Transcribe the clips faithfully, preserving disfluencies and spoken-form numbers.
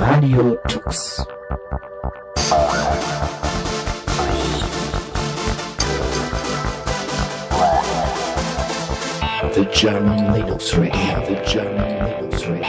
Radio Tux. The German Linux Radio, the German Linux Radio.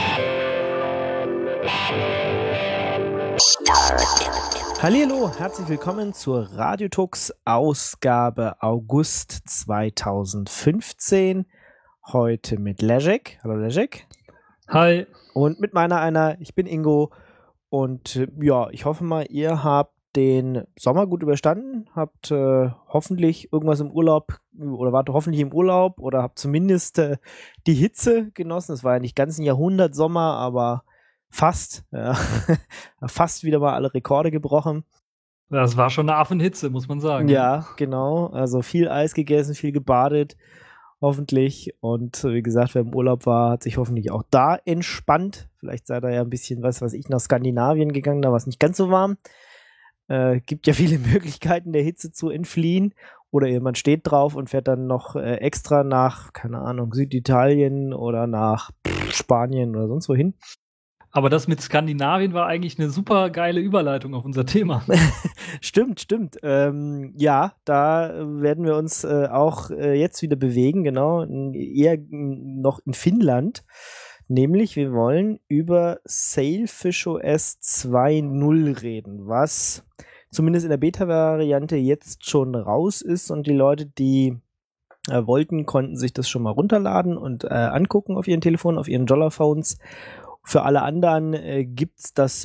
Hallihallo, herzlich willkommen zur Radio Tux Ausgabe August zweitausendfünfzehn. Heute mit Leszek. Hallo Leszek. Hi. Und mit meiner einer, ich bin Ingo. Und äh, ja, ich hoffe mal, ihr habt den Sommer gut überstanden, habt äh, hoffentlich irgendwas im Urlaub oder wart hoffentlich im Urlaub oder habt zumindest äh, die Hitze genossen. Es war ja nicht ganz ein Jahrhundert Sommer, aber fast, ja, fast wieder mal alle Rekorde gebrochen. Das war schon eine Affenhitze, muss man sagen. Ja, genau. Also viel Eis gegessen, viel gebadet, hoffentlich. Und wie gesagt, wer im Urlaub war, hat sich hoffentlich auch da entspannt. Vielleicht seid ihr ja ein bisschen, was weiß ich, nach Skandinavien gegangen, da war es nicht ganz so warm. Äh, gibt ja viele Möglichkeiten, der Hitze zu entfliehen. Oder jemand steht drauf und fährt dann noch äh, extra nach, keine Ahnung, Süditalien oder nach pff, Spanien oder sonst wohin. Aber das mit Skandinavien war eigentlich eine super geile Überleitung auf unser Thema. Stimmt, stimmt. Ähm, ja, da werden wir uns äh, auch äh, jetzt wieder bewegen, genau, eher noch in Finnland. Nämlich, wir wollen über SailfishOS zwei Punkt null reden, was zumindest in der Beta-Variante jetzt schon raus ist und die Leute, die äh, wollten, konnten sich das schon mal runterladen und äh, angucken auf ihren Telefonen, auf ihren Jolla-Phones. Für alle anderen äh, gibt es das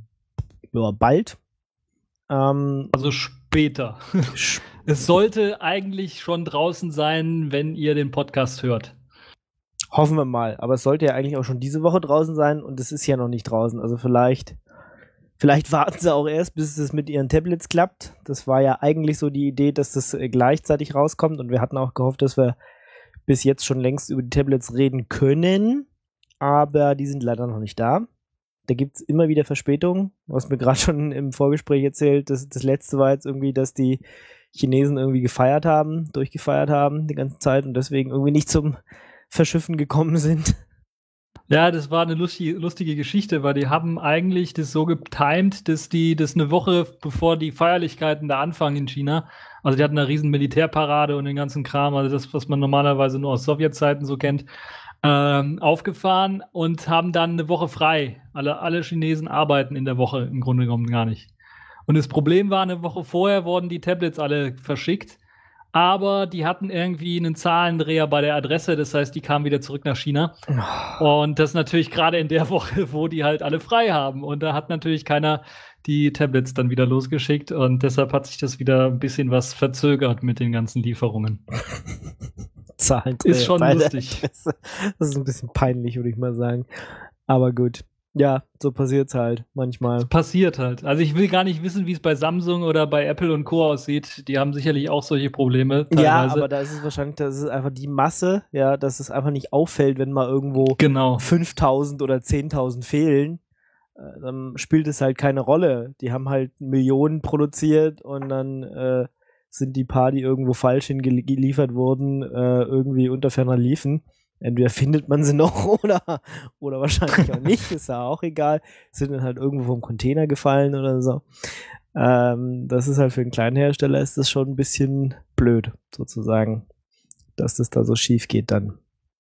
ja, bald. Ähm, also später. Es sollte eigentlich schon draußen sein, wenn ihr den Podcast hört. Hoffen wir mal. Aber es sollte ja eigentlich auch schon diese Woche draußen sein und es ist ja noch nicht draußen. Also vielleicht, vielleicht warten sie auch erst, bis es mit ihren Tablets klappt. Das war ja eigentlich so die Idee, dass das äh, gleichzeitig rauskommt und wir hatten auch gehofft, dass wir bis jetzt schon längst über die Tablets reden können. Aber die sind leider noch nicht da. Da gibt es immer wieder Verspätungen. Was mir gerade schon im Vorgespräch erzählt, das, das letzte war jetzt irgendwie, dass die Chinesen irgendwie gefeiert haben, durchgefeiert haben die ganze Zeit und deswegen irgendwie nicht zum Verschiffen gekommen sind. Ja, das war eine lustige, lustige Geschichte, weil die haben eigentlich das so getimed, dass die das eine Woche bevor die Feierlichkeiten da anfangen in China, also die hatten eine riesen Militärparade und den ganzen Kram, also das, was man normalerweise nur aus Sowjetzeiten so kennt, Ähm, aufgefahren und haben dann eine Woche frei. Alle, alle Chinesen arbeiten in der Woche im Grunde genommen gar nicht. Und das Problem war, eine Woche vorher wurden die Tablets alle verschickt, aber die hatten irgendwie einen Zahlendreher bei der Adresse, das heißt, die kamen wieder zurück nach China. Und das natürlich gerade in der Woche, wo die halt alle frei haben. Und da hat natürlich keiner die Tablets dann wieder losgeschickt und deshalb hat sich das wieder ein bisschen was verzögert mit den ganzen Lieferungen. Zahlendreher ist schon lustig. Das ist ein bisschen peinlich, würde ich mal sagen. Aber gut. Ja, so passiert's halt manchmal. Es passiert halt. Also ich will gar nicht wissen, wie es bei Samsung oder bei Apple und Co. aussieht. Die haben sicherlich auch solche Probleme teilweise. Ja, aber da ist es wahrscheinlich, das ist einfach die Masse, ja, dass es einfach nicht auffällt, wenn mal irgendwo genau. fünftausend oder zehntausend fehlen. Äh, dann spielt es halt keine Rolle. Die haben halt Millionen produziert und dann äh, sind die paar, die irgendwo falsch hingeliefert wurden, äh, irgendwie unter ferner liefen. Entweder findet man sie noch oder, oder wahrscheinlich auch nicht, ist ja auch egal. Sind dann halt irgendwo vom Container gefallen oder so. Ähm, das ist halt für einen kleinen Hersteller ist das schon ein bisschen blöd, sozusagen, dass das da so schief geht dann.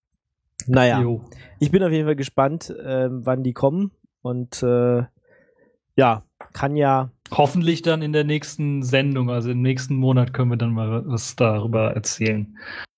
Naja, jo. Ich bin auf jeden Fall gespannt, äh, wann die kommen und äh, ja, kann ja hoffentlich dann in der nächsten Sendung, also im nächsten Monat können wir dann mal was darüber erzählen.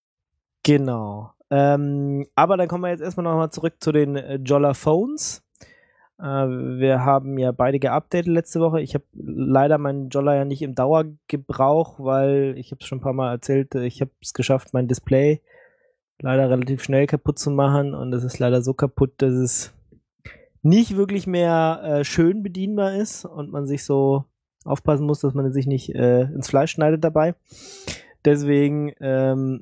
Genau. Ähm, aber dann kommen wir jetzt erstmal nochmal zurück zu den äh, Jolla Phones. Äh, wir haben ja beide geupdatet letzte Woche. Ich habe leider meinen Jolla ja nicht im Dauergebrauch, weil ich habe es schon ein paar Mal erzählt, ich habe es geschafft, mein Display leider relativ schnell kaputt zu machen und es ist leider so kaputt, dass es nicht wirklich mehr äh, schön bedienbar ist und man sich so aufpassen muss, dass man sich nicht äh, ins Fleisch schneidet dabei. Deswegen ähm,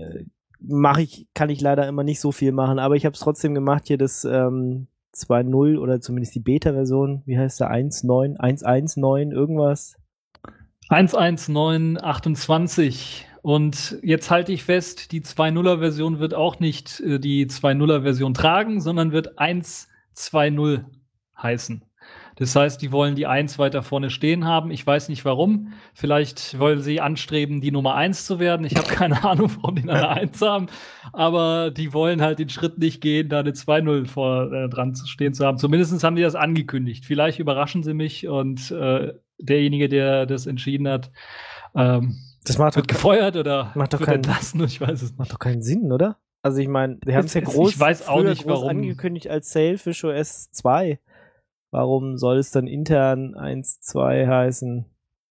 mache ich, kann ich leider immer nicht so viel machen, aber ich habe es trotzdem gemacht, hier das ähm, zwei Punkt null oder zumindest die Beta-Version, wie heißt der, eins Punkt neun, eins Punkt eins neun, irgendwas? eins Punkt eins neun achtundzwanzig und jetzt halte ich fest, die zwei Punkt null-Version wird auch nicht äh, die zwei Punkt null-Version tragen, sondern wird eins Punkt zwei Punkt null heißen. Das heißt, die wollen die eins weiter vorne stehen haben. Ich weiß nicht warum. Vielleicht wollen sie anstreben, die Nummer eins zu werden. Ich habe keine Ahnung, warum die eine eins haben. Aber die wollen halt den Schritt nicht gehen, da eine zwei null vor äh, dran zu stehen zu haben. Zumindest haben die das angekündigt. Vielleicht überraschen sie mich und äh, derjenige, der das entschieden hat, ähm, Das macht wird doch, gefeuert oder macht doch wird keinen- entlassen. Ich weiß es macht nicht. doch keinen Sinn, oder? Also ich meine, wir haben es ja Es- groß, ich weiß auch früher nicht, groß warum. angekündigt als Sailfish O S zwei. Warum soll es dann intern eins zwei heißen?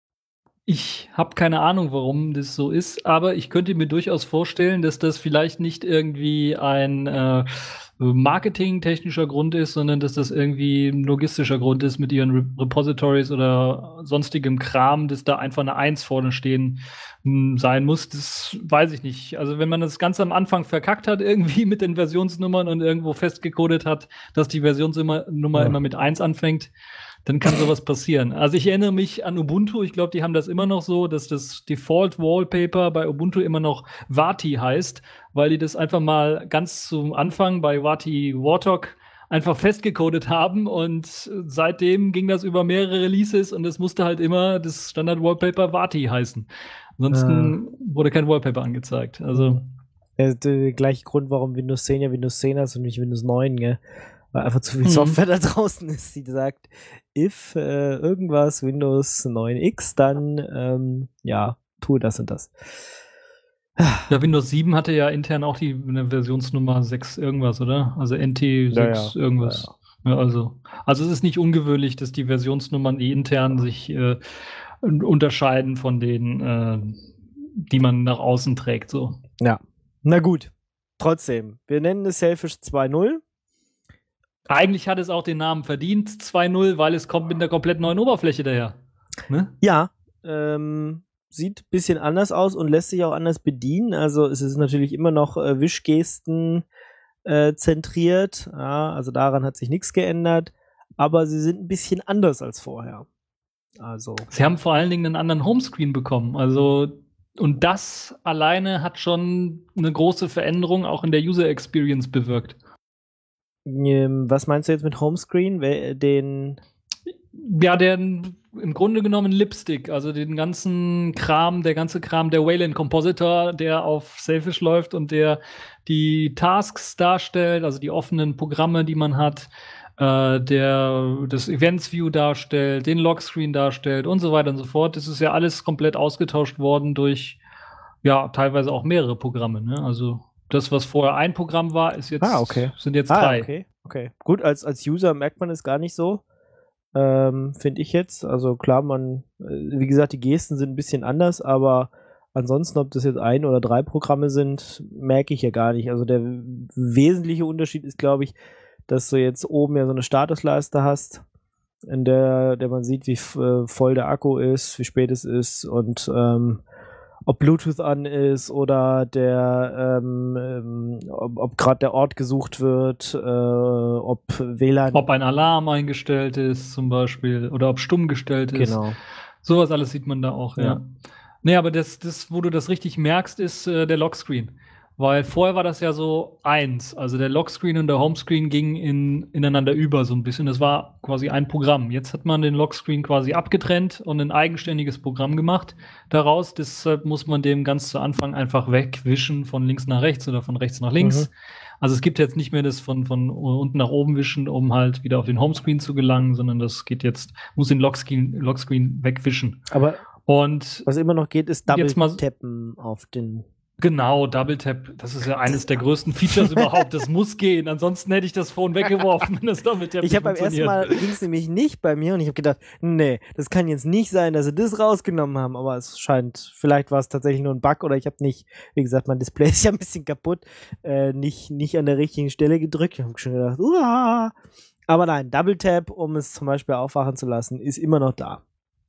Ich habe keine Ahnung, warum das so ist, aber ich könnte mir durchaus vorstellen, dass das vielleicht nicht irgendwie ein äh, marketingtechnischer Grund ist, sondern dass das irgendwie ein logistischer Grund ist mit ihren Re Repositories oder sonstigem Kram, dass da einfach eine eins vorne stehen m, sein muss. Das weiß ich nicht. Also wenn man das ganz am Anfang verkackt hat, irgendwie mit den Versionsnummern und irgendwo festgecodet hat, dass die Versionsnummer Nummer Ja. immer mit eins anfängt, dann kann sowas passieren. Also ich erinnere mich an Ubuntu, ich glaube, die haben das immer noch so, dass das Default Wallpaper bei Ubuntu immer noch Vati heißt, weil die das einfach mal ganz zum Anfang bei Vati Warthog einfach festgecodet haben und seitdem ging das über mehrere Releases und es musste halt immer das Standard Wallpaper Vati heißen. Ansonsten wurde kein Wallpaper angezeigt. Also Der, der gleiche Grund, warum Windows zehn ja Windows zehn ist und nicht Windows neun, gell? Weil einfach zu viel Mhm. Software da draußen ist, die sagt, if äh, irgendwas Windows neun X, dann ähm, ja, tue das und das. ja, Windows sieben hatte ja intern auch die eine Versionsnummer sechs irgendwas, oder? Also N T sechs Ja, ja. irgendwas. Ja, also, also es ist nicht ungewöhnlich, dass die Versionsnummern, die intern sich äh, unterscheiden von denen, äh, die man nach außen trägt. So. Ja. Na gut. Trotzdem, wir nennen es Sailfish zwei null. Eigentlich hat es auch den Namen verdient, zwei null, weil es kommt mit einer komplett neuen Oberfläche daher. Ne? Ja, ähm, sieht ein bisschen anders aus und lässt sich auch anders bedienen. Also es ist natürlich immer noch äh, Wischgesten äh, zentriert. Ja, also daran hat sich nichts geändert. Aber sie sind ein bisschen anders als vorher. Also. Sie haben vor allen Dingen einen anderen Homescreen bekommen. Also, und das alleine hat schon eine große Veränderung auch in der User Experience bewirkt. Ähm, was meinst du jetzt mit Homescreen? Wer- Den. Ja, der im Grunde genommen Lipstick, also den ganzen Kram, der ganze Kram, der Wayland Compositor, der auf Sailfish läuft und der die Tasks darstellt, also die offenen Programme, die man hat, äh, der das Events View darstellt, den Lockscreen darstellt und so weiter und so fort. Das ist ja alles komplett ausgetauscht worden durch, ja, teilweise auch mehrere Programme, ne? Also das, was vorher ein Programm war, ist jetzt, Ah, okay. sind jetzt Ah, drei. okay, okay. Gut, als, als User merkt man es gar nicht so. Ähm, finde ich jetzt. Also klar, man, äh, wie gesagt, die Gesten sind ein bisschen anders, aber ansonsten, ob das jetzt ein oder drei Programme sind, merke ich ja gar nicht. Also der w- wesentliche Unterschied ist, glaube ich, dass du jetzt oben ja so eine Statusleiste hast, in der, der man sieht, wie f- äh, voll der Akku ist, wie spät es ist und ähm, ob Bluetooth an ist oder der, ähm, ähm, ob, ob gerade der Ort gesucht wird, äh, ob W L A N. Ob ein Alarm eingestellt ist, zum Beispiel, oder ob stumm gestellt ist. Genau. Sowas alles sieht man da auch, ja. Ja. Nee, aber das, das, wo du das richtig merkst, ist äh, der Lockscreen. Weil vorher war das ja so eins. Also der Lockscreen und der Homescreen gingen in, ineinander über so ein bisschen. Das war quasi ein Programm. Jetzt hat man den Lockscreen quasi abgetrennt und ein eigenständiges Programm gemacht daraus. Deshalb muss man dem ganz zu Anfang einfach wegwischen von links nach rechts oder von rechts nach links. Mhm. Also es gibt jetzt nicht mehr das von, von unten nach oben wischen, um halt wieder auf den Homescreen zu gelangen, sondern das geht jetzt, muss den Lockscreen, Lockscreen wegwischen. Aber Und was immer noch geht, ist Jetzt mal- Double-Tappen auf den. genau, Double Tap, das ist ja eines der größten Features überhaupt. Das muss gehen. Ansonsten hätte ich das Phone weggeworfen, wenn das Double Tap Ich habe beim ersten Mal ging es nämlich nicht bei mir und ich habe gedacht, nee, das kann jetzt nicht sein, dass sie das rausgenommen haben, aber es scheint, vielleicht war es tatsächlich nur ein Bug oder ich habe nicht, wie gesagt, mein Display ist ja ein bisschen kaputt, äh, nicht, nicht an der richtigen Stelle gedrückt. Ich habe schon gedacht, uah. Aber nein, Double Tap, um es zum Beispiel aufwachen zu lassen, ist immer noch da.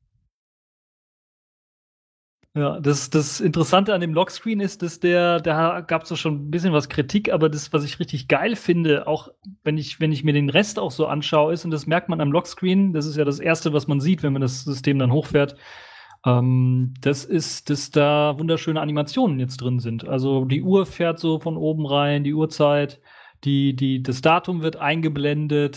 Ja, das, das Interessante an dem Lockscreen ist, dass der, da gab es so schon ein bisschen was Kritik, aber das, was ich richtig geil finde, auch wenn ich, wenn ich mir den Rest auch so anschaue, ist, und das merkt man am Lockscreen, das ist ja das Erste, was man sieht, wenn man das System dann hochfährt, ähm, das ist, dass da wunderschöne Animationen jetzt drin sind. Also die Uhr fährt so von oben rein, die Uhrzeit, die, die, das Datum wird eingeblendet,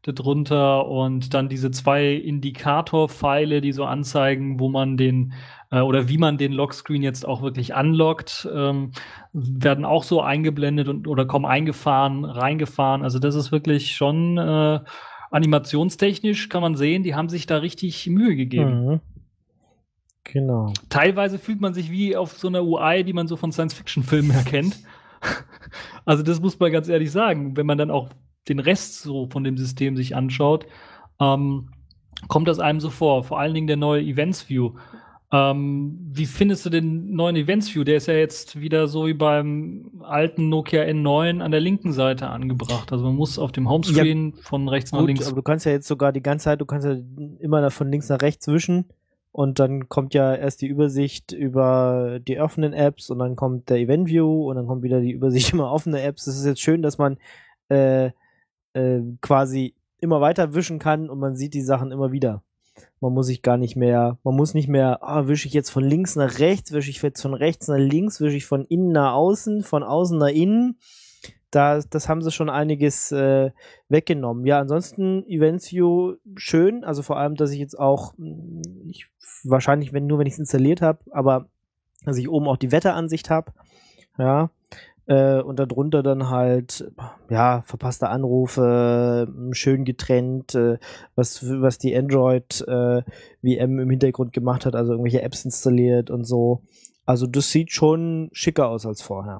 darunter und dann diese zwei Indikator-Pfeile, die so anzeigen, wo man den äh, oder wie man den Lockscreen jetzt auch wirklich unlockt, ähm, werden auch so eingeblendet und oder kommen eingefahren, reingefahren. Also das ist wirklich schon äh, animationstechnisch, kann man sehen, die haben sich da richtig Mühe gegeben. Mhm. Genau. Teilweise fühlt man sich wie auf so einer U I, die man so von Science-Fiction-Filmen erkennt. Also das muss man ganz ehrlich sagen, wenn man dann auch den Rest so von dem System sich anschaut, ähm, kommt das einem so vor. Vor allen Dingen der neue Events View. Ähm, wie findest du den neuen Events View? Der ist ja jetzt wieder so wie beim alten Nokia N neun an der linken Seite angebracht. Also man muss auf dem Homescreen ja, von rechts gut, nach links. Aber du kannst ja jetzt sogar die ganze Zeit, du kannst ja immer von links nach rechts wischen. Und dann kommt ja erst die Übersicht über die offenen Apps und dann kommt der Event View und dann kommt wieder die Übersicht über offene Apps. Es ist jetzt schön, dass man äh, äh, quasi immer weiter wischen kann und man sieht die Sachen immer wieder. Man muss sich gar nicht mehr, man muss nicht mehr, ah, wische ich jetzt von links nach rechts, wische ich jetzt von rechts nach links, wische ich von innen nach außen, von außen nach innen. Da, das haben sie schon einiges äh, weggenommen. Ja, ansonsten Events View schön, also vor allem, dass ich jetzt auch, ich, wahrscheinlich wenn nur wenn ich es installiert habe, aber dass ich oben auch die Wetteransicht habe, ja, äh, und darunter dann halt, ja, verpasste Anrufe, schön getrennt, äh, was, was die Android äh, V M im Hintergrund gemacht hat, also irgendwelche Apps installiert und so. Also das sieht schon schicker aus als vorher.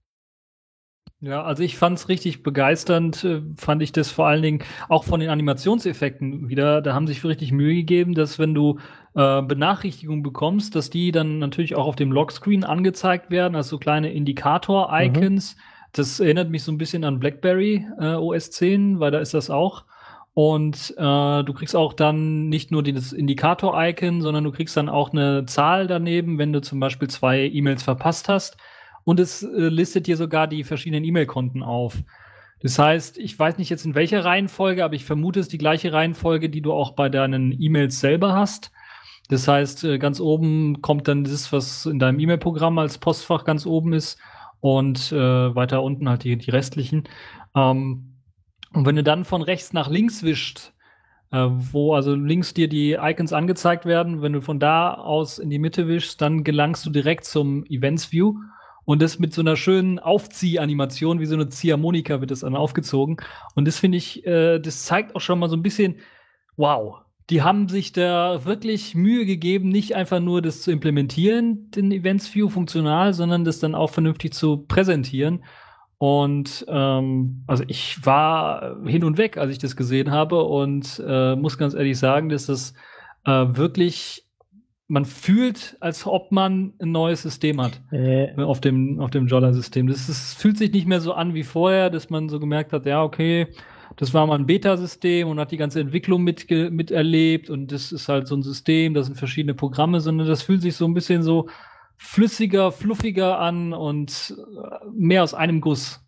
Ja, also ich fand's richtig begeisternd, äh, fand ich das vor allen Dingen auch von den Animationseffekten wieder. Da haben sich richtig Mühe gegeben, dass wenn du äh, Benachrichtigungen bekommst, dass die dann natürlich auch auf dem Lockscreen angezeigt werden, als so kleine Indikator-Icons. Mhm. Das erinnert mich so ein bisschen an BlackBerry äh, O S zehn, weil da ist das auch. Und äh, du kriegst auch dann nicht nur dieses Indikator-Icon, sondern du kriegst dann auch eine Zahl daneben, wenn du zum Beispiel zwei E-Mails verpasst hast. Und es äh, listet dir sogar die verschiedenen E-Mail-Konten auf. Das heißt, ich weiß nicht jetzt in welcher Reihenfolge, aber ich vermute, es ist die gleiche Reihenfolge, die du auch bei deinen E-Mails selber hast. Das heißt, äh, ganz oben kommt dann das, was in deinem E-Mail-Programm als Postfach ganz oben ist und äh, weiter unten halt die, die restlichen. Ähm, und wenn du dann von rechts nach links wischst, äh, wo also links dir die Icons angezeigt werden, wenn du von da aus in die Mitte wischst, dann gelangst du direkt zum Events View. Und das mit so einer schönen Aufziehanimation, wie so eine Ziehharmonika wird das dann aufgezogen. Und das finde ich, äh, das zeigt auch schon mal so ein bisschen, wow, die haben sich da wirklich Mühe gegeben, nicht einfach nur das zu implementieren, den Events View funktional, sondern das dann auch vernünftig zu präsentieren. Und ähm, also ich war hin und weg, als ich das gesehen habe und äh, muss ganz ehrlich sagen, dass das äh, wirklich man fühlt, als ob man ein neues System hat äh. auf dem, auf dem Jolla-System. Das ist, fühlt sich nicht mehr so an wie vorher, dass man so gemerkt hat, ja, okay, das war mal ein Beta-System und hat die ganze Entwicklung mitge- miterlebt und das ist halt so ein System, das sind verschiedene Programme, sondern das fühlt sich so ein bisschen so flüssiger, fluffiger an und mehr aus einem Guss.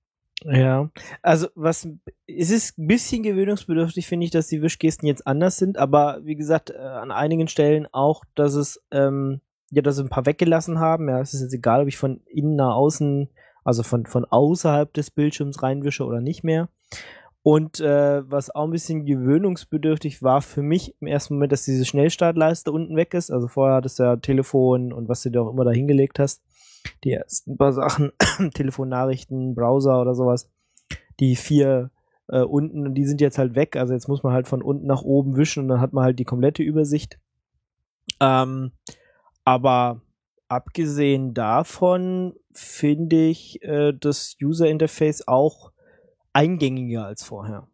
Ja, also was es ist ein bisschen gewöhnungsbedürftig, finde ich, dass die Wischgesten jetzt anders sind, aber wie gesagt, äh, an einigen Stellen auch, dass es ähm, ja, dass sie ein paar weggelassen haben. Ja, es ist jetzt egal, ob ich von innen nach außen, also von, von außerhalb des Bildschirms reinwische oder nicht mehr. Und äh, was auch ein bisschen gewöhnungsbedürftig war für mich im ersten Moment, dass diese Schnellstartleiste unten weg ist. Also vorher hattest du ja Telefon und was du dir auch immer da hingelegt hast. Die ersten paar Sachen, Telefonnachrichten, Browser oder sowas, die vier äh, unten, und die sind jetzt halt weg, also jetzt muss man halt von unten nach oben wischen und dann hat man halt die komplette Übersicht. Ähm, aber abgesehen davon finde ich äh, das User Interface auch eingängiger als vorher.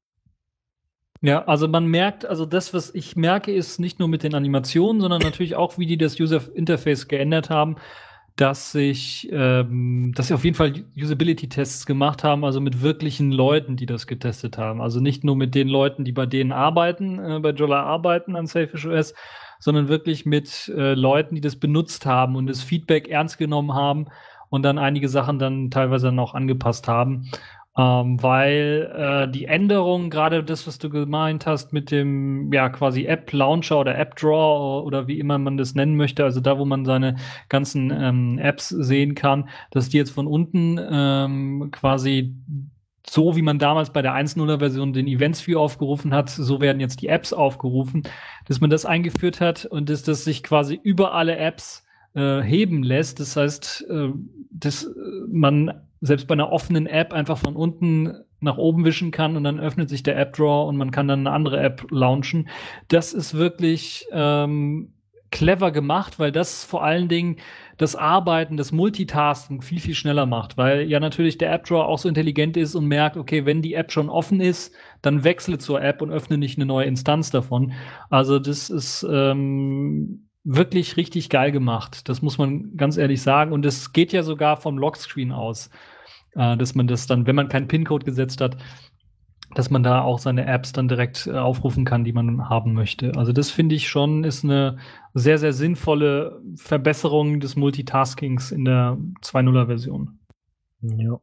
Ja, also man merkt, also das, was ich merke, ist nicht nur mit den Animationen, sondern natürlich auch, wie die das User Interface geändert haben, dass sich, ähm, dass sie auf jeden Fall Usability-Tests gemacht haben, also mit wirklichen Leuten, die das getestet haben. Also nicht nur mit den Leuten, die bei denen arbeiten, äh, bei Jolla arbeiten an Sailfish O S, sondern wirklich mit äh, Leuten, die das benutzt haben und das Feedback ernst genommen haben und dann einige Sachen dann teilweise dann auch angepasst haben. Ähm, weil äh, die Änderungen, gerade das, was du gemeint hast mit dem, ja, quasi App-Launcher oder App-Drawer oder wie immer man das nennen möchte, also da, wo man seine ganzen ähm, Apps sehen kann, dass die jetzt von unten ähm, quasi so wie man damals bei der eins Punkt null-Version den Events View aufgerufen hat, so werden jetzt die Apps aufgerufen, dass man das eingeführt hat und dass das sich quasi über alle Apps äh, heben lässt. Das heißt, äh, dass man selbst bei einer offenen App einfach von unten nach oben wischen kann und dann öffnet sich der App-Drawer und man kann dann eine andere App launchen. Das ist wirklich ähm, clever gemacht, weil das vor allen Dingen das Arbeiten, das Multitasking viel, viel schneller macht, weil ja natürlich der App-Drawer auch so intelligent ist und merkt, okay, wenn die App schon offen ist, dann wechsle zur App und öffne nicht eine neue Instanz davon. Also das ist ähm, wirklich richtig geil gemacht. Das muss man ganz ehrlich sagen. Und es geht ja sogar vom Lockscreen aus, äh, dass man das dann, wenn man keinen PIN-Code gesetzt hat, dass man da auch seine Apps dann direkt äh, aufrufen kann, die man haben möchte. Also das finde ich schon ist eine sehr, sehr sinnvolle Verbesserung des Multitaskings in der zwei Punkt null-Version. Ja.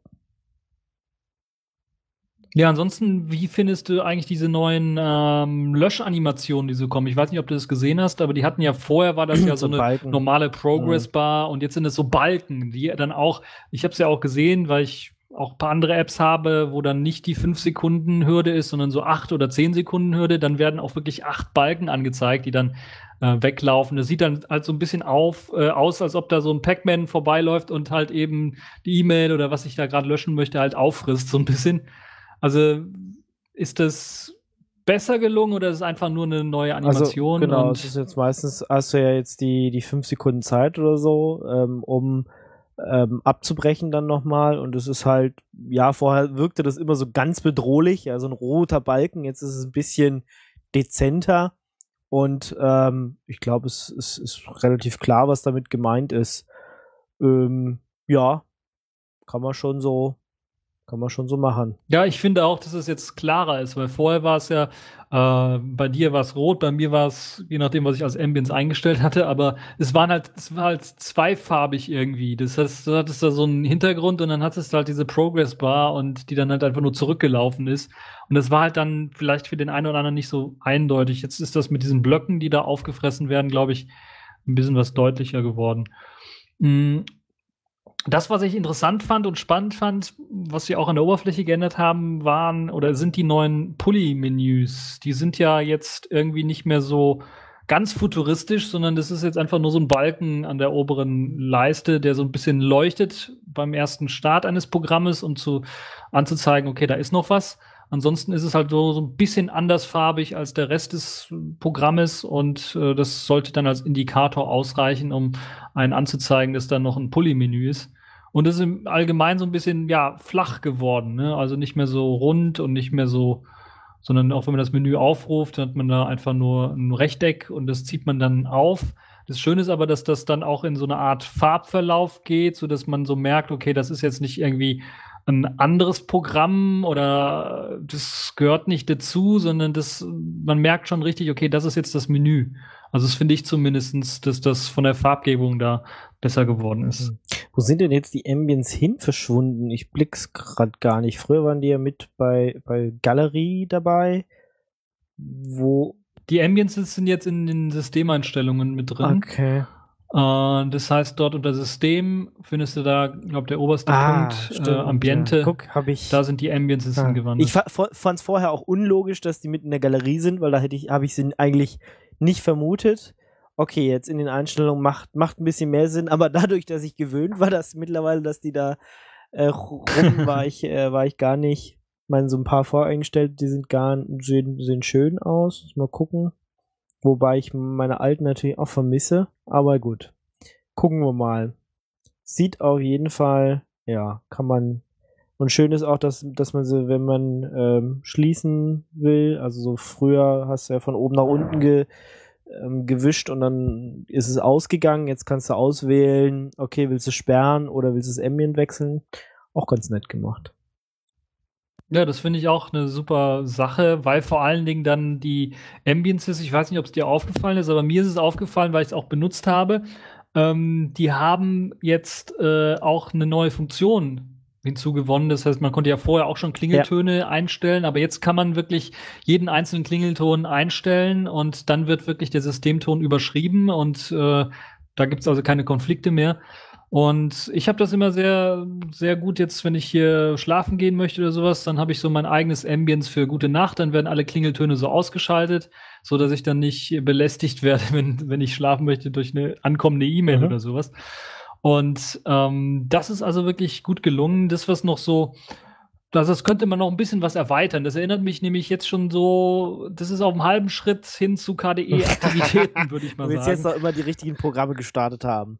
Ja, ansonsten, wie findest du eigentlich diese neuen ähm, Löschanimationen, die so kommen? Ich weiß nicht, ob du das gesehen hast, aber die hatten ja vorher, war das ja so, So eine Balken. normale Progress-Bar und jetzt sind es so Balken, die dann auch, ich habe es ja auch gesehen, weil ich auch ein paar andere Apps habe, wo dann nicht die fünf Sekunden Hürde ist, sondern so acht oder zehn Sekunden Hürde, dann werden auch wirklich acht Balken angezeigt, die dann äh, weglaufen. Das sieht dann halt so ein bisschen auf, äh, aus, als ob da so ein Pac-Man vorbeiläuft und halt eben die E-Mail oder was ich da gerade löschen möchte, halt auffrisst, so ein bisschen. Also ist das besser gelungen oder ist es einfach nur eine neue Animation? Also, genau, und es ist jetzt meistens, hast du ja jetzt die, die fünf Sekunden Zeit oder so, ähm, um ähm, abzubrechen dann nochmal und es ist halt, ja, vorher wirkte das immer so ganz bedrohlich, ja, so ein roter Balken, jetzt ist es ein bisschen dezenter und ähm, ich glaube, es, es ist relativ klar, was damit gemeint ist. Ähm, ja, kann man schon so Kann man schon so machen. Ja, ich finde auch, dass es jetzt klarer ist, weil vorher war es ja, äh, bei dir war es rot, bei mir war es, je nachdem, was ich als Ambience eingestellt hatte, aber es waren halt, es war halt zweifarbig irgendwie. Das heißt, du hattest da so einen Hintergrund und dann hattest du halt diese Progress-Bar und die dann halt einfach nur zurückgelaufen ist. Und das war halt dann vielleicht für den einen oder anderen nicht so eindeutig. Jetzt ist das mit diesen Blöcken, die da aufgefressen werden, glaube ich, ein bisschen was deutlicher geworden. Mhm. Das, was ich interessant fand und spannend fand, was sie auch an der Oberfläche geändert haben, waren oder sind die neuen Pulley-Menüs. Die sind ja jetzt irgendwie nicht mehr so ganz futuristisch, sondern das ist jetzt einfach nur so ein Balken an der oberen Leiste, der so ein bisschen leuchtet beim ersten Start eines Programmes, um zu anzuzeigen, okay, da ist noch was. Ansonsten ist es halt so, so ein bisschen andersfarbig als der Rest des Programmes und äh, das sollte dann als Indikator ausreichen, um einen anzuzeigen, dass da noch ein Pulley-Menü ist. Und das ist im Allgemeinen so ein bisschen, ja, flach geworden, ne? Also nicht mehr so rund und nicht mehr so, sondern auch wenn man das Menü aufruft, dann hat man da einfach nur ein Rechteck und das zieht man dann auf. Das Schöne ist aber, dass das dann auch in so eine Art Farbverlauf geht, sodass man so merkt, okay, das ist jetzt nicht irgendwie ein anderes Programm oder das gehört nicht dazu, sondern das, man merkt schon richtig, okay, das ist jetzt das Menü. Also das finde ich zumindest, dass das von der Farbgebung da besser geworden ist. Wo sind denn jetzt die Ambience hin verschwunden? Ich blick's gerade gar nicht. Früher waren die ja mit bei, bei Galerie dabei, wo... Die Ambiences sind jetzt in den Systemeinstellungen mit drin. Okay. Uh, das heißt, dort unter System findest du da, glaube der oberste ah, Punkt, stimmt, äh, Ambiente. Ja. Guck, hab ich, da sind die Ambiences ah. hingewandert. Ich fa fand es vorher auch unlogisch, dass die mit in der Galerie sind, weil da hätte ich, habe ich sie eigentlich nicht vermutet. Okay, jetzt in den Einstellungen macht, macht ein bisschen mehr Sinn, aber dadurch, dass ich gewöhnt war, dass mittlerweile, dass die da äh, rum war ich, äh, war ich gar nicht. Ich meine, so ein paar voreingestellt, die sind gar sehen, sehen schön aus. Mal gucken. Wobei ich meine alten natürlich auch vermisse. Aber gut. Gucken wir mal. Sieht auf jeden Fall, ja, kann man. Und schön ist auch, dass, dass man sie, wenn man ähm, schließen will, also so früher hast du ja von oben nach unten ge, ähm, gewischt und dann ist es ausgegangen. Jetzt kannst du auswählen, okay, willst du sperren oder willst du das Ambient wechseln? Auch ganz nett gemacht. Ja, das finde ich auch eine super Sache, weil vor allen Dingen dann die Ambiences, ich weiß nicht, ob es dir aufgefallen ist, aber mir ist es aufgefallen, weil ich es auch benutzt habe, ähm, die haben jetzt äh, auch eine neue Funktion hinzugewonnen. Das heißt, man konnte ja vorher auch schon Klingeltöne ja. einstellen, aber jetzt kann man wirklich jeden einzelnen Klingelton einstellen und dann wird wirklich der Systemton überschrieben und äh, da gibt es also keine Konflikte mehr. Und ich habe das immer sehr, sehr gut jetzt, wenn ich hier schlafen gehen möchte oder sowas, dann habe ich so mein eigenes Ambience für gute Nacht, dann werden alle Klingeltöne so ausgeschaltet, so dass ich dann nicht belästigt werde, wenn, wenn ich schlafen möchte durch eine ankommende E-Mail Mhm. oder sowas. Und ähm, das ist also wirklich gut gelungen. Das, was noch so, also das könnte man noch ein bisschen was erweitern. Das erinnert mich nämlich jetzt schon so, das ist auf einem halben Schritt hin zu K D E-Aktivitäten, würde ich mal Du willst sagen. jetzt noch immer die richtigen Programme gestartet haben.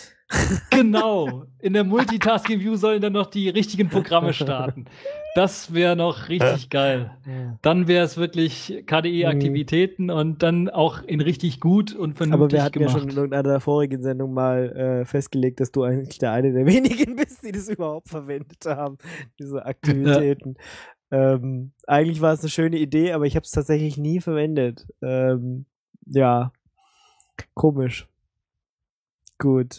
Genau. In der Multitasking View sollen dann noch die richtigen Programme starten. Das wäre noch richtig geil. Dann wäre es wirklich K D E-Aktivitäten und dann auch in richtig gut und Aber vernünftig wir hatten ja gemacht. schon in irgendeiner der vorigen Sendung mal äh, festgelegt, dass du eigentlich der eine der wenigen bist, die das überhaupt verwendet haben, diese Aktivitäten. Ähm, eigentlich war es eine schöne Idee, aber ich habe es tatsächlich nie verwendet. Ähm, ja, komisch. Gut.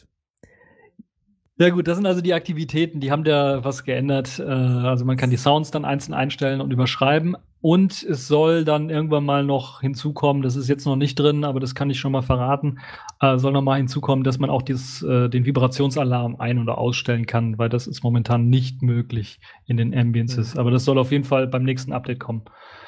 Ja gut, das sind also die Aktivitäten, die haben da was geändert. Äh, also man kann die Sounds dann einzeln einstellen und überschreiben. Und es soll dann irgendwann mal noch hinzukommen, das ist jetzt noch nicht drin, aber das kann ich schon mal verraten, äh, soll noch mal hinzukommen, dass man auch dieses, äh, den Vibrationsalarm ein- oder ausstellen kann, weil das ist momentan nicht möglich in den Ambiences. Mhm. Aber das soll auf jeden Fall beim nächsten Update kommen.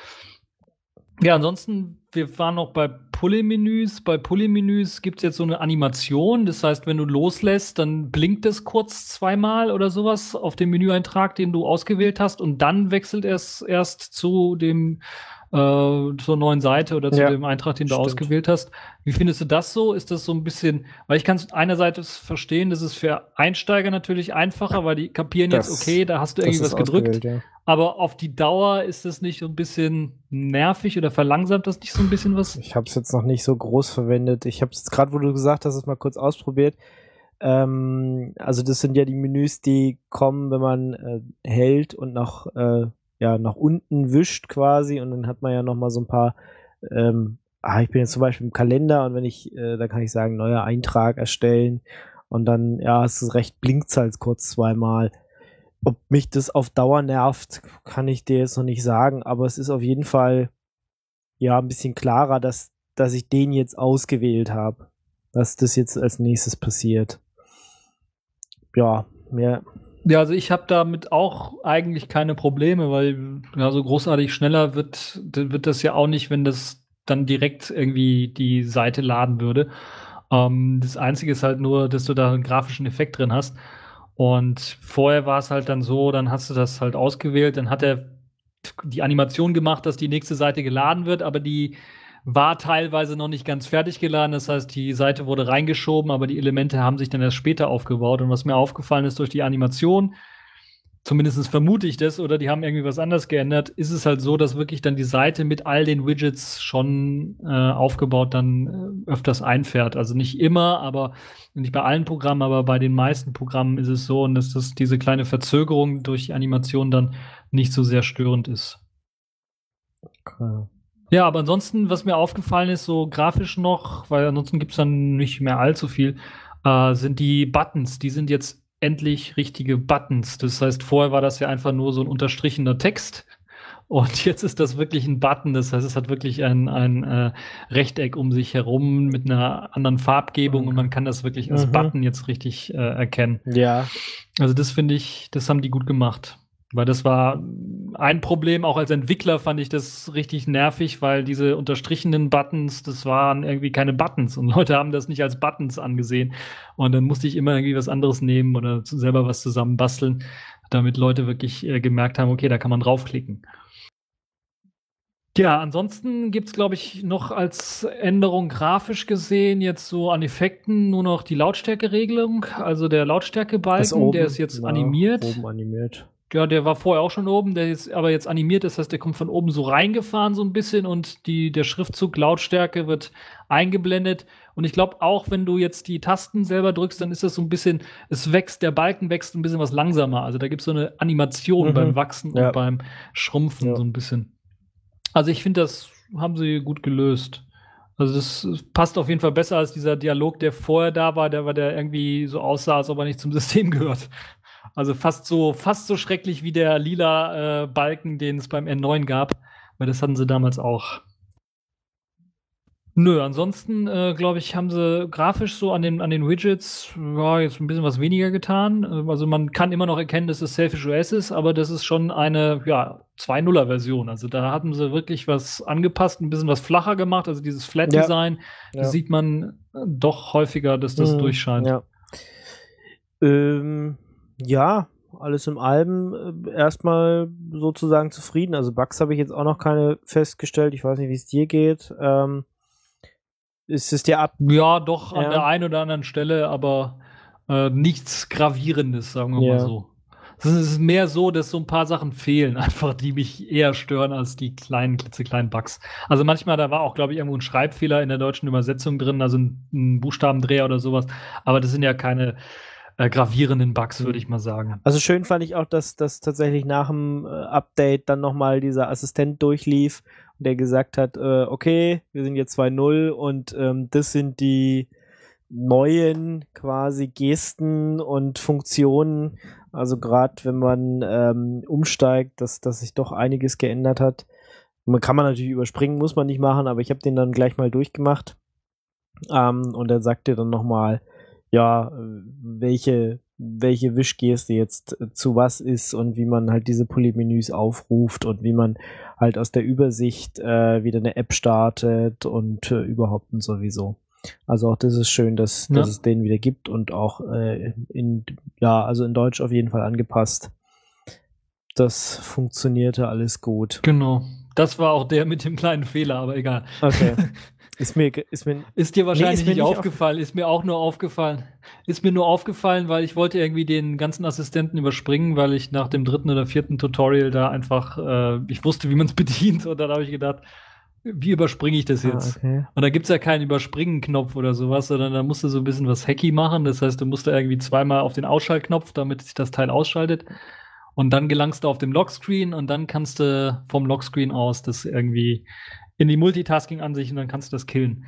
Ja, ansonsten, wir waren noch bei Pulley-Menüs. Bei Pulley-Menüs gibt es jetzt so eine Animation. Das heißt, wenn du loslässt, dann blinkt es kurz zweimal oder sowas auf dem Menüeintrag, den du ausgewählt hast. Und dann wechselt es erst zu dem äh, zur neuen Seite oder zu Ja, dem Eintrag, den du stimmt. ausgewählt hast. Wie findest du das so? Ist das so ein bisschen, weil ich kann es einerseits verstehen, das ist für Einsteiger natürlich einfacher, weil die kapieren Das- jetzt, okay, da hast du Das irgendwie ist was gedrückt. ausgewählt, ja. Aber auf die Dauer ist das nicht so ein bisschen nervig oder verlangsamt das nicht so ein bisschen was? Ich habe es jetzt noch nicht so groß verwendet. Ich habe es gerade, wo du gesagt hast, es mal kurz ausprobiert. Ähm, also das sind ja die Menüs, die kommen, wenn man äh, hält und nach, äh, ja, nach unten wischt quasi, und dann hat man ja noch mal so ein paar, ähm, ah, ich bin jetzt zum Beispiel im Kalender, und wenn ich, äh, da kann ich sagen, neuer Eintrag erstellen, und dann, ja, es ist recht, blinkt's halt kurz zweimal. Ob mich das auf Dauer nervt, kann ich dir jetzt noch nicht sagen, aber es ist auf jeden Fall ja ein bisschen klarer, dass, dass ich den jetzt ausgewählt habe, dass das jetzt als nächstes passiert. Ja, mehr. Ja, also ich habe damit auch eigentlich keine Probleme, weil ja, so großartig schneller wird, wird das ja auch nicht, wenn das dann direkt irgendwie die Seite laden würde. Ähm, das Einzige ist halt nur, dass du da einen grafischen Effekt drin hast. Und vorher war es halt dann so, dann hast du das halt ausgewählt, dann hat er die Animation gemacht, dass die nächste Seite geladen wird, aber die war teilweise noch nicht ganz fertig geladen. Das heißt, die Seite wurde reingeschoben, aber die Elemente haben sich dann erst später aufgebaut. Und was mir aufgefallen ist durch die Animation, zumindest vermute ich das, oder die haben irgendwie was anders geändert, ist es halt so, dass wirklich dann die Seite mit all den Widgets schon äh, aufgebaut dann äh, öfters einfährt. Also nicht immer, aber nicht bei allen Programmen, aber bei den meisten Programmen ist es so, und dass das diese kleine Verzögerung durch die Animation dann nicht so sehr störend ist. Okay. Ja, aber ansonsten, was mir aufgefallen ist, so grafisch noch, weil ansonsten gibt's dann nicht mehr allzu viel, äh, sind die Buttons. Die sind jetzt endlich richtige Buttons. Das heißt, vorher war das ja einfach nur so ein unterstrichener Text. Und jetzt ist das wirklich ein Button. Das heißt, es hat wirklich ein, ein äh, Rechteck um sich herum mit einer anderen Farbgebung, und man kann das wirklich als Mhm. Button jetzt richtig äh, erkennen. Ja, Also das finde ich, das haben die gut gemacht. Weil das war ein Problem, auch als Entwickler fand ich das richtig nervig, weil diese unterstrichenen Buttons, das waren irgendwie keine Buttons, und Leute haben das nicht als Buttons angesehen. Und dann musste ich immer irgendwie was anderes nehmen oder zu- selber was zusammen basteln, damit Leute wirklich äh, gemerkt haben, okay, da kann man draufklicken. Ja, ansonsten gibt's, glaube ich, noch als Änderung grafisch gesehen jetzt so an Effekten nur noch die Lautstärkeregelung. Also der das Lautstärkebalken, oben, der ist jetzt ja, animiert. Oben animiert. Ja, der war vorher auch schon oben, der ist aber jetzt animiert, das heißt, der kommt von oben so reingefahren so ein bisschen, und die, der Schriftzug Lautstärke wird eingeblendet. Und ich glaube, auch wenn du jetzt die Tasten selber drückst, dann ist das so ein bisschen, es wächst, der Balken wächst ein bisschen was langsamer. Also da gibt es so eine Animation Mhm. beim Wachsen Ja. und beim Schrumpfen Ja. so ein bisschen. Also ich finde, das haben sie gut gelöst. Also das passt auf jeden Fall besser als dieser Dialog, der vorher da war, der war der irgendwie so aussah, als ob er nicht zum System gehört. Also fast so, fast so schrecklich wie der lila äh, Balken, den es beim N neun gab, weil das hatten sie damals auch. Nö, ansonsten, äh, glaube ich, haben sie grafisch so an den, an den Widgets ja, jetzt ein bisschen was weniger getan. Äh, Also man kann immer noch erkennen, dass es Selfish O S ist, aber das ist schon eine ja, zwei Punkt null-Version. Also da hatten sie wirklich was angepasst, ein bisschen was flacher gemacht. Also dieses Flat-Design, Ja. das sieht man äh, doch häufiger, dass das Mhm, durchscheint. Ja. Ähm, ja, alles im Allem äh, erstmal sozusagen zufrieden. Also Bugs habe ich jetzt auch noch keine festgestellt. Ich weiß nicht, wie es dir geht. Ähm, ist es dir ab? Ja, doch an Ja. der einen oder anderen Stelle, aber äh, nichts Gravierendes, sagen wir Ja. mal so. Es ist mehr so, dass so ein paar Sachen fehlen, einfach, die mich eher stören als die kleinen, klitzekleinen Bugs. Also manchmal, da war auch, glaube ich, irgendwo ein Schreibfehler in der deutschen Übersetzung drin, also ein, ein Buchstabendreher oder sowas. Aber das sind ja keine äh, gravierenden Bugs, würde ich mal sagen. Also schön fand ich auch, dass, dass tatsächlich nach dem äh, Update dann nochmal dieser Assistent durchlief und der gesagt hat, äh, okay, wir sind jetzt zwei Punkt null und ähm, das sind die neuen quasi Gesten und Funktionen. Also gerade wenn man ähm, umsteigt, dass, dass sich doch einiges geändert hat. Man kann man natürlich überspringen, muss man nicht machen, aber ich habe den dann gleich mal durchgemacht. Ähm, und er sagte dann nochmal, ja, welche, welche Wischgeste jetzt zu was ist und wie man halt diese Polymenüs aufruft und wie man halt aus der Übersicht äh, wieder eine App startet und äh, überhaupt und sowieso. Also auch das ist schön, dass, Ja. dass es den wieder gibt und auch äh, in, ja, also in Deutsch auf jeden Fall angepasst. Das funktionierte alles gut. Genau. Das war auch der mit dem kleinen Fehler, aber egal. Okay. Ist mir, ist mir, Ist dir wahrscheinlich ist mir nicht nicht aufgefallen, ist mir auch nur aufgefallen. Ist mir nur aufgefallen, weil ich wollte irgendwie den ganzen Assistenten überspringen, weil ich nach dem dritten oder vierten Tutorial da einfach, äh, ich wusste, wie man es bedient und dann habe ich gedacht, wie überspringe ich das jetzt? Ah, okay. Und da gibt's ja keinen Überspringen-Knopf oder sowas, sondern da musst du so ein bisschen was hacky machen. Das heißt, du musst da irgendwie zweimal auf den Ausschaltknopf, damit sich das Teil ausschaltet. Und dann gelangst du auf dem Lockscreen und dann kannst du vom Lockscreen aus das irgendwie in die Multitasking-Ansicht und dann kannst du das killen.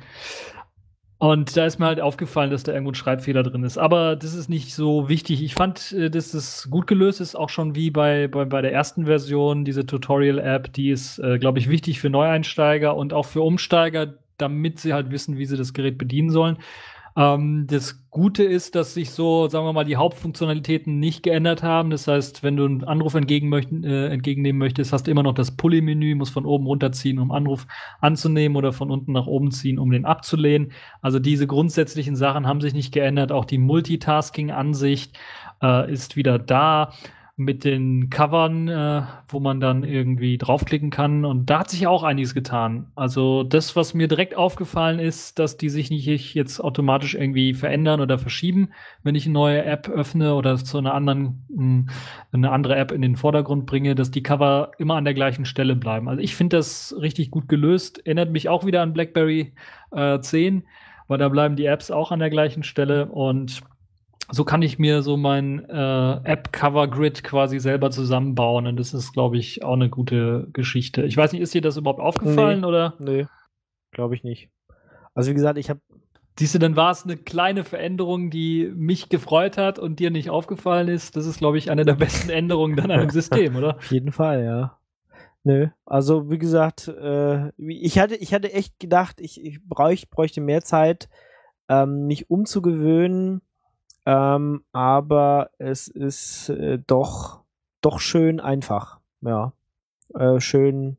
Und da ist mir halt aufgefallen, dass da irgendwo ein Schreibfehler drin ist. Aber das ist nicht so wichtig. Ich fand, äh, dass das gut gelöst ist, auch schon wie bei, bei, bei der ersten Version, diese Tutorial-App, die ist, äh, glaube ich, wichtig für Neueinsteiger und auch für Umsteiger, damit sie halt wissen, wie sie das Gerät bedienen sollen. Ähm, das Gute ist, dass sich so, sagen wir mal, die Hauptfunktionalitäten nicht geändert haben. Das heißt, wenn du einen Anruf entgegen möchten, äh, entgegennehmen möchtest, hast du immer noch das Pulley-Menü, musst von oben runterziehen, um Anruf anzunehmen oder von unten nach oben ziehen, um den abzulehnen. Also diese grundsätzlichen Sachen haben sich nicht geändert. Auch die Multitasking-Ansicht äh, ist wieder da mit den Covern, äh, wo man dann irgendwie draufklicken kann. Und da hat sich auch einiges getan. Also das, was mir direkt aufgefallen ist, dass die sich nicht jetzt automatisch irgendwie verändern oder verschieben, wenn ich eine neue App öffne oder zu einer anderen, mh, eine andere App in den Vordergrund bringe, dass die Cover immer an der gleichen Stelle bleiben. Also ich finde das richtig gut gelöst. Erinnert mich auch wieder an BlackBerry äh, zehn, weil da bleiben die Apps auch an der gleichen Stelle und so kann ich mir so mein äh, App-Cover-Grid quasi selber zusammenbauen. Und das ist, glaube ich, auch eine gute Geschichte. Ich weiß nicht, ist dir das überhaupt aufgefallen? Nee. Oder? Nee, glaube ich nicht. Also wie gesagt, ich habe Siehst du, dann war es eine kleine Veränderung, die mich gefreut hat und dir nicht aufgefallen ist. Das ist, glaube ich, eine der besten Änderungen dann an dem System, oder? auf jeden Fall, ja. Nö, also wie gesagt, äh, ich hatte, ich hatte echt gedacht, ich, ich bräuch, bräuchte mehr Zeit, ähm, mich umzugewöhnen. Ähm, aber es ist äh, doch, doch schön einfach. Ja. Äh, schön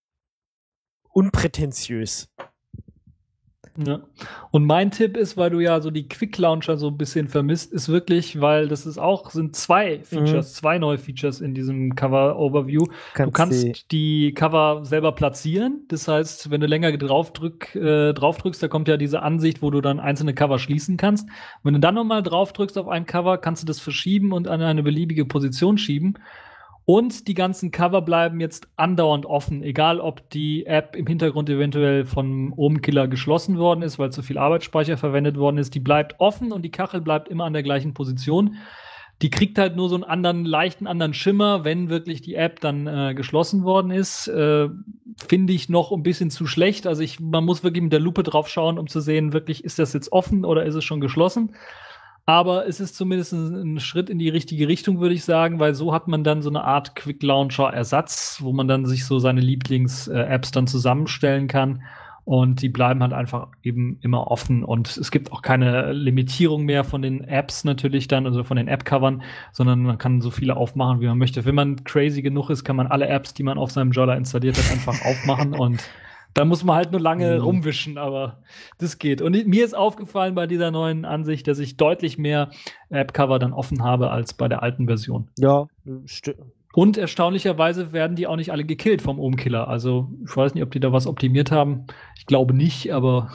unprätentiös. Ja. Und mein Tipp ist, weil du ja so die Quick Launcher so ein bisschen vermisst, ist wirklich, weil das ist auch, sind zwei Features, Mhm. zwei neue Features in diesem Cover-Overview. Du kannst die- die Cover selber platzieren. Das heißt, wenn du länger draufdrück, äh, draufdrückst, da kommt ja diese Ansicht, wo du dann einzelne Cover schließen kannst. Wenn du dann nochmal draufdrückst auf ein Cover, kannst du das verschieben und an eine beliebige Position schieben. Und die ganzen Cover bleiben jetzt andauernd offen, egal ob die App im Hintergrund eventuell von OhmKiller geschlossen worden ist, weil zu viel Arbeitsspeicher verwendet worden ist. Die bleibt offen und die Kachel bleibt immer an der gleichen Position. Die kriegt halt nur so einen anderen, leichten anderen Schimmer, wenn wirklich die App dann äh, geschlossen worden ist. Äh, finde ich noch ein bisschen zu schlecht. Also ich, man muss wirklich mit der Lupe drauf schauen, um zu sehen, wirklich, ist das jetzt offen oder ist es schon geschlossen? Aber es ist zumindest ein, ein Schritt in die richtige Richtung, würde ich sagen, weil so hat man dann so eine Art Quick Launcher Ersatz, wo man dann sich so seine Lieblings-Apps dann zusammenstellen kann. Und die bleiben halt einfach eben immer offen. Und es gibt auch keine Limitierung mehr von den Apps natürlich dann, also von den App-Covern, sondern man kann so viele aufmachen, wie man möchte. Wenn man crazy genug ist, kann man alle Apps, die man auf seinem Jolla installiert hat, einfach aufmachen. Und da muss man halt nur lange Mhm. rumwischen, aber das geht. Und mir ist aufgefallen bei dieser neuen Ansicht, dass ich deutlich mehr App-Cover dann offen habe als bei der alten Version. Ja, sti- Und erstaunlicherweise werden die auch nicht alle gekillt vom Ohm-Killer. Also ich weiß nicht, ob die da was optimiert haben. Ich glaube nicht, aber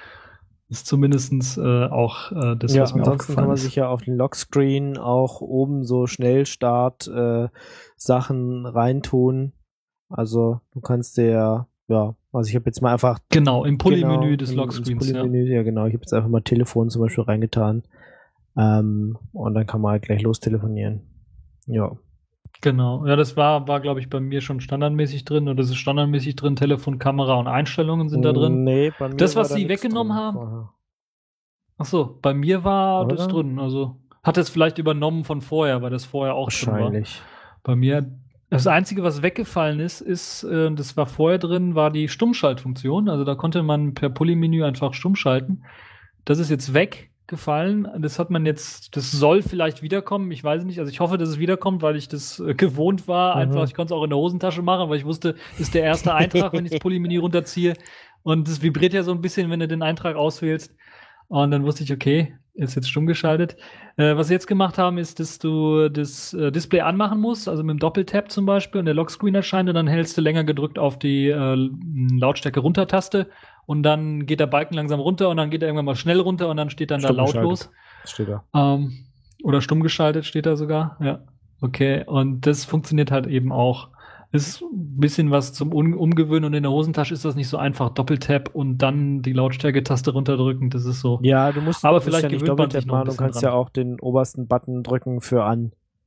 ist zumindest äh, auch äh, das, ja, was mir ansonsten aufgefallen kann man ist. sich ja auf den Lockscreen auch oben so Schnellstart äh, Sachen reintun. Also du kannst dir, ja, also ich habe jetzt mal einfach Genau, im Pulli-Menü genau, des in- ins Lockscreens. Ja. Pulli-Menü, ja genau, ich habe jetzt einfach mal Telefon zum Beispiel reingetan. Ähm, und dann kann man halt gleich lostelefonieren. Ja. Genau, ja, das war, war glaube ich, bei mir schon standardmäßig drin. Oder das ist standardmäßig drin. Telefon, Kamera und Einstellungen sind da drin. Nee, bei mir Das, war was da sie nix weggenommen drin haben? vorher. Ach so, bei mir war das Oder? drin. Also hat es vielleicht übernommen von vorher, weil das vorher auch drin war. Wahrscheinlich. Bei mir, das Einzige, was weggefallen ist, ist, äh, das war vorher drin, war die Stummschaltfunktion. Also da konnte man per Pulli-Menü einfach stumm schalten. Das ist jetzt weggefallen. Das hat man jetzt, das soll vielleicht wiederkommen. Ich weiß nicht. Also ich hoffe, dass es wiederkommt, weil ich das äh, gewohnt war. Mhm. Einfach, ich konnte es auch in der Hosentasche machen, weil ich wusste, ist der erste Eintrag, wenn ich das Pulli-Menü runterziehe. Und das vibriert ja so ein bisschen, wenn du den Eintrag auswählst. Und dann wusste ich, okay, ist jetzt stumm geschaltet. Äh, was sie jetzt gemacht haben, ist, dass du das äh, Display anmachen musst, also mit dem Doppeltap zum Beispiel, und der Lockscreen erscheint und dann hältst du länger gedrückt auf die äh, Lautstärke-Runter-Taste und dann geht der Balken langsam runter und dann geht er irgendwann mal schnell runter und dann steht dann da Stumm lautlos. Das steht da. Ähm, oder stumm geschaltet steht da sogar. Ja, okay. Und das funktioniert halt eben auch. Ist ein bisschen was zum Un Umgewöhnen und in der Hosentasche ist das nicht so einfach. Doppeltap und dann die Lautstärke-Taste runterdrücken, das ist so. Ja, du musst, Aber musst vielleicht ja nicht gewöhnt man Doppeltap sich noch ein machen, du bisschen kannst dran. ja auch den obersten Button drücken für an.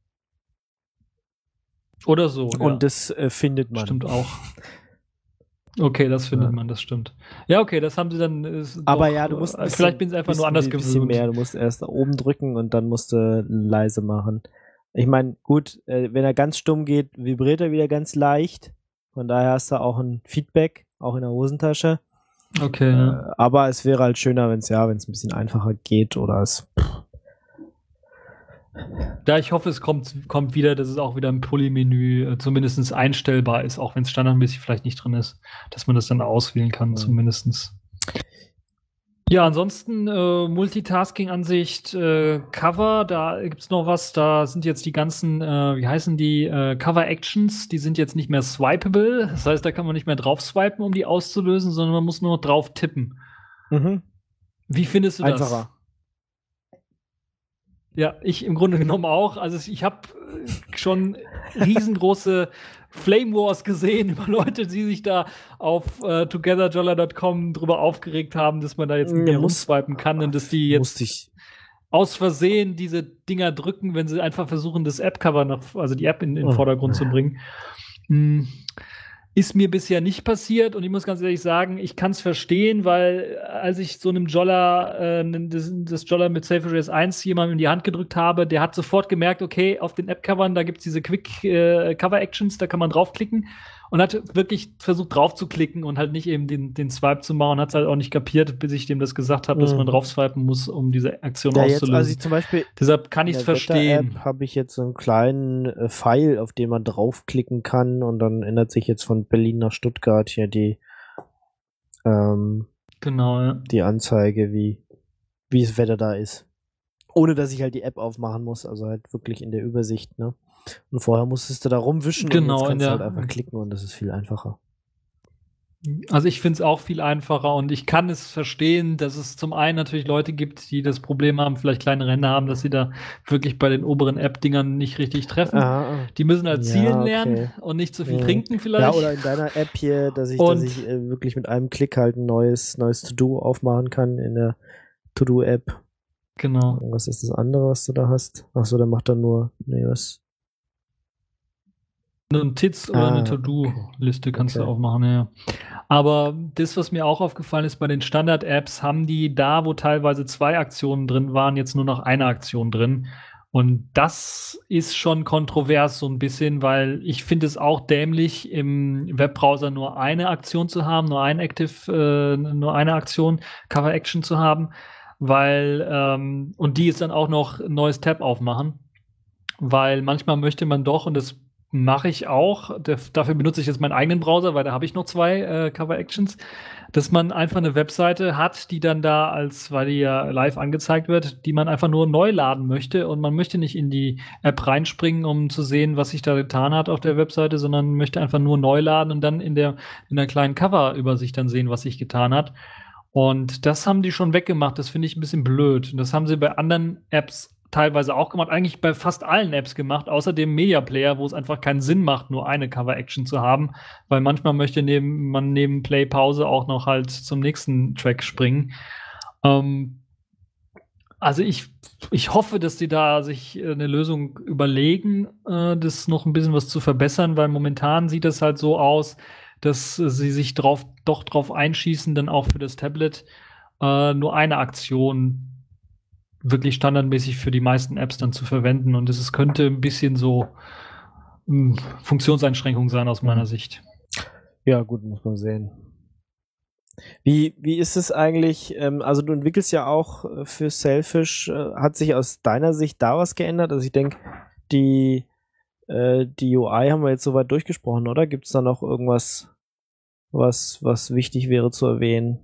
Oder so. Und ja. das äh, findet man. Stimmt auch. Okay, das findet Ja. man, das stimmt. Ja, okay, das haben sie dann. Ist Aber doch, ja, du musst ein äh, bisschen, vielleicht bin ich einfach bisschen, nur anders ein bisschen gewöhnt. mehr. Du musst erst da oben drücken und dann musst du leise machen. Ich meine, gut, äh, wenn er ganz stumm geht, vibriert er wieder ganz leicht. Von daher hast du auch ein Feedback, auch in der Hosentasche. Okay. Ja. Äh, aber es wäre halt schöner, wenn es ja, wenn es ein bisschen einfacher geht oder es. Ja, ich hoffe, es kommt, kommt wieder, dass es auch wieder im Pulli-Menü äh, zumindest einstellbar ist, auch wenn es standardmäßig vielleicht nicht drin ist, dass man das dann auswählen kann, Ja. zumindest. Ja, ansonsten äh, Multitasking-Ansicht, äh, Cover, da gibt's noch was, da sind jetzt die ganzen, äh, wie heißen die, äh, Cover-Actions, die sind jetzt nicht mehr swipeable, das heißt, da kann man nicht mehr drauf swipen, um die auszulösen, sondern man muss nur drauf tippen. Mhm. Wie findest du das? Einfacher. Ja, ich im Grunde genommen auch. Also ich habe schon riesengroße Flame Wars gesehen über Leute, die sich da auf äh, together jolla dot com drüber aufgeregt haben, dass man da jetzt nicht mehr Ja, muss- rumswipen kann und dass die Musste jetzt ich. aus Versehen diese Dinger drücken, wenn sie einfach versuchen, das App-Cover noch, also die App in den Oh. Vordergrund zu bringen. Hm. Ist mir bisher nicht passiert und ich muss ganz ehrlich sagen, ich kann es verstehen, weil als ich so einem Jolla, äh, das, das Jolla mit Safe Erase eins jemandem in die Hand gedrückt habe, der hat sofort gemerkt, okay, auf den App-Covern, da gibt's diese Quick-Cover-Actions, da kann man draufklicken und hat wirklich versucht draufzuklicken und halt nicht eben den, den Swipe zu machen, hat es halt auch nicht kapiert, bis ich dem das gesagt habe, dass Mhm. man drauf swipen muss, um diese Aktion Ja, jetzt, auszulösen. also ich zum Beispiel Deshalb kann ich in es der verstehen. Wetter-App habe ich jetzt so einen kleinen äh, Pfeil, auf den man draufklicken kann und dann ändert sich jetzt von Berlin nach Stuttgart hier die ähm, Genau, ja. die Anzeige, wie wie das Wetter da ist. Ohne dass ich halt die App aufmachen muss, also halt wirklich in der Übersicht, ne? Und vorher musstest du da rumwischen Genau, und in jetzt kannst du der- halt einfach klicken und das ist viel einfacher. Also ich finde es auch viel einfacher und ich kann es verstehen, dass es zum einen natürlich Leute gibt, die das Problem haben, vielleicht kleine Ränder haben, dass sie da wirklich bei den oberen App-Dingern nicht richtig treffen. Ah, Die müssen halt Ja, zielen okay. lernen und nicht zu viel Mhm. trinken vielleicht. ja, oder in deiner App hier, dass ich, Und- dass ich äh, wirklich mit einem Klick halt ein neues, neues To-Do aufmachen kann in der To-Do-App. Genau. Und was ist das andere, was du da hast? Achso, der macht dann nur, nee, was? Eine Notiz oder Ah, eine To-Do-Liste kannst Okay. du auch machen, ja. Aber das, was mir auch aufgefallen ist, bei den Standard-Apps haben die da, wo teilweise zwei Aktionen drin waren, jetzt nur noch eine Aktion drin. Und das ist schon kontrovers so ein bisschen, weil ich finde es auch dämlich, im Webbrowser nur eine Aktion zu haben, nur ein Active, äh, nur eine Aktion, Cover Action zu haben, weil, ähm, und die ist dann auch noch ein neues Tab aufmachen, weil manchmal möchte man doch, und das mache ich auch, der, dafür benutze ich jetzt meinen eigenen Browser, weil da habe ich noch zwei äh, Cover Actions, dass man einfach eine Webseite hat, die dann da als, weil die ja live angezeigt wird, die man einfach nur neu laden möchte und man möchte nicht in die App reinspringen, um zu sehen, was sich da getan hat auf der Webseite, sondern möchte einfach nur neu laden und dann in der, in der kleinen Cover-Übersicht dann sehen, was sich getan hat. Und das haben die schon weggemacht. Das finde ich ein bisschen blöd. Und das haben sie bei anderen Apps teilweise auch gemacht, eigentlich bei fast allen Apps gemacht, außer dem Media Player, wo es einfach keinen Sinn macht, nur eine Cover-Action zu haben, weil manchmal möchte neben, man neben Play-Pause auch noch halt zum nächsten Track springen. Ähm, also ich, ich hoffe, dass die da sich eine Lösung überlegen, äh, das noch ein bisschen was zu verbessern, weil momentan sieht es halt so aus, dass sie sich drauf, doch drauf einschießen, dann auch für das Tablet äh, nur eine Aktion wirklich standardmäßig für die meisten Apps dann zu verwenden. Und es könnte ein bisschen so mh, Funktionseinschränkung sein aus meiner Sicht. Ja, gut, muss man sehen. Wie, wie ist es eigentlich, ähm, also du entwickelst ja auch äh, für Selfish, äh, hat sich aus deiner Sicht da was geändert? Also ich denke, die, äh, die U I haben wir jetzt soweit durchgesprochen, oder? Gibt es da noch irgendwas, was, was wichtig wäre zu erwähnen?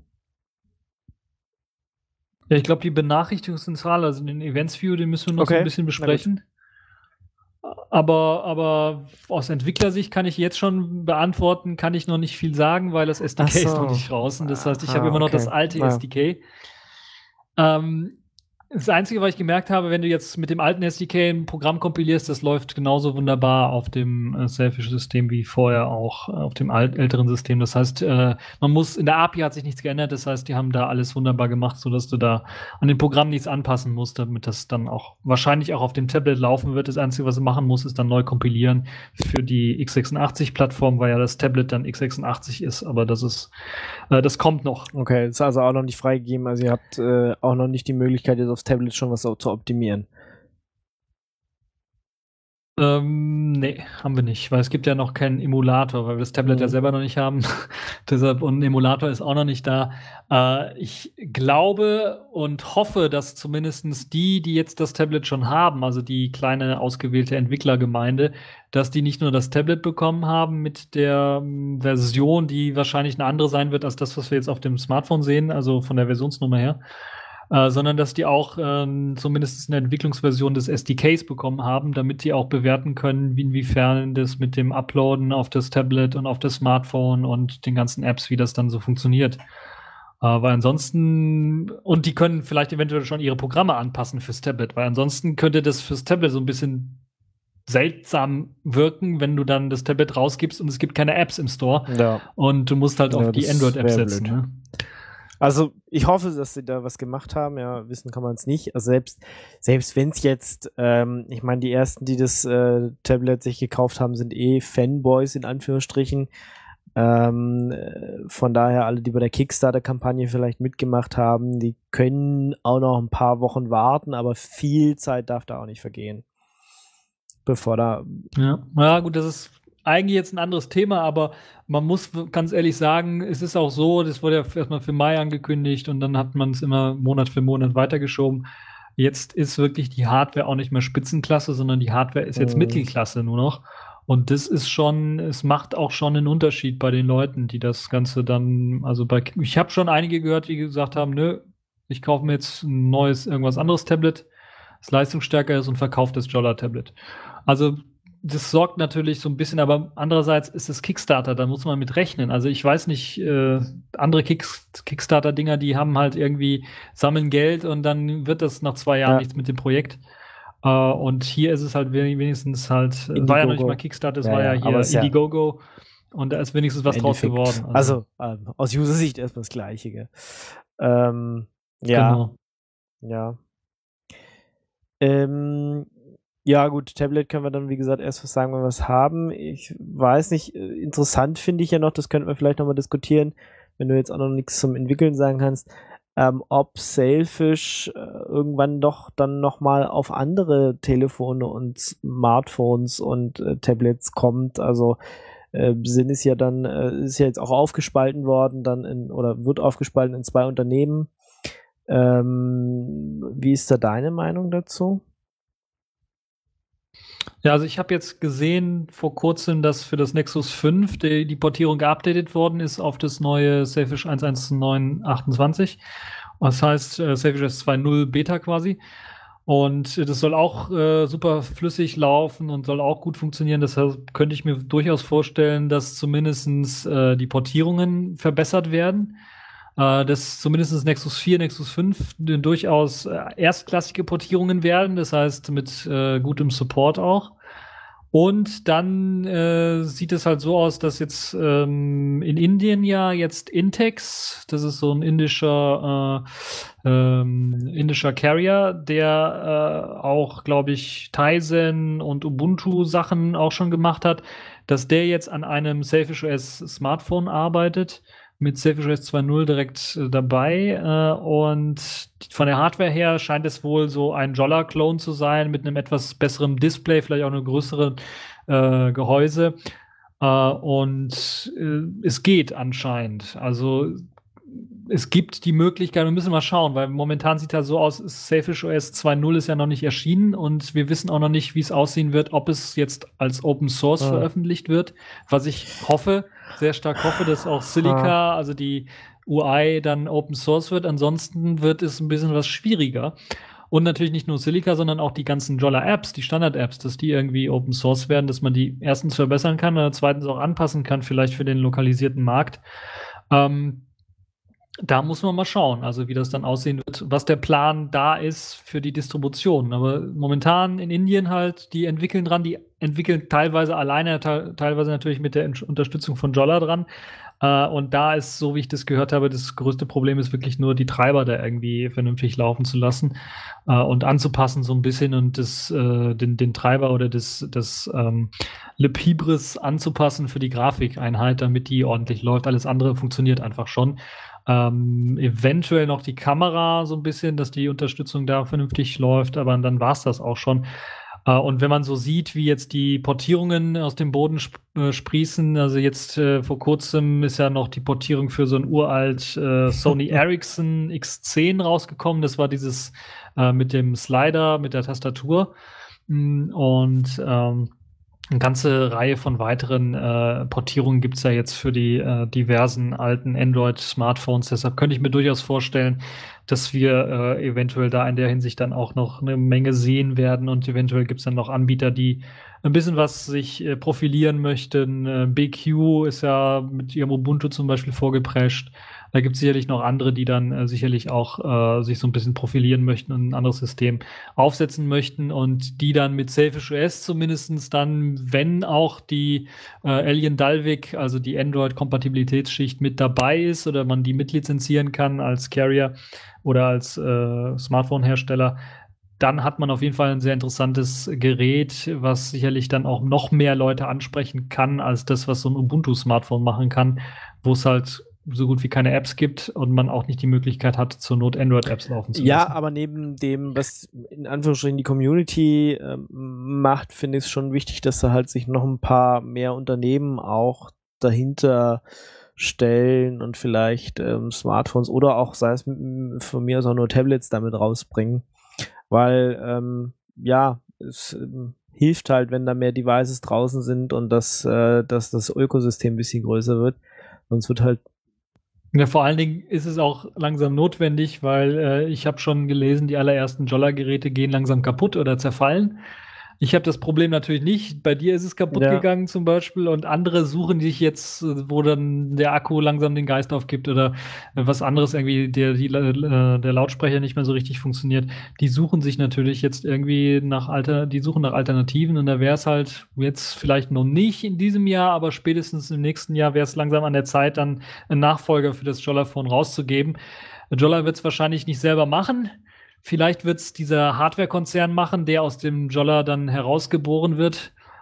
Ja, ich glaube, die Benachrichtigungszentrale, also den Events View, den müssen wir noch Okay, so ein bisschen besprechen. Aber, aber aus Entwicklersicht kann ich jetzt schon beantworten, kann ich noch nicht viel sagen, weil das S D K Ach so. ist noch nicht draußen. Das heißt, ich Aha, habe immer noch okay. das alte Ja. S D K. Ähm, das Einzige, was ich gemerkt habe, wenn du jetzt mit dem alten S D K ein Programm kompilierst, das läuft genauso wunderbar auf dem äh, Selfish-System wie vorher auch äh, auf dem alt, älteren System. Das heißt, äh, man muss, in der A P I hat sich nichts geändert. Das heißt, die haben da alles wunderbar gemacht, sodass du da an dem Programm nichts anpassen musst, damit das dann auch wahrscheinlich auch auf dem Tablet laufen wird. Das Einzige, was du machen musst, ist dann neu kompilieren für die x sechsundachtzig-Plattform, weil ja das Tablet dann x sechsundachtzig ist. Aber das ist, äh, das kommt noch. Okay, ist also auch noch nicht freigegeben. Also ihr habt äh, auch noch nicht die Möglichkeit, jetzt aufs Tablet schon was zu optimieren. Ähm, nee, haben wir nicht, weil es gibt ja noch keinen Emulator, weil wir das Tablet Mhm. ja selber noch nicht haben. Deshalb, und ein Emulator ist auch noch nicht da. Äh, ich glaube und hoffe, dass zumindest die, die jetzt das Tablet schon haben, also die kleine ausgewählte Entwicklergemeinde, dass die nicht nur das Tablet bekommen haben mit der ähm, Version, die wahrscheinlich eine andere sein wird als das, was wir jetzt auf dem Smartphone sehen, also von der Versionsnummer her. Äh, sondern dass die auch ähm, zumindest eine Entwicklungsversion des S D Ks bekommen haben, damit die auch bewerten können, wie inwiefern das mit dem Uploaden auf das Tablet und auf das Smartphone und den ganzen Apps, wie das dann so funktioniert. Äh, weil ansonsten, und die können vielleicht eventuell schon ihre Programme anpassen fürs Tablet, weil ansonsten könnte das fürs Tablet so ein bisschen seltsam wirken, wenn du dann das Tablet rausgibst und es gibt keine Apps im Store Ja. und du musst halt Ja, auf die das Android-Apps wär setzen. blöd. Ne? Also ich hoffe, dass sie da was gemacht haben. Ja, wissen kann man es nicht. Also selbst, selbst wenn es jetzt, ähm, ich meine, die ersten, die das äh, Tablet sich gekauft haben, sind eh Fanboys in Anführungsstrichen. Ähm, äh, von daher alle, die bei der Kickstarter-Kampagne vielleicht mitgemacht haben, die können auch noch ein paar Wochen warten, aber viel Zeit darf da auch nicht vergehen. Bevor da. Ja, ja gut, das ist eigentlich jetzt ein anderes Thema, aber man muss w- ganz ehrlich sagen, es ist auch so, das wurde ja erstmal für Mai angekündigt und dann hat man es immer Monat für Monat weitergeschoben. Jetzt ist wirklich die Hardware auch nicht mehr Spitzenklasse, sondern die Hardware ist jetzt Mhm. Mittelklasse nur noch. Und das ist schon, es macht auch schon einen Unterschied bei den Leuten, die das Ganze dann, also bei, ich habe schon einige gehört, die gesagt haben, nö, ich kaufe mir jetzt ein neues, irgendwas anderes Tablet, das leistungsstärker ist und verkaufe das Jolla-Tablet. Also das sorgt natürlich so ein bisschen, aber andererseits ist es Kickstarter, da muss man mit rechnen. Also ich weiß nicht, äh, andere Kicks, Kickstarter-Dinger, die haben halt irgendwie, sammeln Geld und dann wird das nach zwei Jahren Ja. nichts mit dem Projekt. Äh, und hier ist es halt wen- wenigstens halt, äh, war ja noch nicht Indiegogo. mal Kickstarter, es Ja, war ja, ja, hier aber ist ja- Indiegogo und da ist wenigstens was im draus Endeffekt- geworden. Also, ähm, aus User-Sicht erstmal das Gleiche. Gell? Ähm, ja, Genau. ja. Ähm, ja, gut, Tablet können wir dann, wie gesagt, erst was sagen, wenn wir es haben. Ich weiß nicht, äh, interessant finde ich ja noch, das könnten wir vielleicht nochmal diskutieren, wenn du jetzt auch noch nichts zum Entwickeln sagen kannst. ähm, ob Sailfish äh, irgendwann doch dann nochmal auf andere Telefone und Smartphones und äh, Tablets kommt. Also äh, Sinn ist ja dann, äh, ist ja jetzt auch aufgespalten worden, dann in, oder wird aufgespalten in zwei Unternehmen. Ähm, wie ist da deine Meinung dazu? Ja, also ich habe jetzt gesehen vor kurzem, dass für das Nexus fünf die, die Portierung geupdatet worden ist auf das neue Sailfish eins eins neun achtundzwanzig. Das heißt äh, Sailfish S zwei Punkt null Beta quasi. Und äh, das soll auch äh, super flüssig laufen und soll auch gut funktionieren. Deshalb könnte ich mir durchaus vorstellen, dass zumindest äh, die Portierungen verbessert werden. Äh, dass zumindest Nexus vier, Nexus fünf äh, durchaus äh, erstklassige Portierungen werden. Das heißt mit äh, gutem Support auch. Und dann äh, sieht es halt so aus, dass jetzt ähm, in Indien ja jetzt Intex, das ist so ein indischer äh, ähm, indischer Carrier, der äh, auch, glaube ich, Tizen und Ubuntu-Sachen auch schon gemacht hat, dass der jetzt an einem Sailfish O S Smartphone arbeitet, mit Sailfish O S zwei Punkt null direkt äh, dabei. Äh, und von der Hardware her scheint es wohl so ein Jolla-Clone zu sein, mit einem etwas besseren Display, vielleicht auch eine größere äh, Gehäuse. Äh, und äh, es geht anscheinend. Also es gibt die Möglichkeit, wir müssen mal schauen, weil momentan sieht es so aus, Sailfish O S zwei Punkt null ist ja noch nicht erschienen und wir wissen auch noch nicht, wie es aussehen wird, ob es jetzt als Open Source ah. veröffentlicht wird, was ich hoffe, sehr stark hoffe, dass auch Silica, ah. also die U I, dann Open Source wird. Ansonsten wird es ein bisschen was schwieriger. Und natürlich nicht nur Silica, sondern auch die ganzen Jolla-Apps, die Standard-Apps, dass die irgendwie Open Source werden, dass man die erstens verbessern kann oder zweitens auch anpassen kann, vielleicht für den lokalisierten Markt. Ähm, Da muss man mal schauen, also wie das dann aussehen wird, was der Plan da ist für die Distribution. Aber momentan in Indien halt, die entwickeln dran, die entwickeln teilweise alleine, te- teilweise natürlich mit der Ent- Unterstützung von Jolla dran. Äh, und da ist, so wie ich das gehört habe, das größte Problem ist wirklich nur, die Treiber da irgendwie vernünftig laufen zu lassen äh, und anzupassen so ein bisschen und das, äh, den, den Treiber oder das, das ähm, Libhybris anzupassen für die Grafikeinheit, damit die ordentlich läuft. Alles andere funktioniert einfach schon. Ähm, eventuell noch die Kamera so ein bisschen, dass die Unterstützung da vernünftig läuft, aber dann war es das auch schon. Äh, und wenn man so sieht, wie jetzt die Portierungen aus dem Boden sp äh, sprießen, also jetzt äh, vor kurzem ist ja noch die Portierung für so ein uralt äh, Sony Ericsson X zehn rausgekommen. Das war dieses äh, mit dem Slider, mit der Tastatur. Und ähm, eine ganze Reihe von weiteren äh, Portierungen gibt es ja jetzt für die äh, diversen alten Android-Smartphones. Deshalb könnte ich mir durchaus vorstellen, dass wir äh, eventuell da in der Hinsicht dann auch noch eine Menge sehen werden. Und eventuell gibt es dann noch Anbieter, die ein bisschen was sich äh, profilieren möchten. Äh, B Q ist ja mit ihrem Ubuntu zum Beispiel vorgeprescht. Da gibt es sicherlich noch andere, die dann äh, sicherlich auch äh, sich so ein bisschen profilieren möchten und ein anderes System aufsetzen möchten und die dann mit Sailfish O S zumindestens dann, wenn auch die äh, Alien Dalvik, also die Android-Kompatibilitätsschicht mit dabei ist oder man die mitlizenzieren kann als Carrier oder als äh, Smartphone-Hersteller, dann hat man auf jeden Fall ein sehr interessantes Gerät, was sicherlich dann auch noch mehr Leute ansprechen kann, als das, was so ein Ubuntu-Smartphone machen kann, wo es halt so gut wie keine Apps gibt und man auch nicht die Möglichkeit hat, zur Not Android-Apps laufen zu lassen. Ja, aber neben dem, was in Anführungsstrichen die Community äh, macht, finde ich es schon wichtig, dass da halt sich noch ein paar mehr Unternehmen auch dahinter stellen und vielleicht ähm, Smartphones oder auch, sei es mit, von mir aus auch nur Tablets damit rausbringen, weil ähm, ja, es ähm, hilft halt, wenn da mehr Devices draußen sind und dass, äh, dass das Ökosystem ein bisschen größer wird. Sonst wird halt Ja, vor allen Dingen ist es auch langsam notwendig, weil äh, ich habe schon gelesen, die allerersten Jolla-Geräte gehen langsam kaputt oder zerfallen. Ich habe das Problem natürlich nicht. Bei dir ist es kaputt Ja. gegangen zum Beispiel und andere suchen dich jetzt, wo dann der Akku langsam den Geist aufgibt oder was anderes irgendwie, der, die, äh, der Lautsprecher nicht mehr so richtig funktioniert. Die suchen sich natürlich jetzt irgendwie nach Alter, die suchen nach Alternativen und da wäre es halt jetzt vielleicht noch nicht in diesem Jahr, aber spätestens im nächsten Jahr wäre es langsam an der Zeit, dann einen Nachfolger für das Jolla-Phone rauszugeben. Jolla wird es wahrscheinlich nicht selber machen. Vielleicht wird es dieser Hardware-Konzern machen, der aus dem Jolla dann herausgeboren wird.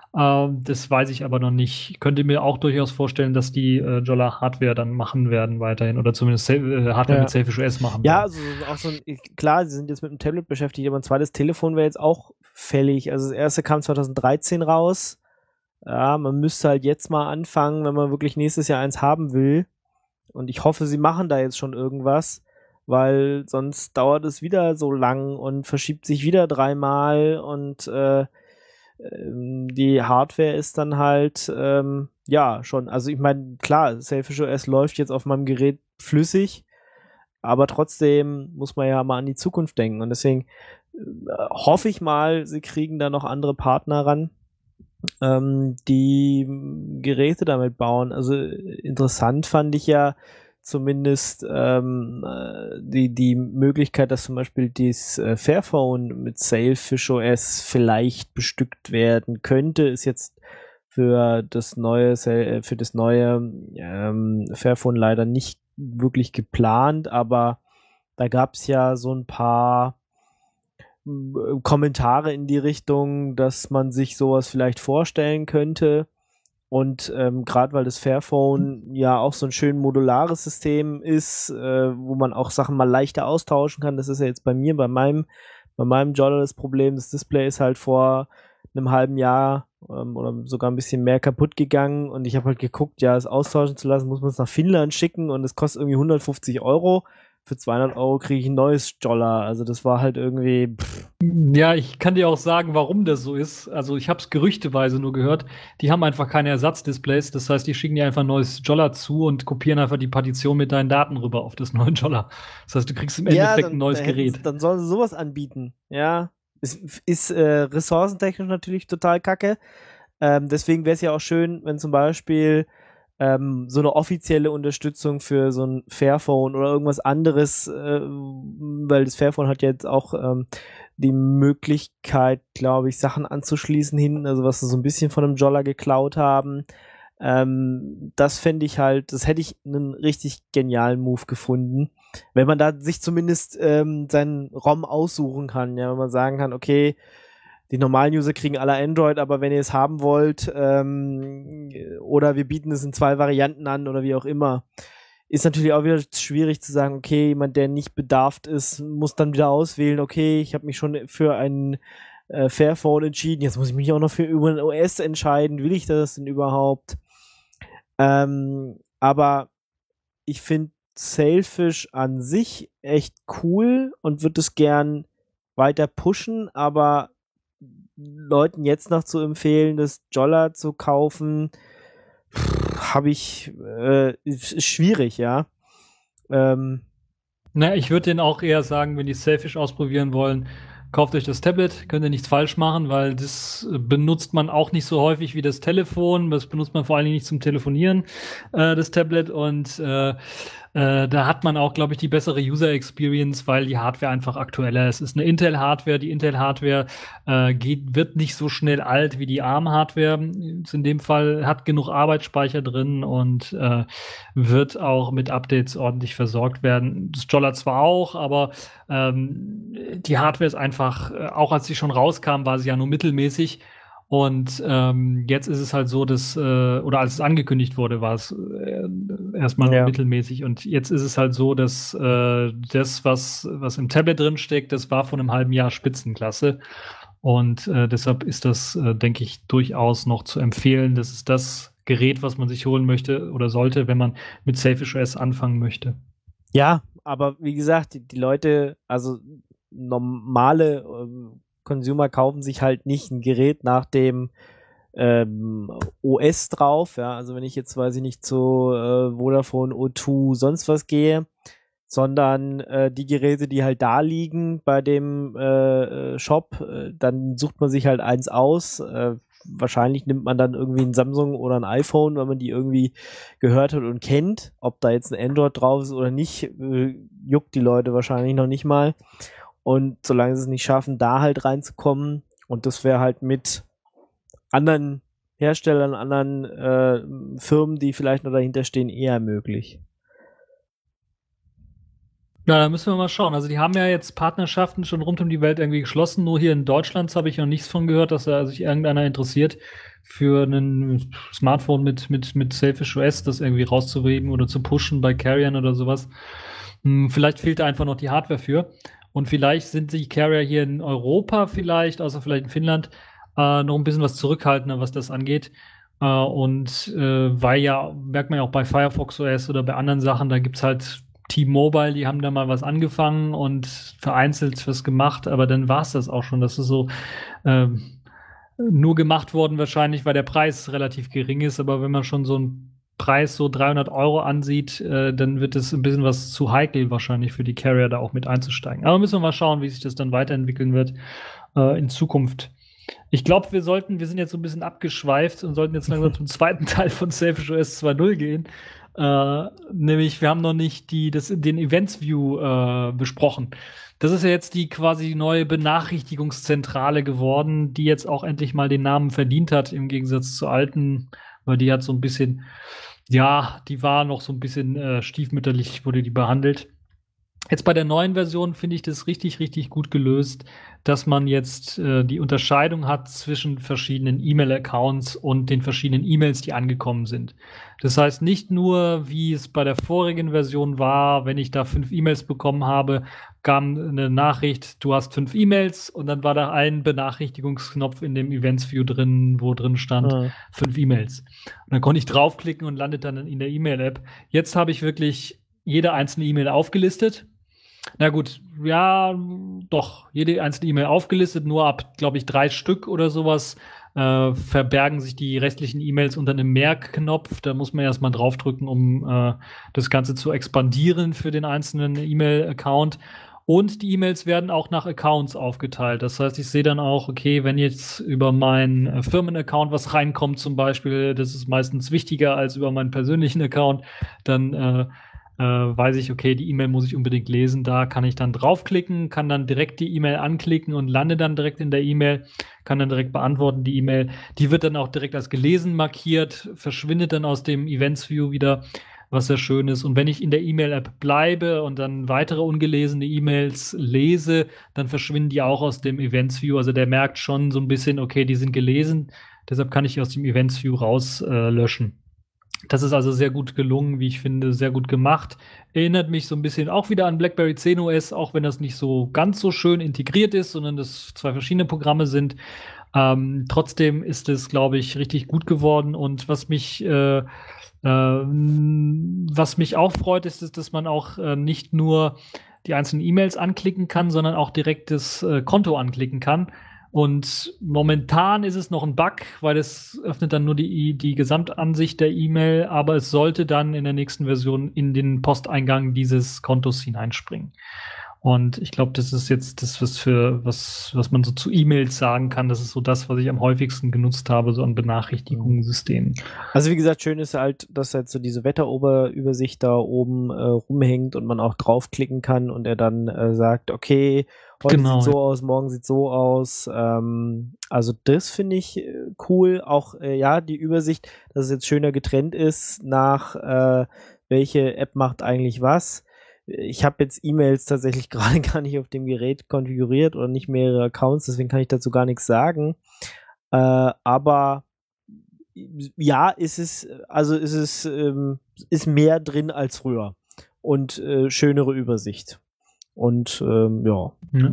Ähm, das weiß ich aber noch nicht. Ich könnte mir auch durchaus vorstellen, dass die äh, Jolla Hardware dann machen werden weiterhin oder zumindest Sa- äh, Hardware Ja. mit Selfish O S machen Ja, werden. also so- auch so ein, ich- klar, sie sind jetzt mit dem Tablet beschäftigt, aber ein zweites Telefon wäre jetzt auch fällig. Also das erste kam zwanzig dreizehn raus. Ja, man müsste halt jetzt mal anfangen, wenn man wirklich nächstes Jahr eins haben will. Und ich hoffe, sie machen da jetzt schon irgendwas, weil sonst dauert es wieder so lang und verschiebt sich wieder dreimal und äh, ähm, die Hardware ist dann halt, ähm, ja, schon, also ich meine, klar, Selfish O S läuft jetzt auf meinem Gerät flüssig, aber trotzdem muss man ja mal an die Zukunft denken und deswegen äh, hoffe ich mal, sie kriegen da noch andere Partner ran, ähm, die m, Geräte damit bauen. Also äh, interessant fand ich ja zumindest ähm, äh, die, die Möglichkeit, dass zum Beispiel dieses äh, Fairphone mit Sailfish O S vielleicht bestückt werden könnte, ist jetzt für das neue Sail- äh, für das neue ähm, Fairphone leider nicht wirklich geplant, aber da gab es ja so ein paar äh, Kommentare in die Richtung, dass man sich sowas vielleicht vorstellen könnte. Und ähm, gerade weil das Fairphone ja auch so ein schön modulares System ist, äh, wo man auch Sachen mal leichter austauschen kann, das ist ja jetzt bei mir, bei meinem, bei meinem Jolla das Problem, das Display ist halt vor einem halben Jahr ähm, oder sogar ein bisschen mehr kaputt gegangen und ich habe halt geguckt, ja, es austauschen zu lassen, muss man es nach Finnland schicken und es kostet irgendwie hundertfünfzig Euro. Für zweihundert Euro kriege ich ein neues Jolla. Also das war halt irgendwie, pff, Ja, ich kann dir auch sagen, warum das so ist. Also ich habe es gerüchteweise nur gehört. Die haben einfach keine Ersatzdisplays. Das heißt, die schicken dir einfach ein neues Jolla zu und kopieren einfach die Partition mit deinen Daten rüber auf das neue Jolla. Das heißt, du kriegst im ja, Endeffekt ein dann, neues dann, hätten sie- Gerät. dann sollen sie sowas anbieten. Ja, es ist äh, ressourcentechnisch natürlich total kacke. Ähm, deswegen wäre es ja auch schön, wenn zum Beispiel ähm, so eine offizielle Unterstützung für so ein Fairphone oder irgendwas anderes, äh, weil das Fairphone hat ja jetzt auch ähm, die Möglichkeit, glaube ich, Sachen anzuschließen hinten, also was sie so ein bisschen von einem Jolla geklaut haben. Ähm, das fände ich halt, das hätte ich einen richtig genialen Move gefunden, wenn man da sich zumindest ähm, seinen ROM aussuchen kann, ja, wenn man sagen kann, okay, die normalen User kriegen alle Android, aber wenn ihr es haben wollt, ähm, oder wir bieten es in zwei Varianten an oder wie auch immer, ist natürlich auch wieder schwierig zu sagen, okay, jemand, der nicht bedarft ist, muss dann wieder auswählen, okay, ich habe mich schon für ein äh, Fairphone entschieden, jetzt muss ich mich auch noch für über ein O S entscheiden, will ich das denn überhaupt? Ähm, aber ich finde Sailfish an sich echt cool und würde es gern weiter pushen, aber Leuten jetzt noch zu empfehlen, das Jolla zu kaufen, habe ich, äh, ist, ist schwierig, ja. Ähm, Na, ich würde denen auch eher sagen, wenn die Selfish ausprobieren wollen, kauft euch das Tablet, könnt ihr nichts falsch machen, weil das äh, benutzt man auch nicht so häufig wie das Telefon. Das benutzt man vor allen Dingen nicht zum Telefonieren, äh, das Tablet. Und äh, äh, da hat man auch, glaube ich, die bessere User Experience, weil die Hardware einfach aktueller ist. Es ist eine Intel-Hardware. Die Intel-Hardware äh, geht, wird nicht so schnell alt wie die ARM-Hardware. In dem Fall hat genug Arbeitsspeicher drin und äh, wird auch mit Updates ordentlich versorgt werden. Das Jolla zwar auch, aber ähm, die Hardware ist einfach, äh, auch als sie schon rauskam, war sie ja nur mittelmäßig. Und ähm, jetzt ist es halt so, dass, äh, oder als es angekündigt wurde, war es äh, erstmal nur Ja. mittelmäßig. Und jetzt ist es halt so, dass äh, das, was, was im Tablet drin steckt, das war vor einem halben Jahr Spitzenklasse. Und äh, deshalb ist das, äh, denke ich, durchaus noch zu empfehlen. Das ist das Gerät, was man sich holen möchte oder sollte, wenn man mit Selfish O S anfangen möchte. ja, aber wie gesagt, die, die Leute, also normale ähm, Consumer kaufen sich halt nicht ein Gerät nach dem ähm, O S drauf, ja, also wenn ich jetzt, weiß ich nicht, zu äh, Vodafone, O zwei, sonst was gehe, sondern äh, die Geräte, die halt da liegen bei dem äh, Shop, äh, dann sucht man sich halt eins aus. Äh, wahrscheinlich nimmt man dann irgendwie ein Samsung oder ein iPhone, weil man die irgendwie gehört hat und kennt. Ob da jetzt ein Android drauf ist oder nicht, äh, juckt die Leute wahrscheinlich noch nicht mal. Und solange sie es nicht schaffen, da halt reinzukommen, und das wäre halt mit anderen Herstellern, anderen äh, Firmen, die vielleicht noch dahinter stehen, eher möglich. Ja, da müssen wir mal schauen. Also die haben ja jetzt Partnerschaften schon rund um die Welt irgendwie geschlossen. Nur hier in Deutschland habe ich noch nichts von gehört, dass da sich irgendeiner interessiert, für ein Smartphone mit, mit, mit Selfish O S das irgendwie rauszuweben oder zu pushen bei Carriern oder sowas. Hm, vielleicht fehlt da einfach noch die Hardware für. Und vielleicht sind die Carrier hier in Europa vielleicht, außer vielleicht in Finnland, äh, noch ein bisschen was zurückhaltender, was das angeht. Äh, und äh, weil ja, merkt man ja auch bei Firefox O S oder bei anderen Sachen, da gibt's halt T-Mobile, die haben da mal was angefangen und vereinzelt was gemacht, aber dann war's das auch schon. Das ist so ähm, nur gemacht worden wahrscheinlich, weil der Preis relativ gering ist, aber wenn man schon so einen Preis so dreihundert Euro ansieht, äh, dann wird es ein bisschen was zu heikel wahrscheinlich für die Carrier da auch mit einzusteigen. Aber müssen wir mal schauen, wie sich das dann weiterentwickeln wird äh, in Zukunft. Ich glaube, wir sollten, wir sind jetzt so ein bisschen abgeschweift und sollten jetzt langsam zum zweiten Teil von Selfish O S zwei Punkt null gehen. Äh, nämlich, wir haben noch nicht die, das, den Events View äh, besprochen. Das ist ja jetzt die quasi neue Benachrichtigungszentrale geworden, die jetzt auch endlich mal den Namen verdient hat, im Gegensatz zur alten, weil die hat so ein bisschen, ja, die war noch so ein bisschen äh, stiefmütterlich, wurde die behandelt. Jetzt bei der neuen Version finde ich das richtig, richtig gut gelöst, dass man jetzt äh, die Unterscheidung hat zwischen verschiedenen E-Mail-Accounts und den verschiedenen E-Mails, die angekommen sind. Das heißt nicht nur, wie es bei der vorigen Version war, wenn ich da fünf E-Mails bekommen habe, kam eine Nachricht, du hast fünf E-Mails und dann war da ein Benachrichtigungsknopf in dem Events View drin, wo drin stand, Mhm. fünf E-Mails. Und dann konnte ich draufklicken und landet dann in der E-Mail-App. Jetzt habe ich wirklich jede einzelne E-Mail aufgelistet. Na gut, ja, doch, jede einzelne E-Mail aufgelistet, nur ab, glaube ich, drei Stück oder sowas äh, verbergen sich die restlichen E-Mails unter einem Merkknopf. Da muss man erstmal draufdrücken, um äh, das Ganze zu expandieren für den einzelnen E-Mail-Account. Und die E-Mails werden auch nach Accounts aufgeteilt. Das heißt, ich sehe dann auch, okay, wenn jetzt über meinen äh, Firmenaccount was reinkommt zum Beispiel, das ist meistens wichtiger als über meinen persönlichen Account, dann äh, Äh, weiß ich, okay, die E-Mail muss ich unbedingt lesen, da kann ich dann draufklicken, kann dann direkt die E-Mail anklicken und lande dann direkt in der E-Mail, kann dann direkt beantworten die E-Mail. Die wird dann auch direkt als gelesen markiert, verschwindet dann aus dem Events View wieder, was sehr schön ist. Und wenn ich in der E-Mail-App bleibe und dann weitere ungelesene E-Mails lese, dann verschwinden die auch aus dem Events View. Also der merkt schon so ein bisschen, okay, die sind gelesen, deshalb kann ich die aus dem Events View rauslöschen. Äh, Das ist also sehr gut gelungen, wie ich finde, sehr gut gemacht. Erinnert mich so ein bisschen auch wieder an BlackBerry zehn O S, auch wenn das nicht so ganz so schön integriert ist, sondern das zwei verschiedene Programme sind. Ähm, trotzdem ist es, glaube ich, richtig gut geworden. Und was mich, äh, äh, was mich auch freut, ist, ist, dass man auch äh, nicht nur die einzelnen E-Mails anklicken kann, sondern auch direkt das äh, Konto anklicken kann. Und momentan ist es noch ein Bug, weil es öffnet dann nur die, die Gesamtansicht der E-Mail, aber es sollte dann in der nächsten Version in den Posteingang dieses Kontos hineinspringen. Und ich glaube, das ist jetzt das, was für was, was man so zu E-Mails sagen kann. Das ist so das, was ich am häufigsten genutzt habe, so an Benachrichtigungssystemen. Also wie gesagt, schön ist halt, dass jetzt so diese Wetterübersicht da oben äh, rumhängt und man auch draufklicken kann und er dann äh, sagt, okay, heute Genau, sieht so ja. aus, morgen sieht so aus. Ähm, also das finde ich äh, cool. Auch äh, ja, die Übersicht, dass es jetzt schöner getrennt ist nach äh, welche App macht eigentlich was. Ich habe jetzt E-Mails tatsächlich gerade gar nicht auf dem Gerät konfiguriert oder nicht mehrere Accounts, deswegen kann ich dazu gar nichts sagen. Äh, aber ja, ist es, also ist es, ähm, ist mehr drin als früher und äh, schönere Übersicht. Und ähm, ja. Ja.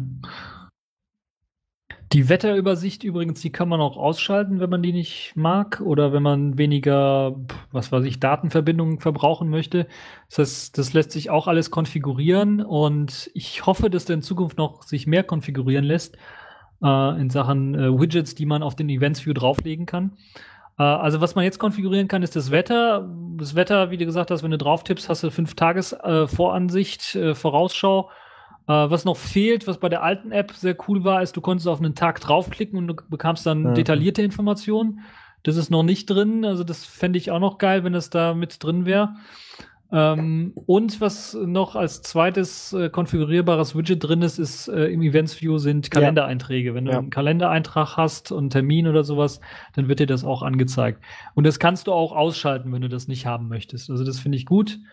Die Wetterübersicht übrigens, die kann man auch ausschalten, wenn man die nicht mag oder wenn man weniger, was weiß ich, Datenverbindungen verbrauchen möchte. Das heißt, das lässt sich auch alles konfigurieren und ich hoffe, dass da in Zukunft noch sich mehr konfigurieren lässt äh, in Sachen äh, Widgets, die man auf den Events View drauflegen kann. Äh, also was man jetzt konfigurieren kann, ist das Wetter. Das Wetter, wie du gesagt hast, wenn du drauf tippst, hast du fünf Tages äh, Voransicht, äh, Vorausschau. Uh, was noch fehlt, was bei der alten App sehr cool war, ist, du konntest auf einen Tag draufklicken und du bekamst dann Ja. detaillierte Informationen. Das ist noch nicht drin, also das fände ich auch noch geil, wenn das da mit drin wäre. Ähm, und was noch als zweites äh, konfigurierbares Widget drin ist, ist äh, im Events View sind Kalendereinträge. Wenn du Ja. einen Kalendereintrag hast und einen Termin oder sowas, dann wird dir das auch angezeigt. Und das kannst du auch ausschalten, wenn du das nicht haben möchtest. Also das finde ich gut.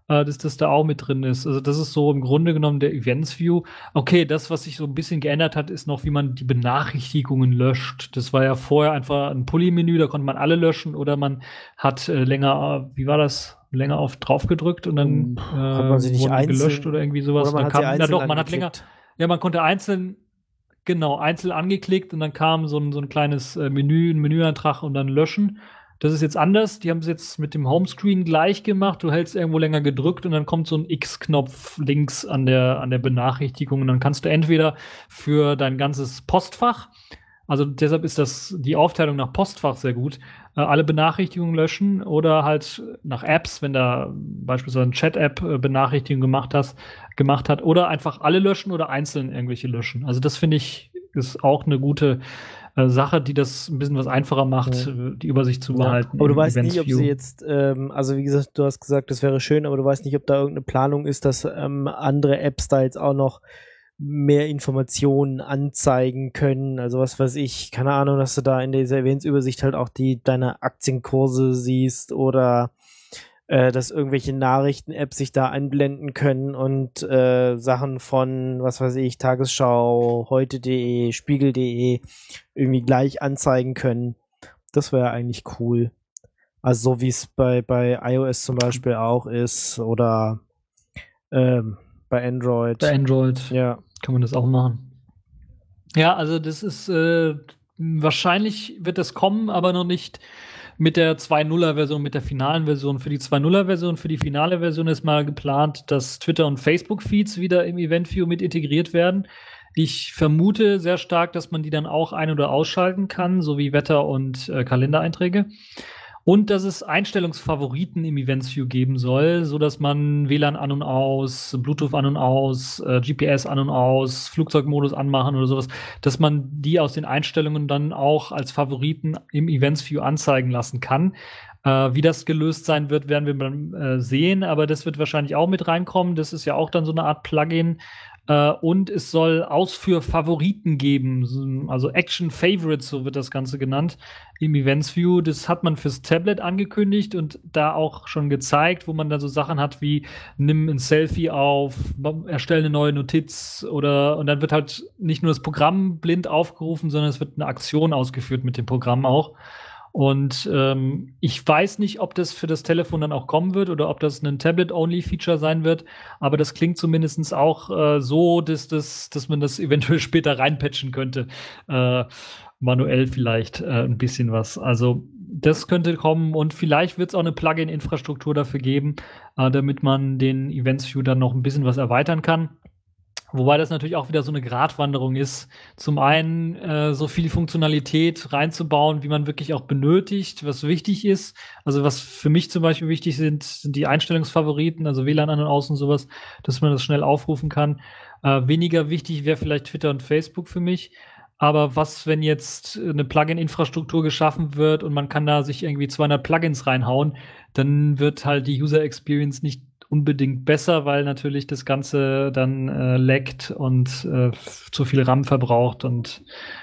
äh, dass das da auch mit drin ist. Also das ist so im Grunde genommen der Events View. Okay, das, was sich so ein bisschen geändert hat, ist noch, wie man die Benachrichtigungen löscht. Das war ja vorher einfach ein Pulli-Menü, da konnte man alle löschen oder man hat äh, länger, wie war das? länger auf drauf gedrückt und dann äh, Hat man sie nicht wurden die einzeln- gelöscht oder irgendwie sowas. oder man Dann hat sie kam, na einzeln doch, man hat länger, angeklickt. ja, man konnte einzeln, genau, einzeln angeklickt und dann kam so ein, so ein kleines äh, Menü, ein Menüantrag und dann löschen. Das ist jetzt anders. Die haben es jetzt mit dem Homescreen gleich gemacht. Du hältst irgendwo länger gedrückt und dann kommt so ein X-Knopf links an der, an der Benachrichtigung und dann kannst du entweder für dein ganzes Postfach, also deshalb ist das die Aufteilung nach Postfach sehr gut, äh, alle Benachrichtigungen löschen oder halt nach Apps, wenn da beispielsweise eine Chat-App äh, Benachrichtigung gemacht hast, gemacht hat, oder einfach alle löschen oder einzeln irgendwelche löschen. Also das finde ich ist auch eine gute äh, Sache, die das ein bisschen was einfacher macht, Ja. äh, die Übersicht zu Ja. behalten. Aber du im weißt Events nicht, ob View. sie jetzt, ähm, also wie gesagt, du hast gesagt, das wäre schön, aber du weißt nicht, ob da irgendeine Planung ist, dass ähm, andere Apps da jetzt auch noch mehr Informationen anzeigen können. Also was weiß ich, keine Ahnung, dass du da in dieser Eventsübersicht halt auch die deine Aktienkurse siehst oder äh, dass irgendwelche Nachrichten-Apps sich da einblenden können und äh, Sachen von, was weiß ich, Tagesschau, heute.de, Spiegel.de irgendwie gleich anzeigen können. Das wäre eigentlich cool. Also so wie es bei, bei iOS zum Beispiel auch ist oder ähm, bei Android. Bei Android Ja. kann man das auch machen. Ja, also das ist äh, wahrscheinlich wird das kommen, aber noch nicht mit der zwei Punkt null-Version, mit der finalen Version. Für die zwei Punkt null-Version, für die finale Version ist mal geplant, dass Twitter- und Facebook-Feeds wieder im Event-View mit integriert werden. Ich vermute sehr stark, dass man die dann auch ein- oder ausschalten kann, sowie Wetter- und äh, Kalendereinträge. Und dass es Einstellungsfavoriten im Events View geben soll, so dass man W L A N an und aus, Bluetooth an und aus, äh, G P S an und aus, Flugzeugmodus anmachen oder sowas, dass man die aus den Einstellungen dann auch als Favoriten im Events View anzeigen lassen kann. Äh, wie das gelöst sein wird, werden wir dann äh, sehen, aber das wird wahrscheinlich auch mit reinkommen. Das ist ja auch dann so eine Art Plugin. Uh, und es soll Ausführfavoriten geben, also Action Favorites, so wird das Ganze genannt, im Events View. Das hat man fürs Tablet angekündigt und da auch schon gezeigt, wo man dann so Sachen hat wie nimm ein Selfie auf, erstelle eine neue Notiz oder und dann wird halt nicht nur das Programm blind aufgerufen, sondern es wird eine Aktion ausgeführt mit dem Programm auch. Und ähm, ich weiß nicht, ob das für das Telefon dann auch kommen wird oder ob das ein Tablet-Only-Feature sein wird, aber das klingt zumindest auch äh, so, dass, das, dass man das eventuell später reinpatchen könnte. Äh, manuell vielleicht äh, ein bisschen was. Also das könnte kommen und vielleicht wird es auch eine Plugin-Infrastruktur dafür geben, äh, damit man den Events View dann noch ein bisschen was erweitern kann. Wobei das natürlich auch wieder so eine Gratwanderung ist. Zum einen äh, so viel Funktionalität reinzubauen, wie man wirklich auch benötigt, was wichtig ist. Also was für mich zum Beispiel wichtig sind, sind die Einstellungsfavoriten, also W L A N an und aus und sowas, dass man das schnell aufrufen kann. Äh, weniger wichtig wäre vielleicht Twitter und Facebook für mich. Aber was, wenn jetzt eine Plugin-Infrastruktur geschaffen wird und man kann da sich irgendwie zweihundert Plugins reinhauen, dann wird halt die User Experience nicht unbedingt besser, weil natürlich das Ganze dann äh, laggt und äh, zu viel RAM verbraucht und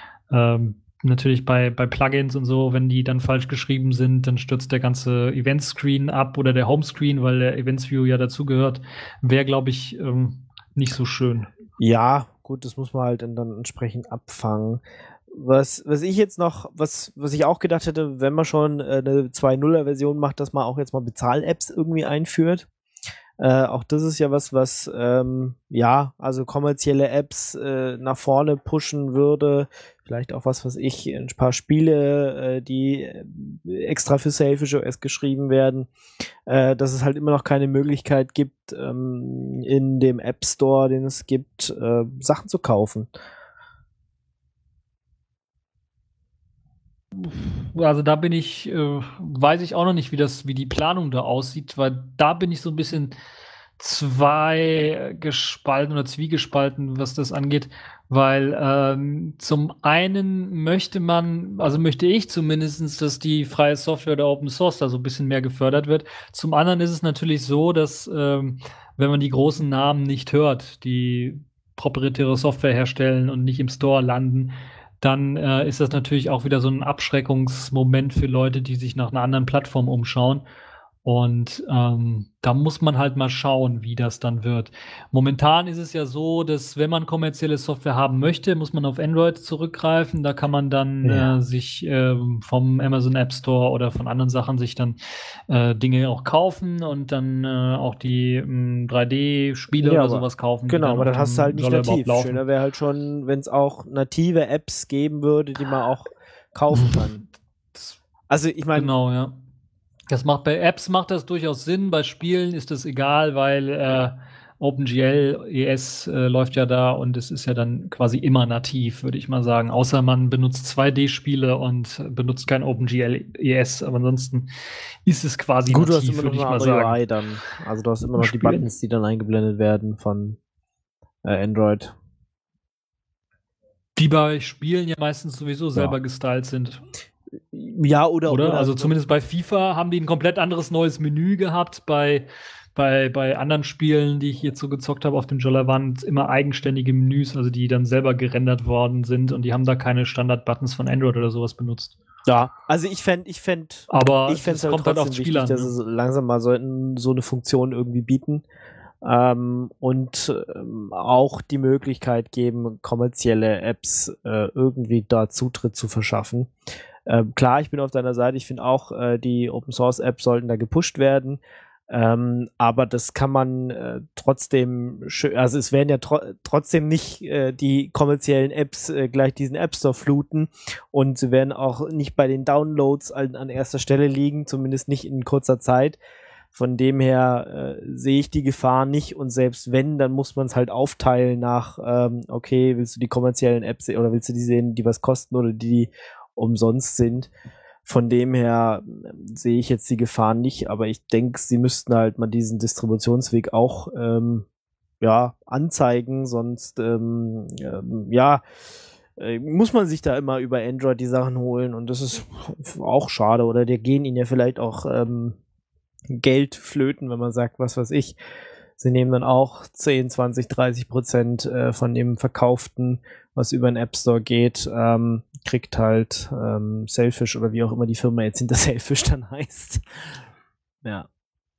ähm, natürlich bei, bei Plugins und so, wenn die dann falsch geschrieben sind, dann stürzt der ganze Event-Screen ab oder der Home-Screen, weil der Events-View ja dazugehört, wäre, glaube ich, ähm, nicht so schön. Ja, gut, das muss man halt dann, dann entsprechend abfangen. Was, was ich jetzt noch, was, was ich auch gedacht hätte, wenn man schon äh, eine zwei Punkt null-Version macht, dass man auch jetzt mal Bezahl-Apps irgendwie einführt. Äh, auch das ist ja was, was ähm, ja, also kommerzielle Apps äh, nach vorne pushen würde. Vielleicht auch was, was ich, ein paar Spiele, äh, die extra für Selfish O S geschrieben werden, äh, dass es halt immer noch keine Möglichkeit gibt, ähm, in dem App Store, den es gibt, äh, Sachen zu kaufen. Also da bin ich, äh, weiß ich auch noch nicht, wie das, wie die Planung da aussieht, weil da bin ich so ein bisschen zweigespalten oder zwiegespalten, was das angeht, weil ähm, zum einen möchte man, also möchte ich zumindest, dass die freie Software oder Open Source da so ein bisschen mehr gefördert wird. Zum anderen ist es natürlich so, dass ähm, wenn man die großen Namen nicht hört, die proprietäre Software herstellen und nicht im Store landen, dann äh, ist das natürlich auch wieder so ein Abschreckungsmoment für Leute, die sich nach einer anderen Plattform umschauen. Und ähm, da muss man halt mal schauen, wie das dann wird. Momentan ist es ja so, dass wenn man kommerzielle Software haben möchte, muss man auf Android zurückgreifen. Da kann man dann Ja. äh, sich äh, vom Amazon App Store oder von anderen Sachen sich dann äh, Dinge auch kaufen und dann äh, auch die ähm, drei D-Spiele Ja, oder aber- sowas kaufen. die Genau, aber auf dann hast du dem halt nicht Jolla überhaupt nativ. laufen. Schöner wäre halt schon, wenn es auch native Apps geben würde, die man auch kaufen kann. Also ich meine, Genau, ja. Das macht bei Apps macht das durchaus Sinn, bei Spielen ist das egal, weil äh, OpenGL E S äh, läuft ja da und es ist ja dann quasi immer nativ, würde ich mal sagen. Außer man benutzt zwei D-Spiele und benutzt kein OpenGL E S, aber ansonsten ist es quasi gut, du hast nativ, immer noch würde ich eine mal andere sagen. U I dann. Also du hast immer noch die Spielen. Buttons, die dann eingeblendet werden von äh, Android. Die bei Spielen ja meistens sowieso selber gestylt sind. Ja, oder, Oder? oder Also zumindest bei FIFA haben die ein komplett anderes neues Menü gehabt. Bei, bei, bei anderen Spielen, die ich jetzt so gezockt habe auf dem Jolla, waren es immer eigenständige Menüs, also die dann selber gerendert worden sind und die haben da keine Standard-Buttons von Android oder sowas benutzt. Ja, also ich fände, ich fände, Aber ich fände es halt kommt halt trotzdem aufs wichtig, Spiel an. dass Ne? es langsam mal sollten so eine Funktion irgendwie bieten. Ähm, und ähm, auch die Möglichkeit geben, kommerzielle Apps äh, irgendwie da Zutritt zu verschaffen. Ähm, klar, ich bin auf deiner Seite. Ich finde auch, äh, die Open-Source-Apps sollten da gepusht werden. Ähm, aber das kann man äh, trotzdem, schö- also es werden ja tro trotzdem nicht äh, die kommerziellen Apps äh, gleich diesen App Store fluten und sie werden auch nicht bei den Downloads an, an erster Stelle liegen, zumindest nicht in kurzer Zeit. Von dem her äh, sehe ich die Gefahr nicht und selbst wenn, dann muss man es halt aufteilen nach, ähm, okay, willst du die kommerziellen Apps sehen oder willst du die sehen, die was kosten oder die umsonst sind. Von dem her ähm, sehe ich jetzt die Gefahr nicht, aber ich denke, sie müssten halt mal diesen Distributionsweg auch ähm, ja, anzeigen, sonst ähm, ähm, ja, äh, muss man sich da immer über Android die Sachen holen und das ist auch schade oder der gehen ihnen ja vielleicht auch ähm, Geld flöten, wenn man sagt, was weiß ich, sie nehmen dann auch zehn, zwanzig, dreißig Prozent äh, von dem Verkauften, was über den App Store geht, ähm, kriegt halt ähm, Sailfish oder wie auch immer die Firma jetzt hinter Sailfish dann heißt. Ja.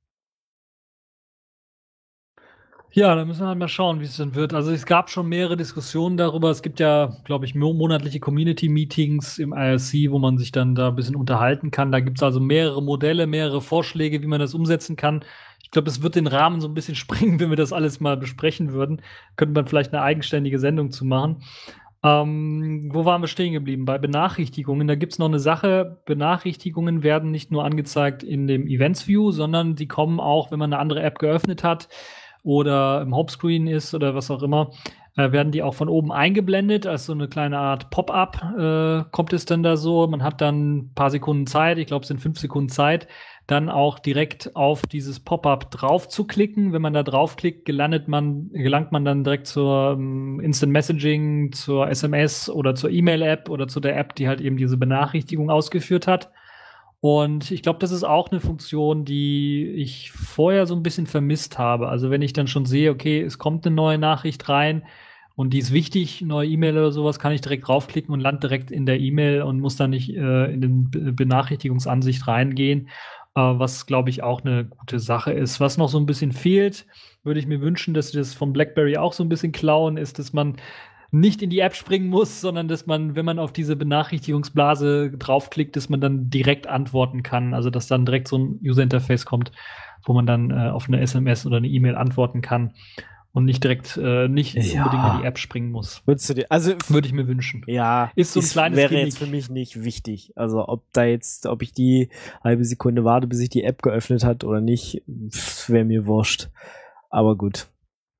Ja, da müssen wir halt mal schauen, wie es dann wird. Also es gab schon mehrere Diskussionen darüber. Es gibt ja, glaube ich, mo monatliche Community-Meetings im I R C, wo man sich dann da ein bisschen unterhalten kann. Da gibt es also mehrere Modelle, mehrere Vorschläge, wie man das umsetzen kann. Ich glaube, es wird den Rahmen so ein bisschen sprengen, wenn wir das alles mal besprechen würden. Könnte man vielleicht eine eigenständige Sendung zu machen. Ähm, wo waren wir stehen geblieben? Bei Benachrichtigungen. Da gibt es noch eine Sache. Benachrichtigungen werden nicht nur angezeigt in dem Events View, sondern die kommen auch, wenn man eine andere App geöffnet hat oder im Homescreen ist oder was auch immer, äh, werden die auch von oben eingeblendet, als so eine kleine Art Pop-up äh, kommt es dann da so. Man hat dann ein paar Sekunden Zeit, ich glaube, es sind fünf Sekunden Zeit, dann auch direkt auf dieses Pop-up drauf zu klicken. Wenn man da draufklickt, gelandet man, gelangt man dann direkt zur um, Instant Messaging, zur S M S oder zur E-Mail-App oder zu der App, die halt eben diese Benachrichtigung ausgeführt hat. Und ich glaube, das ist auch eine Funktion, die ich vorher so ein bisschen vermisst habe. Also wenn ich dann schon sehe, okay, es kommt eine neue Nachricht rein und die ist wichtig, neue E-Mail oder sowas, kann ich direkt draufklicken und lande direkt in der E-Mail und muss dann nicht äh, in den Be- Benachrichtigungsansicht reingehen, äh, was, glaube ich, auch eine gute Sache ist. Was noch so ein bisschen fehlt, würde ich mir wünschen, dass sie das vom BlackBerry auch so ein bisschen klauen, ist, dass man nicht in die App springen muss, sondern dass man, wenn man auf diese Benachrichtigungsblase draufklickt, dass man dann direkt antworten kann. Also dass dann direkt so ein User-Interface kommt, wo man dann äh, auf eine S M S oder eine E-Mail antworten kann und nicht direkt äh, nicht Ja. unbedingt in die App springen muss. Würdest du dir, also Würde ich mir wünschen. ja, Ist so ein es kleines wäre Gimmick. jetzt für mich nicht wichtig. Also ob da jetzt, ob ich die halbe Sekunde warte, bis ich die App geöffnet hat oder nicht, wäre mir wurscht. Aber gut.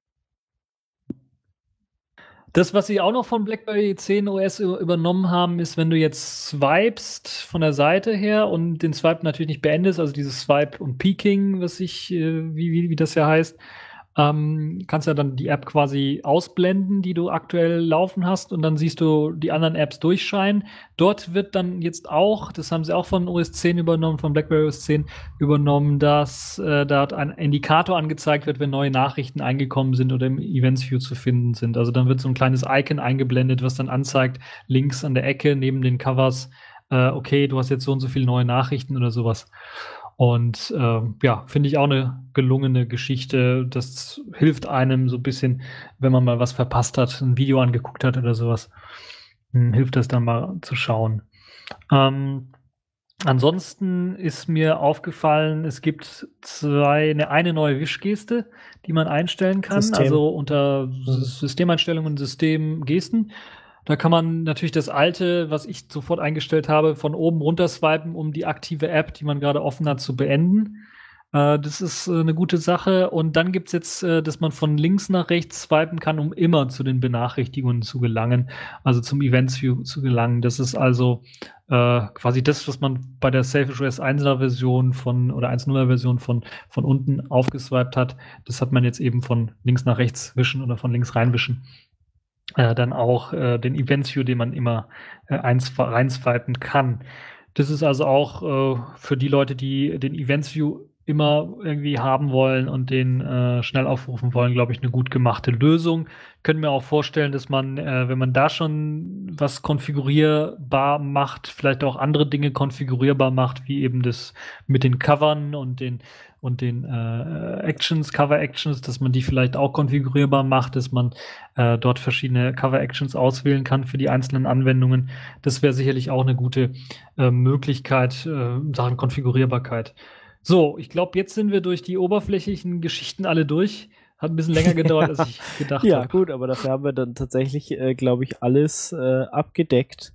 Das, was sie auch noch von BlackBerry zehn O S übernommen haben, ist, wenn du jetzt swipest von der Seite her und den Swipe natürlich nicht beendest, also dieses Swipe und Peaking, was ich, äh, wie, wie, wie das ja heißt, ähm, kannst ja dann die App quasi ausblenden, die du aktuell laufen hast, und dann siehst du die anderen Apps durchscheinen. Dort wird dann jetzt auch, das haben sie auch von O S zehn übernommen, von BlackBerry O S zehn übernommen, dass äh, da ein Indikator angezeigt wird, wenn neue Nachrichten eingekommen sind oder im Events View zu finden sind. Also dann wird so ein kleines Icon eingeblendet, was dann anzeigt, links an der Ecke neben den Covers, äh, okay, du hast jetzt so und so viele neue Nachrichten oder sowas. Und äh, ja, finde ich auch eine gelungene Geschichte. Das hilft einem so ein bisschen, wenn man mal was verpasst hat, ein Video angeguckt hat oder sowas, hm, hilft das dann mal zu schauen. Ähm, ansonsten ist mir aufgefallen, es gibt zwei, eine, eine neue Wischgeste, die man einstellen kann. System. Also unter Systemeinstellungen, Systemgesten. Da kann man natürlich das alte, was ich sofort eingestellt habe, von oben runter swipen, um die aktive App, die man gerade offen hat, zu beenden. Äh, das ist äh, eine gute Sache. Und dann gibt's jetzt, äh, dass man von links nach rechts swipen kann, um immer zu den Benachrichtigungen zu gelangen, also zum Events View zu gelangen. Das ist also äh, quasi das, was man bei der SafeOS einser Version von oder eins Punkt nuller Version von, von unten aufgeswiped hat. Das hat man jetzt eben von links nach rechts wischen oder von links reinwischen. Äh, dann auch äh, den Events View, den man immer äh, eins reinswipen kann. Das ist also auch äh, für die Leute, die den Events View immer irgendwie haben wollen und den äh, schnell aufrufen wollen, glaube ich, eine gut gemachte Lösung. Können mir auch vorstellen, dass man, äh, wenn man da schon was konfigurierbar macht, vielleicht auch andere Dinge konfigurierbar macht, wie eben das mit den Covern und den und den äh, Actions, Cover-Actions, dass man die vielleicht auch konfigurierbar macht, dass man äh, dort verschiedene Cover-Actions auswählen kann für die einzelnen Anwendungen. Das wäre sicherlich auch eine gute äh, Möglichkeit äh, in Sachen Konfigurierbarkeit. So, ich glaube, jetzt sind wir durch die oberflächlichen Geschichten alle durch. Hat ein bisschen länger gedauert, als ich gedacht habe. Ja, hab. Gut, aber dafür haben wir dann tatsächlich, äh, glaube ich, alles äh, abgedeckt.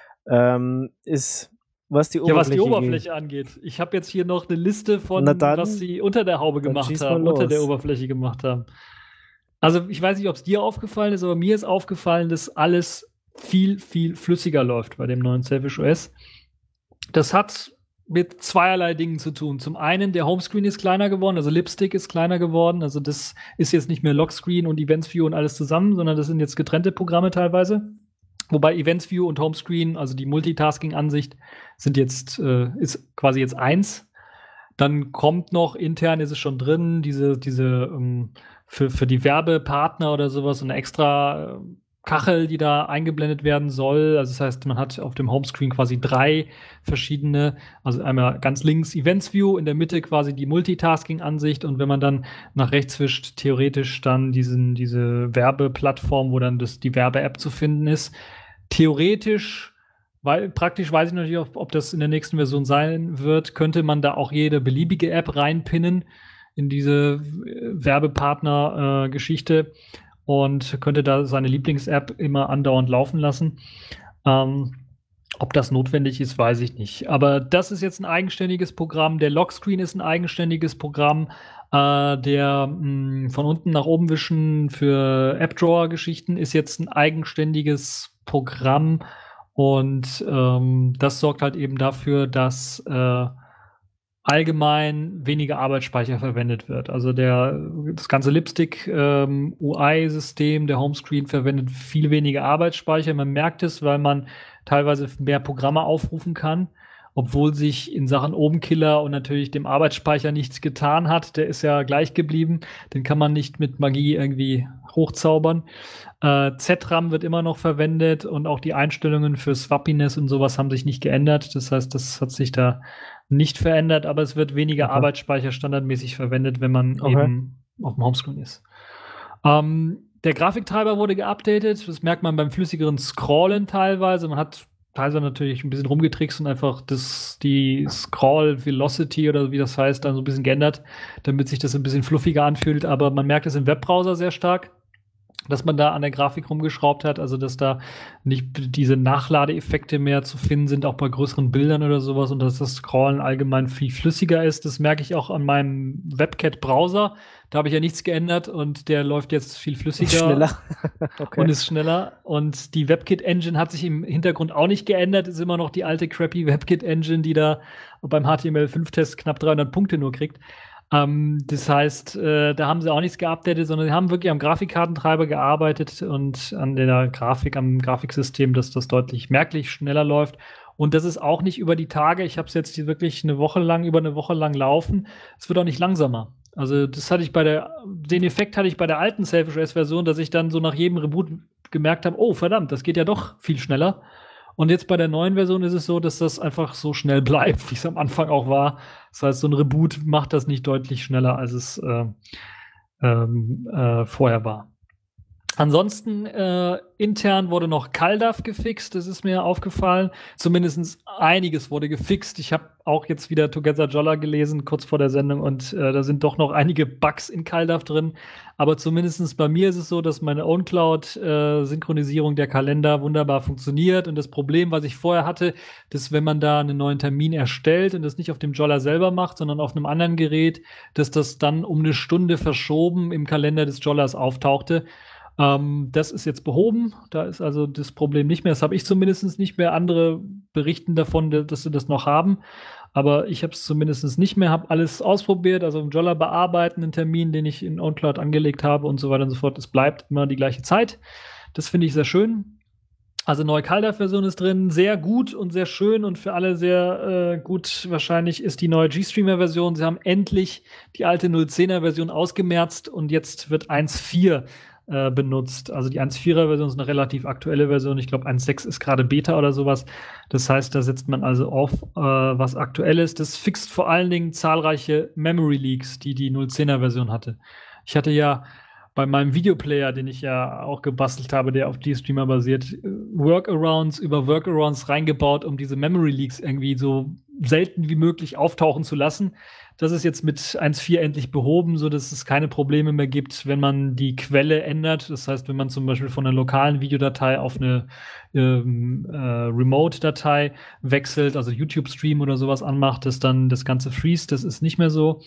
Ähm, ist Was die ja, was die Oberfläche geht. angeht. Ich habe jetzt hier noch eine Liste von, dann, was sie unter der Haube gemacht haben, unter der Oberfläche gemacht haben. Also ich weiß nicht, ob es dir aufgefallen ist, aber mir ist aufgefallen, dass alles viel, viel flüssiger läuft bei dem neuen SafeOS. Das hat mit zweierlei Dingen zu tun. Zum einen, der Homescreen ist kleiner geworden, also Lipstick ist kleiner geworden. Also das ist jetzt nicht mehr Lockscreen und Events View und alles zusammen, sondern das sind jetzt getrennte Programme teilweise. Wobei Events View und Homescreen, also die Multitasking-Ansicht, sind jetzt, äh, ist quasi jetzt eins. Dann kommt noch, intern ist es schon drin, diese, diese ähm, für, für die Werbepartner oder sowas, eine extra äh, Kachel, die da eingeblendet werden soll. Also das heißt, man hat auf dem Homescreen quasi drei verschiedene, also einmal ganz links Events View, in der Mitte quasi die Multitasking-Ansicht und wenn man dann nach rechts wischt, theoretisch dann diesen, diese Werbeplattform, wo dann das, die Werbe-App zu finden ist. Theoretisch, weil praktisch weiß ich noch nicht, ob, ob das in der nächsten Version sein wird, könnte man da auch jede beliebige App reinpinnen in diese Werbepartner-Geschichte äh, und könnte da seine Lieblings-App immer andauernd laufen lassen. Ähm, ob das notwendig ist, weiß ich nicht. Aber das ist jetzt ein eigenständiges Programm. Der Lockscreen ist ein eigenständiges Programm. Äh, der mh, von unten nach oben wischen für App-Drawer-Geschichten ist jetzt ein eigenständiges Programm und ähm, das sorgt halt eben dafür, dass äh, allgemein weniger Arbeitsspeicher verwendet wird. Also der das ganze Lipstick ähm, U I-System, der Homescreen verwendet viel weniger Arbeitsspeicher. Man merkt es, weil man teilweise mehr Programme aufrufen kann, obwohl sich in Sachen Obenkiller und natürlich dem Arbeitsspeicher nichts getan hat. Der ist ja gleich geblieben. Den kann man nicht mit Magie irgendwie hochzaubern. Äh, Z RAM wird immer noch verwendet und auch die Einstellungen für Swappiness und sowas haben sich nicht geändert. Das heißt, das hat sich da nicht verändert, aber es wird weniger okay. Arbeitsspeicher standardmäßig verwendet, wenn man okay. eben auf dem Homescreen ist. Ähm, der Grafiktreiber wurde geupdatet. Das merkt man beim flüssigeren Scrollen teilweise. Man hat teilweise natürlich ein bisschen rumgetrickst und einfach das, die Scroll-Velocity oder wie das heißt, dann so ein bisschen geändert, damit sich das ein bisschen fluffiger anfühlt. Aber man merkt es im Webbrowser sehr stark, dass man da an der Grafik rumgeschraubt hat, also dass da nicht diese Nachladeeffekte mehr zu finden sind, auch bei größeren Bildern oder sowas und dass das Scrollen allgemein viel flüssiger ist. Das merke ich auch an meinem WebKit-Browser. Da habe ich ja nichts geändert und der läuft jetzt viel flüssiger. Schneller. Okay. Und ist schneller. Und die WebKit-Engine hat sich im Hintergrund auch nicht geändert. Ist immer noch die alte crappy WebKit-Engine, die da beim H T M L fünf Test knapp dreihundert Punkte nur kriegt. Ähm, das heißt, äh, da haben sie auch nichts geupdatet, sondern sie haben wirklich am Grafikkartentreiber gearbeitet und an der Grafik, am Grafiksystem, dass das deutlich merklich schneller läuft. Und das ist auch nicht über die Tage. Ich habe es jetzt wirklich eine Woche lang, über eine Woche lang laufen. Es wird auch nicht langsamer. Also das hatte ich bei der, den Effekt hatte ich bei der alten SafeOS-Version, dass ich dann so nach jedem Reboot gemerkt habe, oh verdammt, das geht ja doch viel schneller. Und jetzt bei der neuen Version ist es so, dass das einfach so schnell bleibt, wie es am Anfang auch war. Das heißt, so ein Reboot macht das nicht deutlich schneller, als es äh, ähm, äh, vorher war. Ansonsten äh, intern wurde noch CalDAV gefixt, das ist mir aufgefallen. Zumindest einiges wurde gefixt. Ich habe auch jetzt wieder Together Jolla gelesen, kurz vor der Sendung, und äh, da sind doch noch einige Bugs in CalDAV drin. Aber zumindest bei mir ist es so, dass meine OwnCloud-Synchronisierung äh, der Kalender wunderbar funktioniert. Und das Problem, was ich vorher hatte, dass wenn man da einen neuen Termin erstellt und das nicht auf dem Jolla selber macht, sondern auf einem anderen Gerät, dass das dann um eine Stunde verschoben im Kalender des Jollas auftauchte. Ähm, das ist jetzt behoben. Da ist also das Problem nicht mehr. Das habe ich zumindest nicht mehr. Andere berichten davon, dass sie das noch haben. Aber ich habe es zumindest nicht mehr. Habe alles ausprobiert. Also im Jolla bearbeiten, einen Termin, den ich in OwnCloud angelegt habe und so weiter und so fort. Es bleibt immer die gleiche Zeit. Das finde ich sehr schön. Also neue CalDAV-Version ist drin. Sehr gut und sehr schön und für alle sehr äh, gut wahrscheinlich ist die neue GStreamer-Version. Sie haben endlich die alte null zehner-Version ausgemerzt und jetzt wird eins Punkt vier benutzt. Also die eins Punkt vierer-Version ist eine relativ aktuelle Version. Ich glaube, eins Punkt sechs ist gerade Beta oder sowas. Das heißt, da setzt man also auf, äh, was aktuell ist. Das fixt vor allen Dingen zahlreiche Memory Leaks, die die null zehner-Version hatte. Ich hatte ja bei meinem Videoplayer, den ich ja auch gebastelt habe, der auf GStreamer basiert, Workarounds über Workarounds reingebaut, um diese Memory Leaks irgendwie so selten wie möglich auftauchen zu lassen. Das ist jetzt mit eins Punkt vier endlich behoben, so dass es keine Probleme mehr gibt, wenn man die Quelle ändert. Das heißt, wenn man zum Beispiel von einer lokalen Videodatei auf eine ähm, äh, Remote-Datei wechselt, also YouTube-Stream oder sowas anmacht, dass dann das Ganze freeze. Das ist nicht mehr so.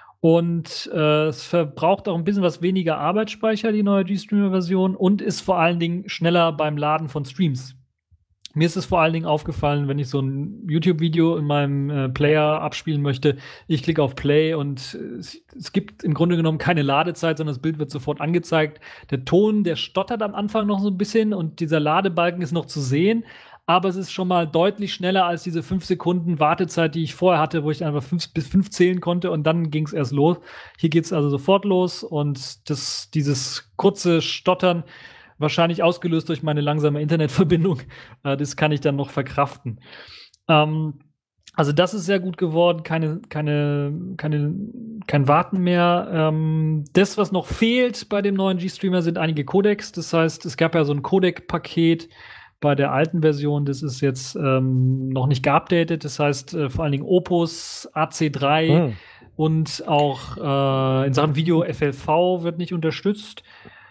Und äh, es verbraucht auch ein bisschen was weniger Arbeitsspeicher, die neue GStreamer-Version, und ist vor allen Dingen schneller beim Laden von Streams. Mir ist es vor allen Dingen aufgefallen, wenn ich so ein YouTube-Video in meinem äh, Player abspielen möchte. Ich klicke auf Play und äh, es gibt im Grunde genommen keine Ladezeit, sondern das Bild wird sofort angezeigt. Der Ton, der stottert am Anfang noch so ein bisschen und dieser Ladebalken ist noch zu sehen. Aber es ist schon mal deutlich schneller als diese fünf Sekunden Wartezeit, die ich vorher hatte, wo ich einfach fünf bis fünf zählen konnte und dann ging es erst los. Hier geht es also sofort los und das, dieses kurze Stottern, wahrscheinlich ausgelöst durch meine langsame Internetverbindung, äh, das kann ich dann noch verkraften. Ähm, also das ist sehr gut geworden, keine, keine, keine, kein Warten mehr. Ähm, das, was noch fehlt bei dem neuen GStreamer, sind einige Codecs. Das heißt, es gab ja so ein Codec-Paket bei der alten Version, das ist jetzt ähm, noch nicht geupdatet. Das heißt, äh, vor allen Dingen Opus, A C drei hm. und auch äh, in Sachen Video F L V wird nicht unterstützt.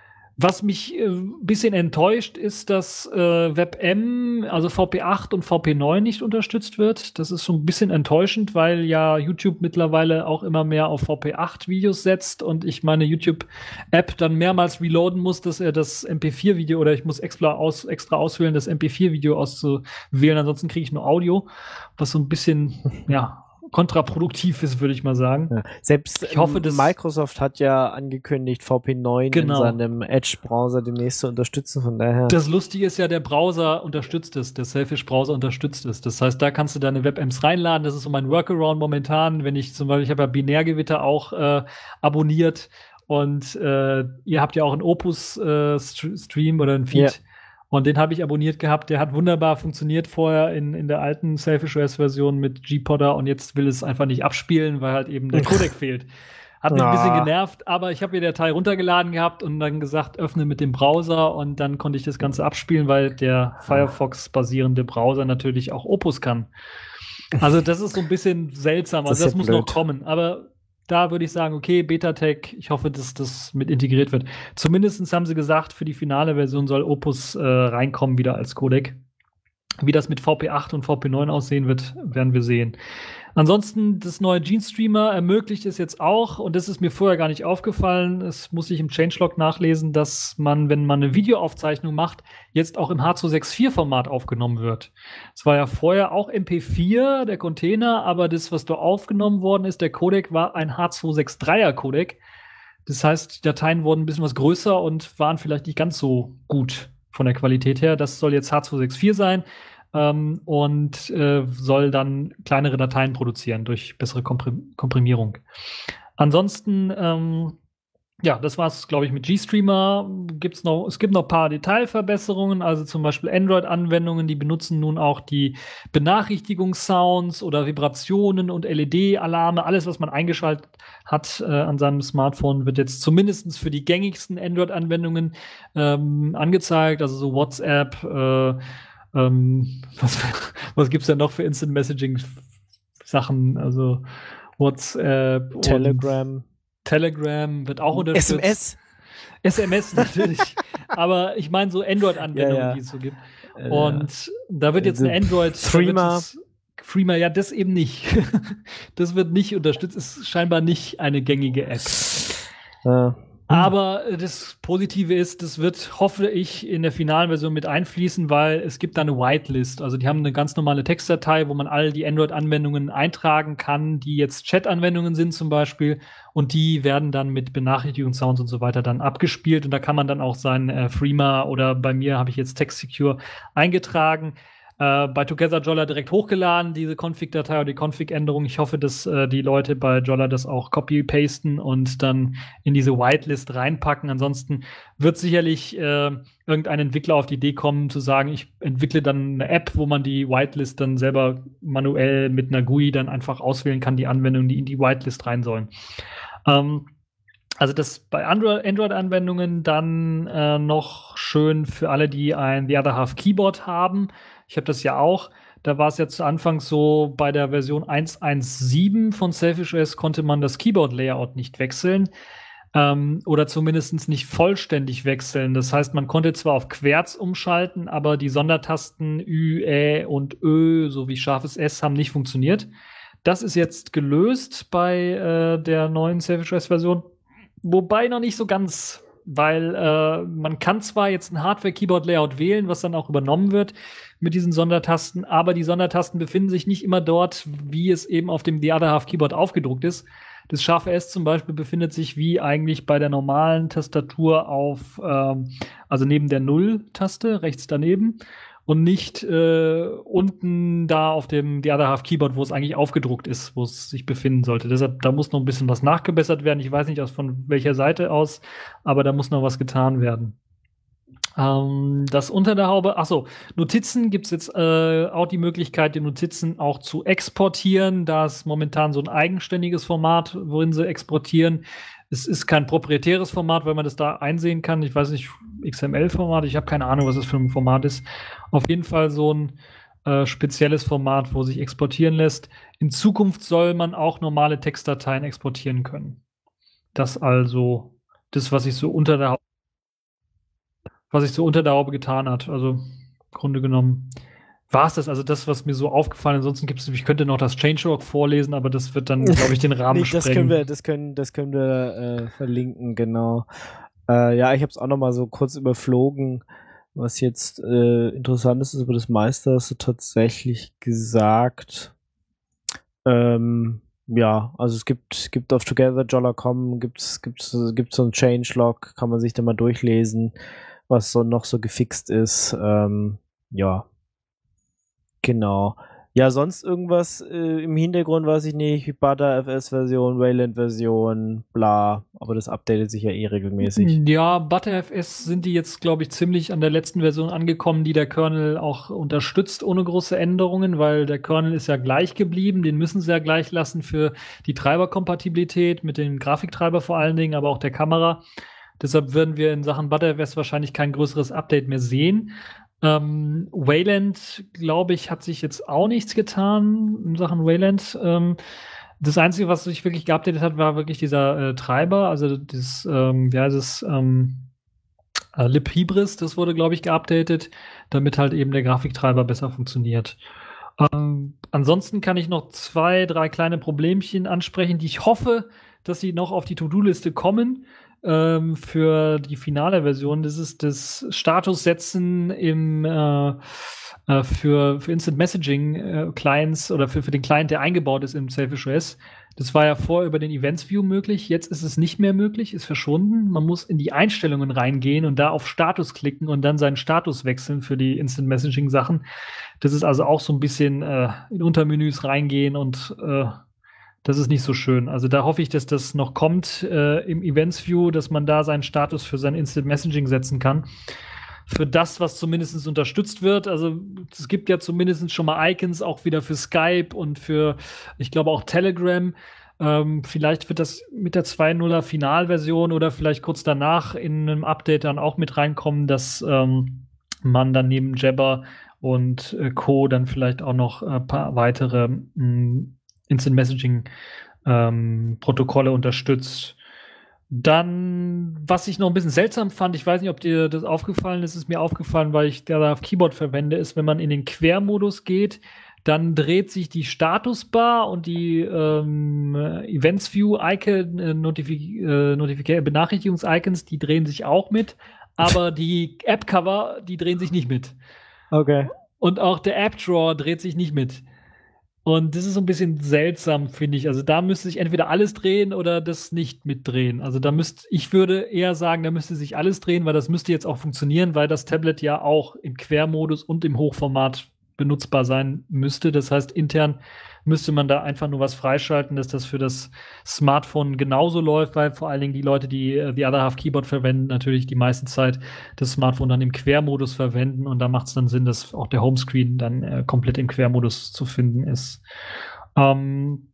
Was mich ein äh, bisschen enttäuscht, ist, dass äh, WebM, also V P acht und V P neun nicht unterstützt wird. Das ist so ein bisschen enttäuschend, weil ja YouTube mittlerweile auch immer mehr auf V P acht Videos setzt und ich meine YouTube-App dann mehrmals reloaden muss, dass er das M P vier Video oder ich muss extra, aus, extra auswählen, das M P vier Video auszuwählen. Ansonsten kriege ich nur Audio, was so ein bisschen, ja, kontraproduktiv ist, würde ich mal sagen. Ja. Selbst ich hoffe, dass Microsoft hat ja angekündigt, V P neun genau. in seinem Edge-Browser demnächst zu unterstützen, von daher. Das Lustige ist ja, der Browser unterstützt es, der Selfish-Browser unterstützt es. Das heißt, da kannst du deine WebAmps reinladen. Das ist so mein Workaround momentan, wenn ich zum Beispiel, ich habe ja Binärgewitter auch äh, abonniert und äh, ihr habt ja auch einen Opus-Stream äh, oder einen Feed. Ja. Und den habe ich abonniert gehabt. Der hat wunderbar funktioniert vorher in, in der alten Selfish-O S-Version mit G-Podder und jetzt will es einfach nicht abspielen, weil halt eben der Codec fehlt. Hat mich ah. ein bisschen genervt, aber ich habe mir der Teil runtergeladen gehabt und dann gesagt, öffne mit dem Browser und dann konnte ich das Ganze abspielen, weil der Firefox-basierende Browser natürlich auch Opus kann. Also das ist so ein bisschen seltsam. Also das, das muss blöd. noch kommen. Aber da würde ich sagen, okay, Beta-Tech, ich hoffe, dass das mit integriert wird. Zumindest haben sie gesagt, für die finale Version soll Opus äh, reinkommen wieder als Codec. Wie das mit V P acht und V P neun aussehen wird, werden wir sehen. Ansonsten, das neue GStreamer ermöglicht es jetzt auch, und das ist mir vorher gar nicht aufgefallen, das muss ich im Changelog nachlesen, dass man, wenn man eine Videoaufzeichnung macht, jetzt auch im H zwei sechs vier Format aufgenommen wird. Es war ja vorher auch M P vier, der Container, aber das, was da aufgenommen worden ist, der Codec, war ein H zwei sechs dreier Codec. Das heißt, die Dateien wurden ein bisschen was größer und waren vielleicht nicht ganz so gut von der Qualität her. Das soll jetzt H zwei sechs vier sein. Ähm, und äh, soll dann kleinere Dateien produzieren durch bessere Komprim- Komprimierung. Ansonsten ähm, Ja, das war's, glaube ich, mit GStreamer. Gibt's noch, es gibt noch ein paar Detailverbesserungen, also zum Beispiel Android-Anwendungen, die benutzen nun auch die Benachrichtigungssounds oder Vibrationen und L E D-Alarme. Alles, was man eingeschaltet hat äh, an seinem Smartphone, wird jetzt zumindest für die gängigsten Android-Anwendungen ähm, angezeigt, also so WhatsApp, äh, ähm, was, was gibt's denn noch für Instant-Messaging-Sachen, also WhatsApp, Telegram. Telegram wird auch unterstützt. S M S. S M S natürlich. Aber ich meine so Android-Anwendungen, ja, ja. die es so gibt. Äh, Und da wird jetzt eine Android... Threema. Threema, ja, das eben nicht. Das wird nicht unterstützt. Ist scheinbar nicht eine gängige App. Äh. Aber das Positive ist, das wird, hoffe ich, in der finalen Version mit einfließen, weil es gibt da eine Whitelist. Also die haben eine ganz normale Textdatei, wo man all die Android-Anwendungen eintragen kann, die jetzt Chat-Anwendungen sind zum Beispiel. Und die werden dann mit Benachrichtigungssounds und so weiter dann abgespielt. Und da kann man dann auch sein äh, Threema oder bei mir habe ich jetzt TextSecure eingetragen. Äh, bei Together Jolla direkt hochgeladen, diese Config-Datei oder die Config-Änderung. Ich hoffe, dass äh, die Leute bei Jolla das auch copy-pasten und dann in diese Whitelist reinpacken. Ansonsten wird sicherlich äh, irgendein Entwickler auf die Idee kommen, zu sagen, ich entwickle dann eine App, wo man die Whitelist dann selber manuell mit einer G U I dann einfach auswählen kann, die Anwendungen, die in die Whitelist rein sollen. Ähm, Also das bei Android-Anwendungen dann äh, noch schön für alle, die ein The Other Half Keyboard haben. Ich habe das ja auch. Da war es ja zu Anfang so, bei der Version eins Punkt eins Punkt sieben von Selfish O S konnte man das Keyboard-Layout nicht wechseln. Ähm, oder zumindest nicht vollständig wechseln. Das heißt, man konnte zwar auf Querz umschalten, aber die Sondertasten Ü, Ä und Ö sowie scharfes S haben nicht funktioniert. Das ist jetzt gelöst bei äh, der neuen Selfish O S-Version. Wobei noch nicht so ganz, weil äh, man kann zwar jetzt ein Hardware-Keyboard-Layout wählen, was dann auch übernommen wird mit diesen Sondertasten, aber die Sondertasten befinden sich nicht immer dort, wie es eben auf dem The Other Half Keyboard aufgedruckt ist. Das scharfe S zum Beispiel befindet sich wie eigentlich bei der normalen Tastatur auf, ähm, also neben der Null-Taste, rechts daneben. Und nicht äh, unten da auf dem The Other Half Keyboard, wo es eigentlich aufgedruckt ist, wo es sich befinden sollte. Deshalb, da muss noch ein bisschen was nachgebessert werden. Ich weiß nicht aus von welcher Seite aus, aber da muss noch was getan werden. Ähm, das unter der Haube, achso, Notizen gibt es jetzt äh, auch die Möglichkeit, die Notizen auch zu exportieren. Da ist momentan so ein eigenständiges Format, worin sie exportieren. Es ist kein proprietäres Format, weil man das da einsehen kann. Ich weiß nicht, X M L-Format, ich habe keine Ahnung, was das für ein Format ist. Auf jeden Fall so ein äh, spezielles Format, wo sich exportieren lässt. In Zukunft soll man auch normale Textdateien exportieren können. Das also das, was sich so unter der Haube, was sich so unter der Haube getan hat. Also im Grunde genommen war es das, also das, was mir so aufgefallen ist. Ansonsten gibt es, ich könnte noch das Changelog vorlesen, aber das wird dann, glaube ich, den Rahmen nee, das sprengen. Können wir, das, können, das können wir äh, verlinken, genau. Äh, ja, ich habe es auch noch mal so kurz überflogen, was jetzt äh, interessant ist, ist über das meiste hast du tatsächlich gesagt. Ähm, ja, also es gibt, gibt auf Together Jolla Punkt com gibt's, gibt's, gibt's so ein Changelog, kann man sich da mal durchlesen, was so noch so gefixt ist. Ähm, ja. Genau. Ja, sonst irgendwas äh, im Hintergrund weiß ich nicht, wie ButterFS-Version, Wayland-Version, bla, aber das updatet sich ja eh regelmäßig. Ja, ButterFS sind die jetzt, glaube ich, ziemlich an der letzten Version angekommen, die der Kernel auch unterstützt, ohne große Änderungen, weil der Kernel ist ja gleich geblieben, den müssen sie ja gleich lassen für die Treiberkompatibilität mit dem Grafiktreiber vor allen Dingen, aber auch der Kamera. Deshalb werden wir in Sachen ButterFS wahrscheinlich kein größeres Update mehr sehen. Ähm, Wayland, glaube ich, hat sich jetzt auch nichts getan in Sachen Wayland. Ähm, das Einzige, was sich wirklich geupdatet hat, war wirklich dieser äh, Treiber, also das, ähm, wie heißt es, ähm, äh, libhybris, das wurde, glaube ich, geupdatet, damit halt eben der Grafiktreiber besser funktioniert. Ähm, ansonsten kann ich noch zwei, drei kleine Problemchen ansprechen, die ich hoffe, dass sie noch auf die To-Do-Liste kommen. Ähm, für die finale Version. Das ist das Statussetzen im äh, äh, für, für Instant Messaging äh, Clients oder für, für den Client, der eingebaut ist im Selfish O S. Das war ja vorher über den Events View möglich. Jetzt ist es nicht mehr möglich, ist verschwunden. Man muss in die Einstellungen reingehen und da auf Status klicken und dann seinen Status wechseln für die Instant Messaging Sachen. Das ist also auch so ein bisschen äh, in Untermenüs reingehen und äh, Das ist nicht so schön. Also da hoffe ich, dass das noch kommt äh, im Events View, dass man da seinen Status für sein Instant Messaging setzen kann. Für das, was zumindest unterstützt wird. Also es gibt ja zumindest schon mal Icons auch wieder für Skype und für, ich glaube, auch Telegram. Ähm, vielleicht wird das mit der zwei Punkt nuller Finalversion oder vielleicht kurz danach in einem Update dann auch mit reinkommen, dass ähm, man dann neben Jabber und äh, Co. dann vielleicht auch noch ein äh, paar weitere mh, Instant Messaging ähm, Protokolle unterstützt. Dann, was ich noch ein bisschen seltsam fand, ich weiß nicht, ob dir das aufgefallen ist, ist mir aufgefallen, weil ich da auf Keyboard verwende, ist, wenn man in den Quermodus geht, dann dreht sich die Statusbar und die ähm, Events View Icon, äh, Notific äh, Notific Benachrichtigungs-Icons, die drehen sich auch mit, aber die App-Cover, die drehen sich nicht mit. Okay. Und auch der App-Drawer dreht sich nicht mit. Und das ist so ein bisschen seltsam, finde ich. Also da müsste sich entweder alles drehen oder das nicht mitdrehen. Also da müsste, ich würde eher sagen, da müsste sich alles drehen, weil das müsste jetzt auch funktionieren, weil das Tablet ja auch im Quermodus und im Hochformat benutzbar sein müsste. Das heißt, intern müsste man da einfach nur was freischalten, dass das für das Smartphone genauso läuft, weil vor allen Dingen die Leute, die die Other Half Keyboard verwenden, natürlich die meiste Zeit das Smartphone dann im Quermodus verwenden und da macht es dann Sinn, dass auch der Homescreen dann äh, komplett im Quermodus zu finden ist. Ähm,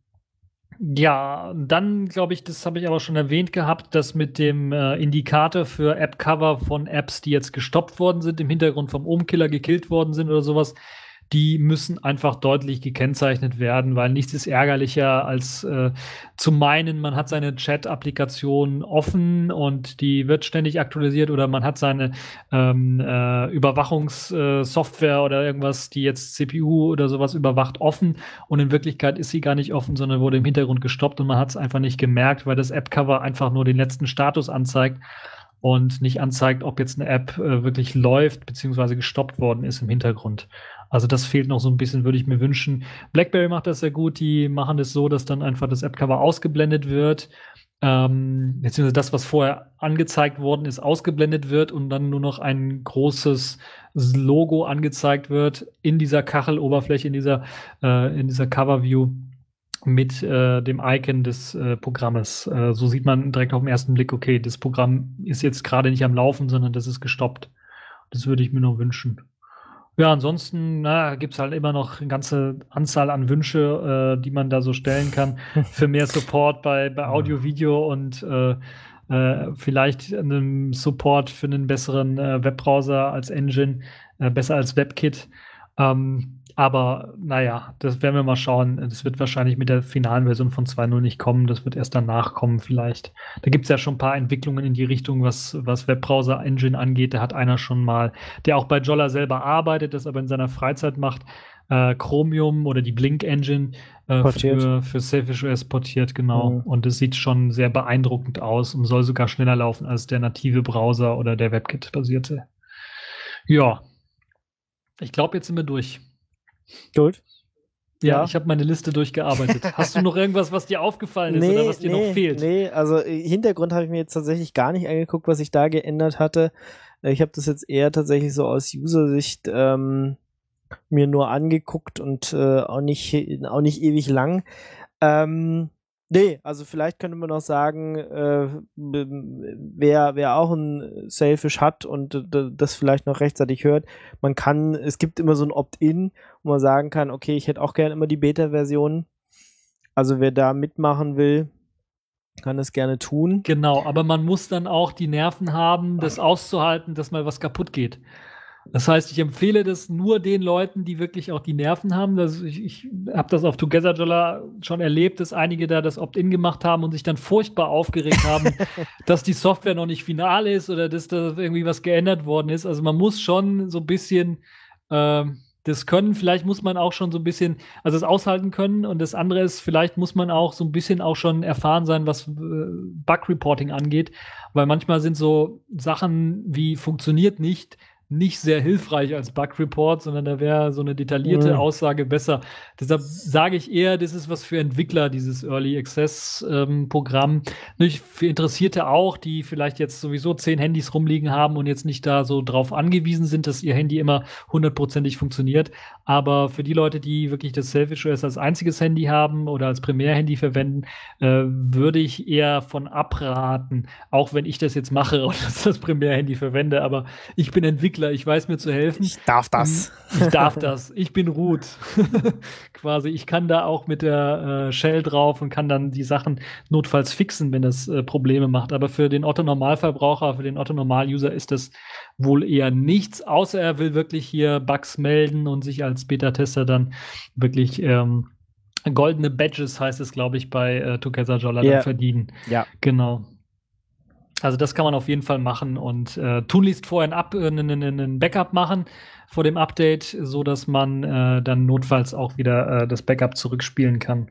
ja, dann glaube ich, das habe ich aber schon erwähnt gehabt, dass mit dem äh, Indikator für App-Cover von Apps, die jetzt gestoppt worden sind, im Hintergrund vom Ohmkiller gekillt worden sind oder sowas, die müssen einfach deutlich gekennzeichnet werden, weil nichts ist ärgerlicher als äh, zu meinen, man hat seine Chat-Applikation offen und die wird ständig aktualisiert oder man hat seine ähm, äh, Überwachungssoftware oder irgendwas, die jetzt C P U oder sowas überwacht, offen und in Wirklichkeit ist sie gar nicht offen, sondern wurde im Hintergrund gestoppt und man hat es einfach nicht gemerkt, weil das App-Cover einfach nur den letzten Status anzeigt und nicht anzeigt, ob jetzt eine App äh, wirklich läuft beziehungsweise gestoppt worden ist im Hintergrund. Also das fehlt noch so ein bisschen, würde ich mir wünschen. BlackBerry macht das sehr gut. Die machen das so, dass dann einfach das App-Cover ausgeblendet wird. Ähm, beziehungsweise das, was vorher angezeigt worden ist, ausgeblendet wird und dann nur noch ein großes Logo angezeigt wird in dieser Kacheloberfläche, in dieser, äh, in dieser Cover-View mit äh, dem Icon des äh, Programmes. Äh, so sieht man direkt auf den ersten Blick, okay, das Programm ist jetzt gerade nicht am Laufen, sondern das ist gestoppt. Das würde ich mir noch wünschen. Ja, ansonsten gibt es halt immer noch eine ganze Anzahl an Wünsche, äh, die man da so stellen kann. Für mehr Support bei, bei Audio, Video und äh, äh, vielleicht einen Support für einen besseren äh, Webbrowser als Engine, äh, besser als WebKit. Ähm, aber naja, das werden wir mal schauen. Das wird wahrscheinlich mit der finalen Version von zwei Punkt null nicht kommen. Das wird erst danach kommen vielleicht. Da gibt es ja schon ein paar Entwicklungen in die Richtung, was, was Webbrowser-Engine angeht. Da hat einer schon mal, der auch bei Jolla selber arbeitet, das aber in seiner Freizeit macht, äh, Chromium oder die Blink-Engine äh, für, für Selfish O S portiert, genau. Mhm. Und es sieht schon sehr beeindruckend aus und soll sogar schneller laufen als der native Browser oder der WebKit-basierte. Ja. Ich glaube, jetzt sind wir durch. Gut. Ja, ja. Ich habe meine Liste durchgearbeitet. Hast du noch irgendwas, was dir aufgefallen ist nee, oder was dir nee, noch fehlt? Nee, also Hintergrund habe ich mir jetzt tatsächlich gar nicht angeguckt, was ich da geändert hatte. Ich habe das jetzt eher tatsächlich so aus User-Sicht ähm, mir nur angeguckt und äh, auch nicht auch nicht ewig lang. Ähm, nee, also vielleicht könnte man noch sagen, äh, wer, wer auch ein Selfish hat und d- das vielleicht noch rechtzeitig hört, man kann, es gibt immer so ein Opt-in, wo man sagen kann, okay, ich hätte auch gerne immer die Beta-Version. Also wer da mitmachen will, kann es gerne tun. Genau, aber man muss dann auch die Nerven haben, das auszuhalten, dass mal was kaputt geht. Das heißt, ich empfehle das nur den Leuten, die wirklich auch die Nerven haben. Das, ich ich habe das auf Together Jolla schon erlebt, dass einige da das Opt-in gemacht haben und sich dann furchtbar aufgeregt haben, dass die Software noch nicht final ist oder dass da irgendwie was geändert worden ist. Also man muss schon so ein bisschen äh, das können. Vielleicht muss man auch schon so ein bisschen, also es aushalten können. Und das andere ist, vielleicht muss man auch so ein bisschen auch schon erfahren sein, was äh, Bug-Reporting angeht. Weil manchmal sind so Sachen wie funktioniert nicht, nicht sehr hilfreich als Bug-Report, sondern da wäre so eine detaillierte Mhm. Aussage besser. Deshalb sage ich eher, das ist was für Entwickler, dieses Early Access-Programm. Natürlich für Interessierte auch, die vielleicht jetzt sowieso zehn Handys rumliegen haben und jetzt nicht da so drauf angewiesen sind, dass ihr Handy immer hundertprozentig funktioniert. Aber für die Leute, die wirklich das Selfish O S als einziges Handy haben oder als Primärhandy verwenden, äh, würde ich eher von abraten, auch wenn ich das jetzt mache und das, das Primärhandy verwende. Aber ich bin Entwickler, ich weiß mir zu helfen. Ich darf das. Ich darf das. Ich bin Root. Quasi. Ich kann da auch mit der äh, Shell drauf und kann dann die Sachen notfalls fixen, wenn das äh, Probleme macht. Aber für den Otto-Normalverbraucher, für den Otto-Normal-User ist das wohl eher nichts, außer er will wirklich hier Bugs melden und sich als Beta-Tester dann wirklich ähm, goldene Badges, heißt es, glaube ich, bei äh, Together Jolla Ja. dann verdienen. Ja. Genau. Also das kann man auf jeden Fall machen und äh, tunlichst vorher ein, Up, äh, ein, ein, ein Backup machen vor dem Update, so dass man äh, dann notfalls auch wieder äh, das Backup zurückspielen kann.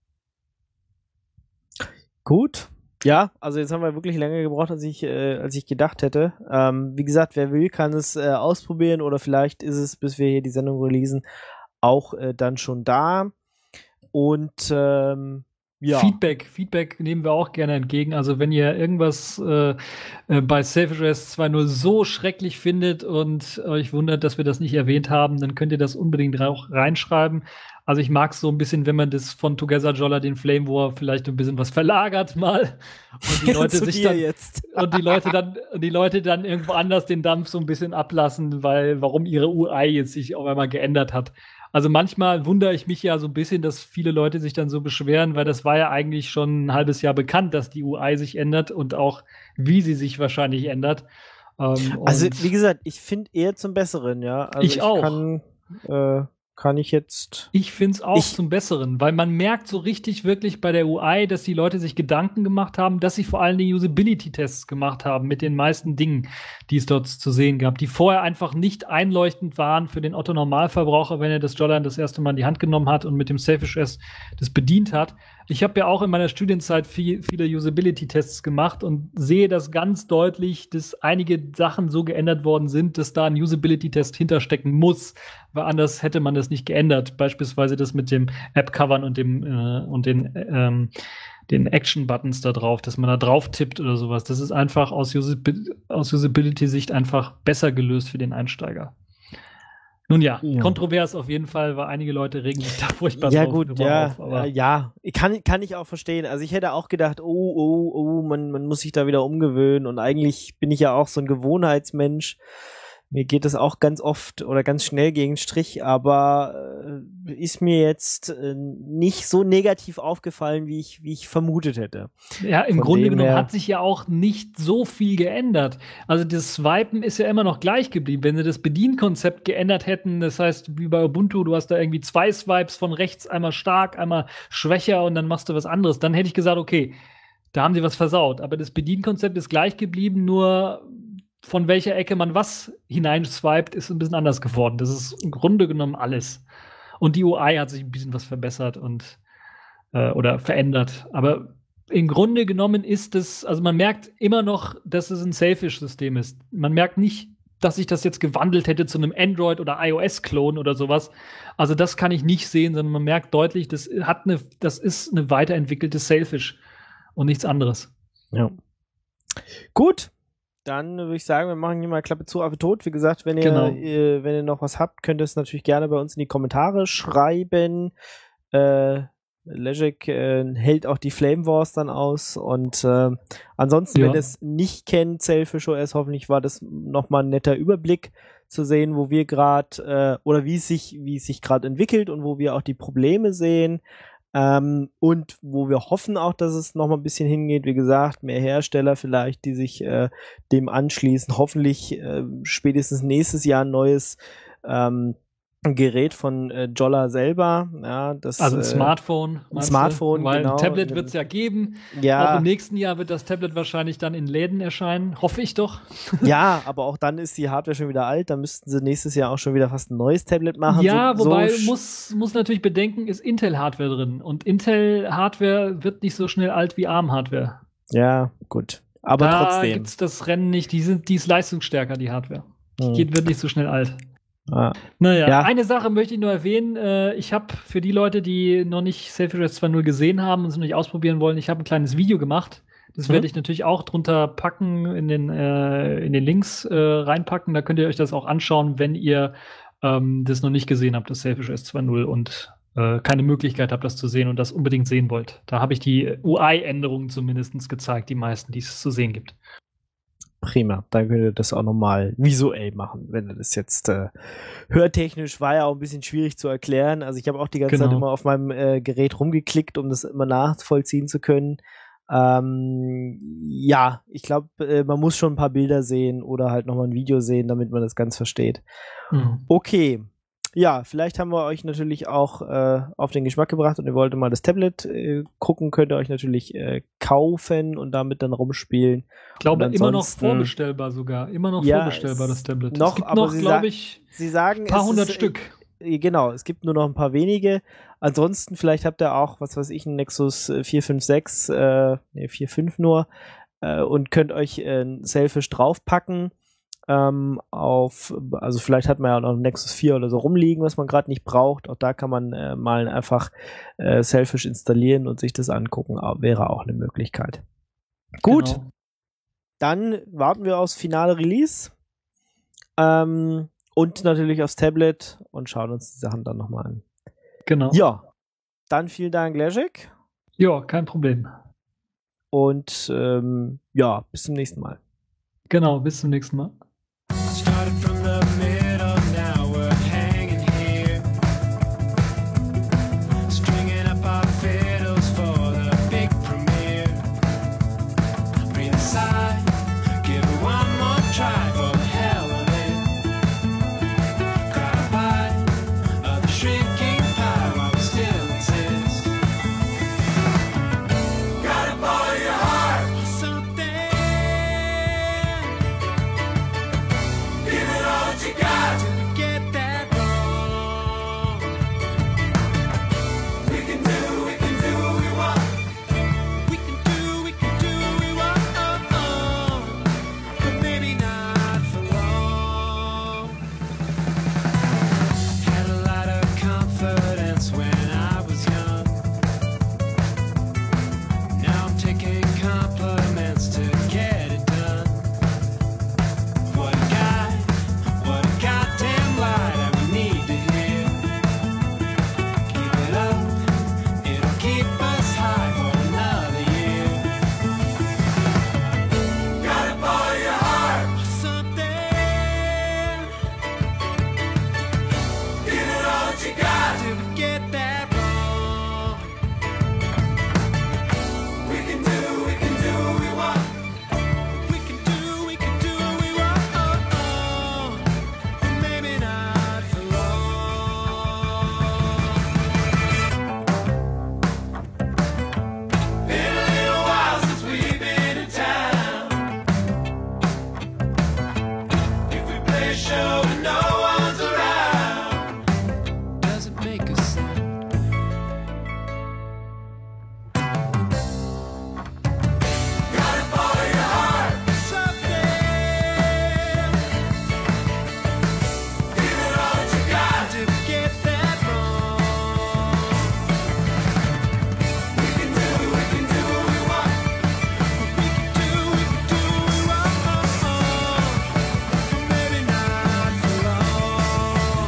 Gut. Ja, also jetzt haben wir wirklich länger gebraucht, als ich, äh, als ich gedacht hätte. Ähm, wie gesagt, wer will, kann es äh, ausprobieren oder vielleicht ist es, bis wir hier die Sendung releasen, auch äh, dann schon da. Und ähm, ja. Feedback, Feedback nehmen wir auch gerne entgegen. Also wenn ihr irgendwas äh, äh, bei Selfish O S zwei Punkt null so schrecklich findet und euch wundert, dass wir das nicht erwähnt haben, dann könnt ihr das unbedingt auch reinschreiben. Also ich mag so ein bisschen, wenn man das von Together Jolla, den Flame War, vielleicht ein bisschen was verlagert mal und die Leute Zu sich dir dann jetzt. und die Leute dann die Leute dann irgendwo anders den Dampf so ein bisschen ablassen, weil warum ihre U I jetzt sich auf einmal geändert hat. Also manchmal wundere ich mich ja so ein bisschen, dass viele Leute sich dann so beschweren, weil das war ja eigentlich schon ein halbes Jahr bekannt, dass die U I sich ändert und auch wie sie sich wahrscheinlich ändert. Ähm, Also und wie gesagt, ich finde eher zum Besseren, ja. Also Ich auch. Kann, äh, kann ich jetzt. ich finde es auch Ich- zum Besseren, weil man merkt so richtig wirklich bei der U I, dass die Leute sich Gedanken gemacht haben, dass sie vor allen Dingen Usability-Tests gemacht haben mit den meisten Dingen, die es dort zu sehen gab, die vorher einfach nicht einleuchtend waren für den Otto-Normalverbraucher, wenn er das Jolla das erste Mal in die Hand genommen hat und mit dem Selfish O S das bedient hat. Ich habe ja auch in meiner Studienzeit viel, viele Usability-Tests gemacht und sehe das ganz deutlich, dass einige Sachen so geändert worden sind, dass da ein Usability-Test hinterstecken muss, weil anders hätte man das nicht geändert. Beispielsweise das mit dem App-Covern und dem äh, und den ähm, den Action-Buttons da drauf, dass man da drauf tippt oder sowas. Das ist einfach aus, Usabil- aus Usability-Sicht einfach besser gelöst für den Einsteiger. Nun ja, Ja. kontrovers auf jeden Fall, weil einige Leute regen sich da furchtbar Ja, drauf gut, drüber ja, auf. Aber äh, ja, kann, kann ich auch verstehen. Also ich hätte auch gedacht, oh, oh, oh, man, man muss sich da wieder umgewöhnen. Und eigentlich bin ich ja auch so ein Gewohnheitsmensch. Mir geht das auch ganz oft oder ganz schnell gegen den Strich, aber äh, ist mir jetzt äh, nicht so negativ aufgefallen, wie ich, wie ich vermutet hätte. ja, im Von Grunde dem genommen her- hat sich ja auch nicht so viel geändert. Also das Swipen ist ja immer noch gleich geblieben. Wenn sie das Bedienkonzept geändert hätten, das heißt, wie bei Ubuntu, du hast da irgendwie zwei Swipes von rechts, einmal stark, einmal schwächer und dann machst du was anderes, dann hätte ich gesagt, okay, da haben sie was versaut. Aber das Bedienkonzept ist gleich geblieben, nur von welcher Ecke man was hineinswiped, ist ein bisschen anders geworden. Das ist im Grunde genommen alles. Und die U I hat sich ein bisschen was verbessert und äh, oder verändert. Aber im Grunde genommen ist es, also man merkt immer noch, dass es ein Selfish-System ist. Man merkt nicht, dass sich das jetzt gewandelt hätte zu einem Android- oder iOS-Klon oder sowas. Also das kann ich nicht sehen, sondern man merkt deutlich, das hat eine, das ist eine weiterentwickelte Selfish und nichts anderes. Ja. Gut, dann würde ich sagen, wir machen hier mal Klappe zu, Affe tot. Wie gesagt, wenn ihr, Genau. äh, wenn ihr noch was habt, könnt ihr es natürlich gerne bei uns in die Kommentare schreiben. Äh, Legic äh, hält auch die Flame Wars dann aus und äh, ansonsten, Ja. wenn ihr es nicht kennt, Selfish O S, hoffentlich war das nochmal ein netter Überblick zu sehen, wo wir gerade äh, oder wie es sich, wie es sich gerade entwickelt und wo wir auch die Probleme sehen. Ähm, und wo wir hoffen auch, dass es noch mal ein bisschen hingeht. Wie gesagt, mehr Hersteller vielleicht, die sich äh, dem anschließen. Hoffentlich äh, spätestens nächstes Jahr ein neues ähm, Gerät von äh, Jolla selber. Ja, das, Also ein äh, Smartphone. meinst du? Smartphone, Weil genau. ein Tablet wird es ja geben. Auch Ja, im nächsten Jahr wird das Tablet wahrscheinlich dann in Läden erscheinen. Hoffe ich doch. ja, aber auch dann ist die Hardware schon wieder alt. Da müssten sie nächstes Jahr auch schon wieder fast ein neues Tablet machen. Ja, so, wobei so sch- muss, muss natürlich bedenken, ist Intel-Hardware drin. Und Intel-Hardware wird nicht so schnell alt wie ARM-Hardware. Ja, gut. Aber Da trotzdem. gibt's das Rennen nicht. Die, sind, die ist leistungsstärker, die Hardware. Die Hm. geht, wird nicht so schnell alt. Ah. Naja, Ja. eine Sache möchte ich nur erwähnen. Äh, ich habe für die Leute, die noch nicht Selfish zwei Punkt null gesehen haben und es noch nicht ausprobieren wollen, ich habe ein kleines Video gemacht. Das Mhm. werde ich natürlich auch drunter packen, in den, äh, in den Links äh, reinpacken. Da könnt ihr euch das auch anschauen, wenn ihr ähm, das noch nicht gesehen habt, das Selfish zwei Punkt null und äh, keine Möglichkeit habt, das zu sehen und das unbedingt sehen wollt. Da habe ich die U I-Änderungen zumindest gezeigt, die meisten, die es zu sehen gibt. Prima, dann könnt ihr das auch nochmal visuell machen, wenn ihr das jetzt äh, hörtechnisch war ja auch ein bisschen schwierig zu erklären. Also ich habe auch die ganze Genau. Zeit immer auf meinem äh, Gerät rumgeklickt, um das immer nachvollziehen zu können. Ähm, ja, ich glaube, äh, man muss schon ein paar Bilder sehen oder halt nochmal ein Video sehen, damit man das ganz versteht. Mhm. Okay. Ja, vielleicht haben wir euch natürlich auch äh, auf den Geschmack gebracht und ihr wolltet mal das Tablet äh, gucken, könnt ihr euch natürlich äh, kaufen und damit dann rumspielen. Ich glaube, Und immer noch ansonsten- vorbestellbar sogar. Immer noch Ja, vorbestellbar, es- das Tablet. noch, es gibt aber noch, sie glaube sa- ich, Sie sagen, ein paar es hundert ist, Stück. Äh, genau, es gibt nur noch ein paar wenige. Ansonsten, vielleicht habt ihr auch, was weiß ich, einen Nexus äh, vier fünf sechs, äh, nee, vier fünf nur, äh, und könnt euch äh, ein Selfish draufpacken. Ähm, auf, also vielleicht hat man ja auch noch einen Nexus vier oder so rumliegen, was man gerade nicht braucht. Auch da kann man äh, mal einfach äh, Selfish installieren und sich das angucken. Aber wäre auch eine Möglichkeit. Gut, Genau. dann warten wir aufs finale Release. Ähm, und natürlich aufs Tablet und schauen uns die Sachen dann nochmal an. Genau. Ja, dann vielen Dank, Leszek. Ja, kein Problem. Und ähm, ja, bis zum nächsten Mal. Genau, bis zum nächsten Mal. Started from the middle, now we're hanging here, stringing up our fiddles for the big premiere. Breathe a sigh, give it one more try for the hell of it. Grab a bite of the shrinking pie while we still exist. Gotta follow your heart, something. Give it all that you got till we get that wrong. We can do, we can do what we want. We can do, we can do what we want. But maybe not for long. Had a lot of confidence when I was young. Now I'm taking compliments to get it done. What a guy, what a goddamn lie that we need to hear. Keep it up, it'll keep us high for another year. Gotta follow your heart, something. Give it all that you got till we get that wrong. We can do, we can do what we want. We can do, we can do what we want, but maybe not for long. Been a little while since we've been in town. If we play a show and no one's around, does it make a sound? Gotta follow your heart, something. Give it all that you got till we get that wrong. We can do, we can do what we want. We can do, we can do what we want. But maybe not for long.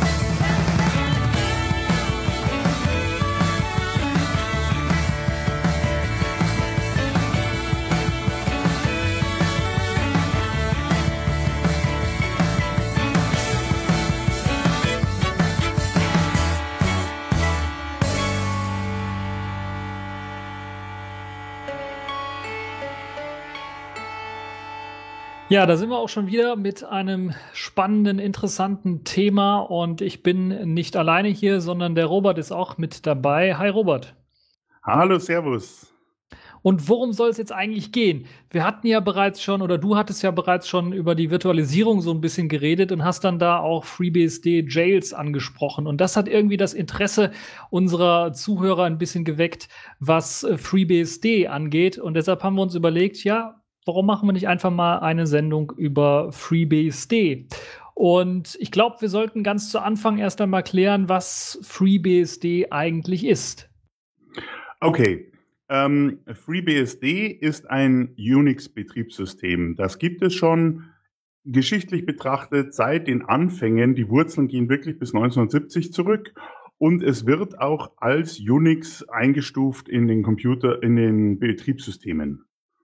Ja, da sind wir auch schon wieder mit einem spannenden, interessanten Thema und ich bin nicht alleine hier, sondern der Robert ist auch mit dabei. Hi Robert. Hallo, Servus. Und worum soll es jetzt eigentlich gehen? Wir hatten ja bereits schon, oder du hattest ja bereits schon über die Virtualisierung so ein bisschen geredet und hast dann da auch FreeBSD Jails angesprochen. Und das hat irgendwie das Interesse unserer Zuhörer ein bisschen geweckt, was äh, FreeBSD angeht. Und deshalb haben wir uns überlegt, ja, warum machen wir nicht einfach mal eine Sendung über FreeBSD? Und ich glaube, wir sollten ganz zu Anfang erst einmal klären, was FreeBSD eigentlich ist. Okay, ähm, FreeBSD ist ein Unix-Betriebssystem. Das gibt es schon geschichtlich betrachtet seit den Anfängen. Die Wurzeln gehen wirklich bis neunzehnhundertsiebzig zurück. Und es wird auch als Unix eingestuft in den Computer, in den Betriebssystemen.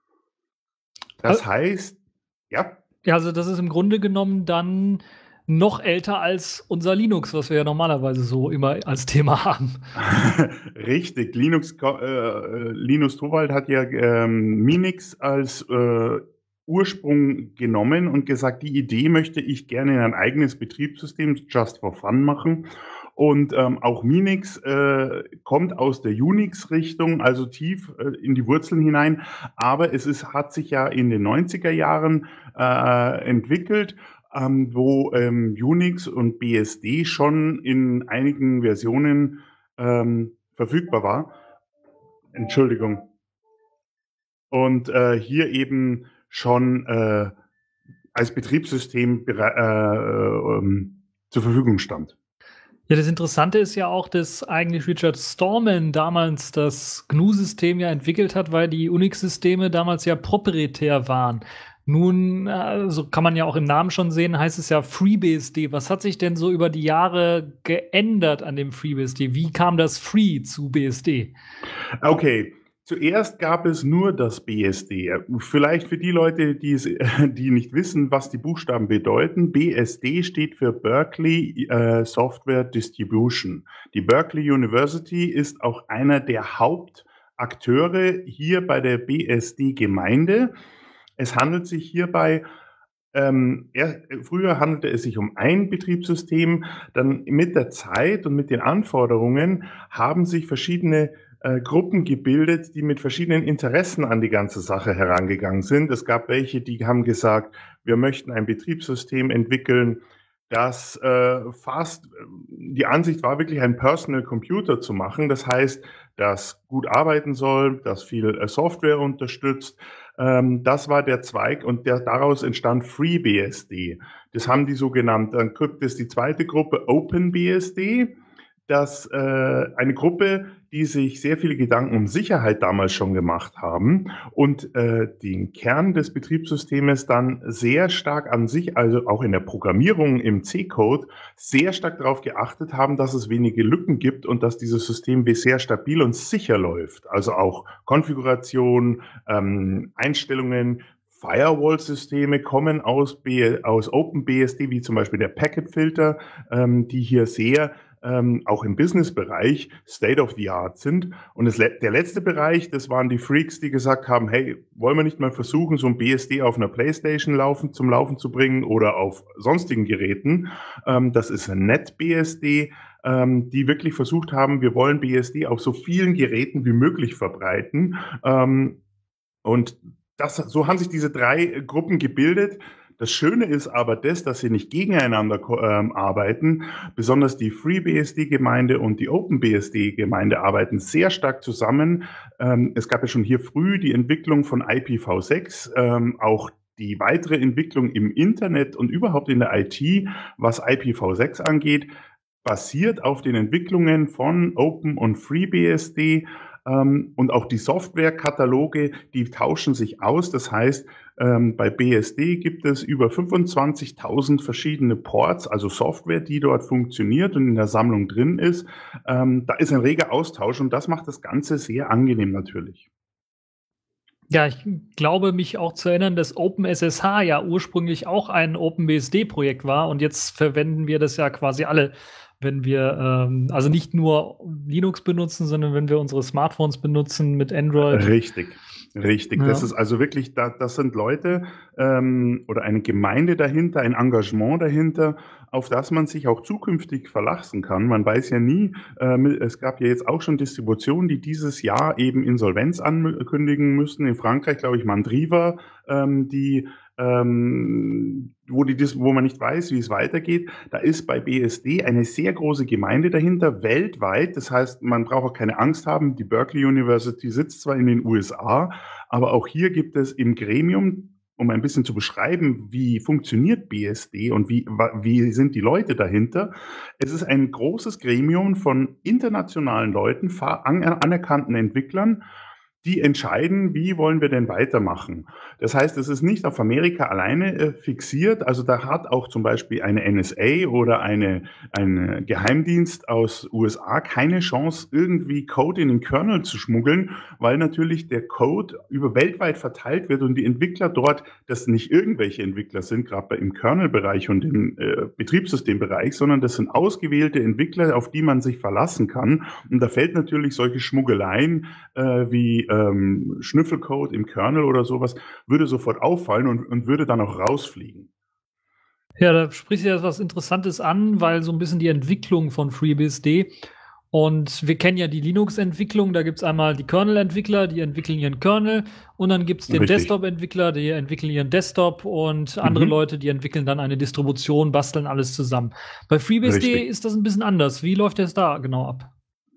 Das Al- heißt, ja, Ja, also das ist im Grunde genommen dann noch älter als unser Linux, was wir ja normalerweise so immer als Thema haben. richtig. Linux, äh, Linus Torvald hat ja ähm, Minix als äh, Ursprung genommen und gesagt, die Idee möchte ich gerne in ein eigenes Betriebssystem just for fun machen. Und ähm, auch Minix äh, kommt aus der Unix-Richtung, also tief äh, in die Wurzeln hinein. Aber es ist, hat sich ja in den neunziger Jahren äh, entwickelt, ähm, wo ähm, Unix und B S D schon in einigen Versionen ähm, verfügbar war. Entschuldigung. Und äh, hier eben schon äh, als Betriebssystem bere- äh, ähm, zur Verfügung stand. Ja, das Interessante ist ja auch, dass eigentlich Richard Stallman damals das G N U-System ja entwickelt hat, weil die Unix-Systeme damals ja proprietär waren. Nun, äh, so kann man ja auch im Namen schon sehen, heißt es ja FreeBSD. Was hat sich denn so über die Jahre geändert an dem FreeBSD? Wie kam das Free zu B S D? Okay, zuerst gab es nur das B S D. Vielleicht für die Leute, die, es, die nicht wissen, was die Buchstaben bedeuten. B S D steht für Berkeley äh, Software Distribution. Die Berkeley University ist auch einer der Hauptakteure hier bei der B S D-Gemeinde. Es handelt sich hierbei Ähm, er, früher handelte es sich um ein Betriebssystem, dann mit der Zeit und mit den Anforderungen haben sich verschiedene äh, Gruppen gebildet, die mit verschiedenen Interessen an die ganze Sache herangegangen sind. Es gab welche, die haben gesagt, wir möchten ein Betriebssystem entwickeln, das äh, fast, die Ansicht war wirklich ein Personal Computer zu machen. Das heißt, das gut arbeiten soll, das viel äh, Software unterstützt. Ähm, das war der Zweig und der, daraus entstand FreeBSD. Das haben die so genannt. Dann gibt es die zweite Gruppe OpenBSD. Das äh, eine Gruppe, die sich sehr viele Gedanken um Sicherheit damals schon gemacht haben und äh, den Kern des Betriebssystems dann sehr stark an sich, also auch in der Programmierung im C-Code, sehr stark darauf geachtet haben, dass es wenige Lücken gibt und dass dieses System sehr stabil und sicher läuft. Also auch Konfiguration, ähm, Einstellungen, Firewall-Systeme kommen aus, B, aus OpenBSD, wie zum Beispiel der Packet-Filter, ähm, die hier sehr ähm, auch im Business-Bereich State of the Art sind. Und das, der letzte Bereich, das waren die Freaks, die gesagt haben, hey, wollen wir nicht mal versuchen, so ein B S D auf einer Playstation laufen, zum Laufen zu bringen oder auf sonstigen Geräten. Ähm, das ist ein NetBSD, ähm, die wirklich versucht haben, wir wollen B S D auf so vielen Geräten wie möglich verbreiten. Ähm, und das, so haben sich diese drei Gruppen gebildet. Das Schöne ist aber das, dass sie nicht gegeneinander ähm, arbeiten. Besonders die FreeBSD-Gemeinde und die OpenBSD-Gemeinde arbeiten sehr stark zusammen. Ähm, es gab ja schon hier früh die Entwicklung von I P v sechs, ähm, auch die weitere Entwicklung im Internet und überhaupt in der I T, was I P v sechs angeht, basiert auf den Entwicklungen von Open und FreeBSD. Ähm, und auch die Softwarekataloge, die tauschen sich aus. Das heißt, ähm, bei B S D gibt es über fünfundzwanzigtausend verschiedene Ports, also Software, die dort funktioniert und in der Sammlung drin ist. Ähm, da ist ein reger Austausch und das macht das Ganze sehr angenehm natürlich. Ja, ich glaube, mich auch zu erinnern, dass OpenSSH ja ursprünglich auch ein OpenBSD-Projekt war und jetzt verwenden wir das ja quasi alle, wenn wir ähm, also nicht nur Linux benutzen, sondern wenn wir unsere Smartphones benutzen mit Android. Richtig, richtig. Ja. Das ist also wirklich, da, das sind Leute ähm, oder eine Gemeinde dahinter, ein Engagement dahinter, auf das man sich auch zukünftig verlassen kann. Man weiß ja nie, äh, es gab ja jetzt auch schon Distributionen, die dieses Jahr eben Insolvenz ankündigen müssen. In Frankreich, glaube ich, Mandriva, ähm, die ähm, wo, die, wo man nicht weiß, wie es weitergeht. Da ist bei B S D eine sehr große Gemeinde dahinter, weltweit. Das heißt, man braucht auch keine Angst haben. Die Berkeley University sitzt zwar in den U S A, aber auch hier gibt es im Gremium, um ein bisschen zu beschreiben, wie funktioniert B S D und wie, wie sind die Leute dahinter. Es ist ein großes Gremium von internationalen Leuten, anerkannten Entwicklern, die entscheiden, wie wollen wir denn weitermachen. Das heißt, es ist nicht auf Amerika alleine äh, fixiert. Also da hat auch zum Beispiel eine N S A oder eine, ein Geheimdienst aus U S A keine Chance, irgendwie Code in den Kernel zu schmuggeln, weil natürlich der Code über weltweit verteilt wird und die Entwickler dort, das nicht irgendwelche Entwickler sind, gerade im Kernel-Bereich und im äh, Betriebssystembereich, sondern das sind ausgewählte Entwickler, auf die man sich verlassen kann. Und da fällt natürlich solche Schmuggeleien äh, wie ähm, Schnüffelcode im Kernel oder sowas, würde sofort auffallen und, und würde dann auch rausfliegen. Ja, da sprichst du ja was Interessantes an, weil so ein bisschen die Entwicklung von FreeBSD und wir kennen ja die Linux-Entwicklung, da gibt es einmal die Kernel-Entwickler, die entwickeln ihren Kernel und dann gibt es den Richtig. Desktop-Entwickler, die entwickeln ihren Desktop und andere Mhm. Leute, die entwickeln dann eine Distribution, basteln alles zusammen. Bei FreeBSD Richtig. ist das ein bisschen anders. Wie läuft das da genau ab?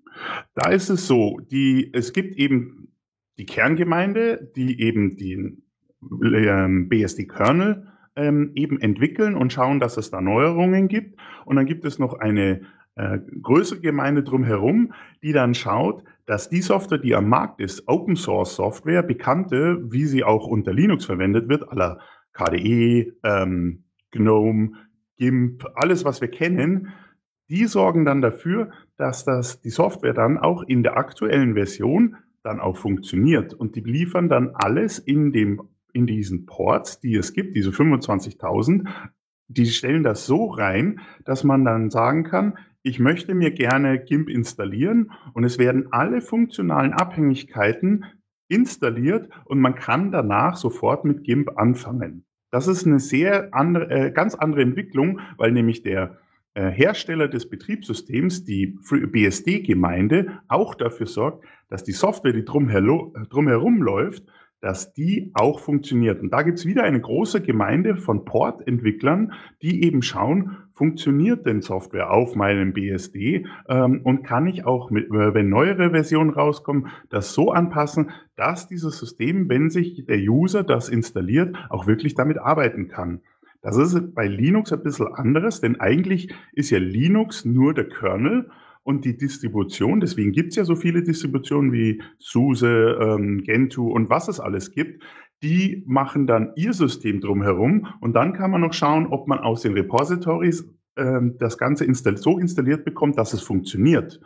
Da ist es so, die, es gibt eben die Kerngemeinde, die eben den ähm, B S D-Kernel ähm, eben entwickeln und schauen, dass es da Neuerungen gibt. Und dann gibt es noch eine äh, größere Gemeinde drumherum, die dann schaut, dass die Software, die am Markt ist, Open-Source-Software, bekannte, wie sie auch unter Linux verwendet wird, à la K D E, ähm, GNOME, GIMP, alles, was wir kennen, die sorgen dann dafür, dass das, die Software dann auch in der aktuellen Version dann auch funktioniert. Und die liefern dann alles in, dem, in diesen Ports, die es gibt, diese fünfundzwanzigtausend, die stellen das so rein, dass man dann sagen kann, ich möchte mir gerne GIMP installieren und es werden alle funktionalen Abhängigkeiten installiert und man kann danach sofort mit GIMP anfangen. Das ist eine sehr andere, äh, ganz andere Entwicklung, weil nämlich der Hersteller des Betriebssystems, die B S D-Gemeinde, auch dafür sorgt, dass die Software, die drumherum läuft, dass die auch funktioniert. Und da gibt es wieder eine große Gemeinde von Port-Entwicklern, die eben schauen, funktioniert denn Software auf meinem B S D ähm, und kann ich auch, mit, wenn neuere Versionen rauskommen, das so anpassen, dass dieses System, wenn sich der User das installiert, auch wirklich damit arbeiten kann. Das ist bei Linux ein bisschen anderes, denn eigentlich ist ja Linux nur der Kernel und die Distribution. Deswegen gibt es ja so viele Distributionen wie SUSE, ähm, Gentoo und was es alles gibt. Die machen dann ihr System drumherum und dann kann man noch schauen, ob man aus den Repositories ähm, das Ganze install- so installiert bekommt, dass es funktioniert.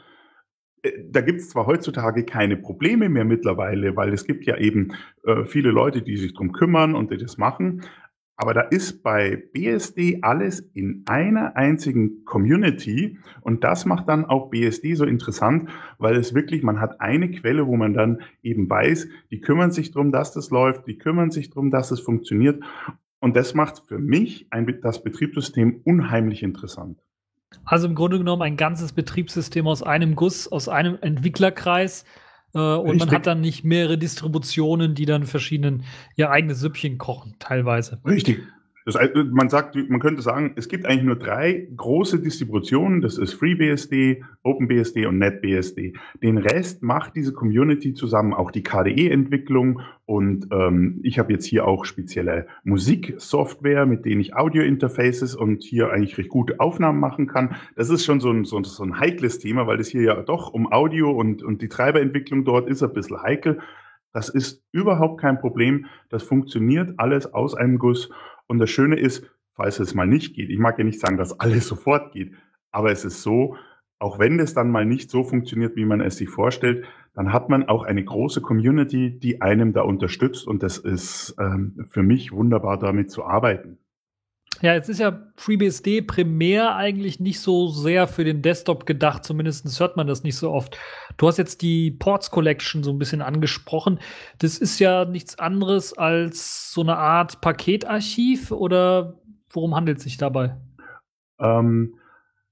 Da gibt es zwar heutzutage keine Probleme mehr mittlerweile, weil es gibt ja eben äh, viele Leute, die sich drum kümmern und die das machen. Aber da ist bei B S D alles in einer einzigen Community und das macht dann auch B S D so interessant, weil es wirklich, man hat eine Quelle, wo man dann eben weiß, die kümmern sich darum, dass das läuft, die kümmern sich darum, dass es funktioniert und das macht für mich ein, das Betriebssystem unheimlich interessant. Also im Grunde genommen ein ganzes Betriebssystem aus einem Guss, aus einem Entwicklerkreis. Äh, und Richtig. man hat dann nicht mehrere Distributionen, die dann verschiedenen ihr eigenes Süppchen kochen, teilweise. Richtig. Das, man sagt, man könnte sagen, es gibt eigentlich nur drei große Distributionen. Das ist FreeBSD, OpenBSD und NetBSD. Den Rest macht diese Community zusammen, auch die K D E-Entwicklung. Und ähm, ich habe jetzt hier auch spezielle Musiksoftware, mit denen ich Audio-Interfaces und hier eigentlich recht gute Aufnahmen machen kann. Das ist schon so ein, so, so ein heikles Thema, weil das hier ja doch um Audio und, und die Treiberentwicklung dort ist ein bisschen heikel. Das ist überhaupt kein Problem. Das funktioniert alles aus einem Guss. Und das Schöne ist, falls es mal nicht geht, ich mag ja nicht sagen, dass alles sofort geht, aber es ist so, auch wenn es dann mal nicht so funktioniert, wie man es sich vorstellt, dann hat man auch eine große Community, die einem da unterstützt und das ist ähm, für mich wunderbar, damit zu arbeiten. Ja, jetzt ist ja FreeBSD primär eigentlich nicht so sehr für den Desktop gedacht, zumindest hört man das nicht so oft. Du hast jetzt die Ports Collection so ein bisschen angesprochen. Das ist ja nichts anderes als so eine Art Paketarchiv oder worum handelt es sich dabei? Ähm,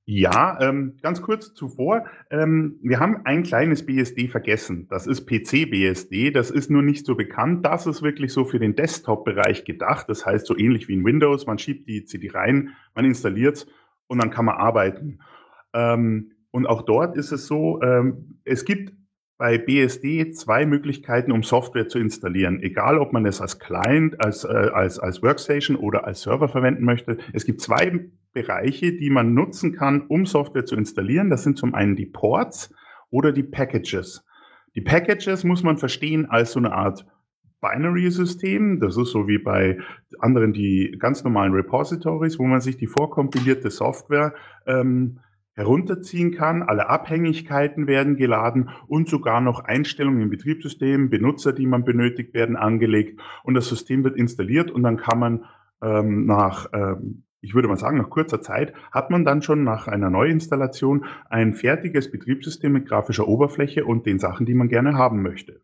Ja, ähm, ganz kurz zuvor, ähm, wir haben ein kleines B S D vergessen. Das ist P C-B S D. Das ist nur nicht so bekannt. Das ist wirklich so für den Desktop-Bereich gedacht. Das heißt, so ähnlich wie in Windows. Man schiebt die C D rein, man installiert und dann kann man arbeiten. Ähm, und auch dort ist es so, ähm, es gibt bei B S D zwei Möglichkeiten, um Software zu installieren. Egal, ob man es als Client, als, äh, als, als Workstation oder als Server verwenden möchte. Es gibt zwei Bereiche, die man nutzen kann, um Software zu installieren. Das sind zum einen die Ports oder die Packages. Die Packages muss man verstehen als so eine Art Binary-System. Das ist so wie bei anderen die ganz normalen Repositories, wo man sich die vorkompilierte Software ähm, herunterziehen kann. Alle Abhängigkeiten werden geladen und sogar noch Einstellungen im Betriebssystem, Benutzer, die man benötigt, werden angelegt und das System wird installiert und dann kann man ähm, nach ähm, ich würde mal sagen, nach kurzer Zeit hat man dann schon nach einer Neuinstallation ein fertiges Betriebssystem mit grafischer Oberfläche und den Sachen, die man gerne haben möchte.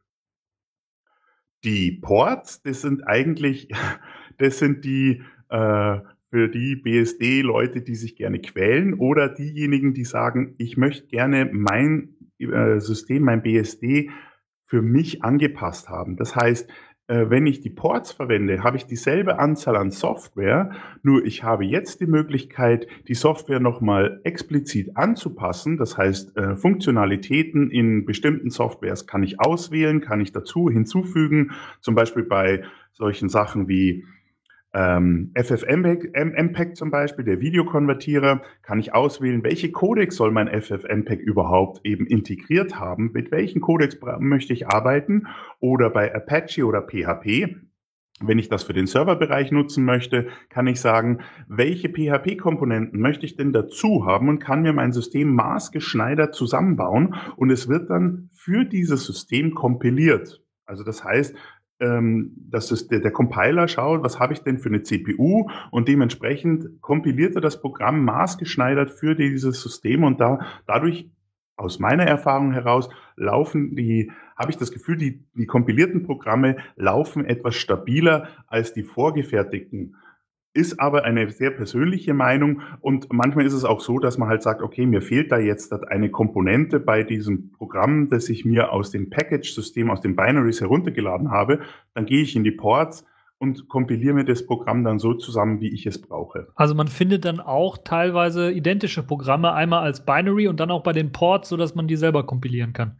Die Ports, das sind eigentlich, das sind die äh, für die B S D-Leute, die sich gerne quälen oder diejenigen, die sagen, ich möchte gerne mein äh, System, mein B S D für mich angepasst haben. Das heißt, wenn ich die Ports verwende, habe ich dieselbe Anzahl an Software, nur ich habe jetzt die Möglichkeit, die Software nochmal explizit anzupassen. Das heißt, äh, Funktionalitäten in bestimmten Softwares kann ich auswählen, kann ich dazu hinzufügen. Zum Beispiel bei solchen Sachen wie Ähm, F F M P E G zum Beispiel, der Videokonvertierer, kann ich auswählen, welche Codecs soll mein F F M P E G überhaupt eben integriert haben, mit welchen Codecs möchte ich arbeiten oder bei Apache oder P H P. Wenn ich das für den Serverbereich nutzen möchte, kann ich sagen, welche P H P-Komponenten möchte ich denn dazu haben und kann mir mein System maßgeschneidert zusammenbauen und es wird dann für dieses System kompiliert. Also das heißt, Das ist der, der Compiler schaut, was habe ich denn für eine C P U und dementsprechend kompiliert er das Programm maßgeschneidert für dieses System und da dadurch aus meiner Erfahrung heraus laufen die, habe ich das Gefühl, die, die kompilierten Programme laufen etwas stabiler als die vorgefertigten. Ist aber eine sehr persönliche Meinung und manchmal ist es auch so, dass man halt sagt, okay, mir fehlt da jetzt eine Komponente bei diesem Programm, das ich mir aus dem Package-System, aus den Binaries heruntergeladen habe. Dann gehe ich in die Ports und kompiliere mir das Programm dann so zusammen, wie ich es brauche. Also man findet dann auch teilweise identische Programme, einmal als Binary und dann auch bei den Ports, sodass man die selber kompilieren kann.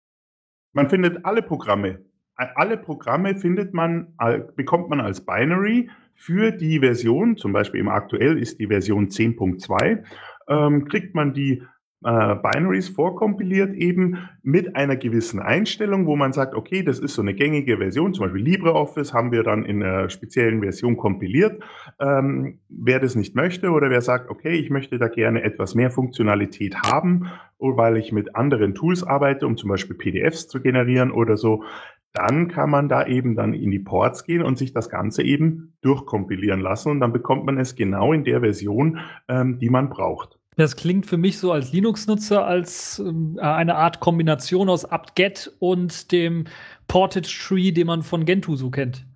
Man findet alle Programme. Alle Programme findet man, bekommt man als Binary für die Version, zum Beispiel im aktuell ist die Version zehn Punkt zwei, ähm, kriegt man die äh, Binaries vorkompiliert eben mit einer gewissen Einstellung, wo man sagt, okay, das ist so eine gängige Version, zum Beispiel LibreOffice haben wir dann in einer speziellen Version kompiliert. Ähm, wer das nicht möchte oder wer sagt, okay, ich möchte da gerne etwas mehr Funktionalität haben, weil ich mit anderen Tools arbeite, um zum Beispiel P D Fs zu generieren oder so, dann kann man da eben dann in die Ports gehen und sich das Ganze eben durchkompilieren lassen und dann bekommt man es genau in der Version, ähm, die man braucht. Das klingt für mich so als Linux-Nutzer als ähm, eine Art Kombination aus apt-get und dem Portage-Tree, den man von Gentoo so kennt.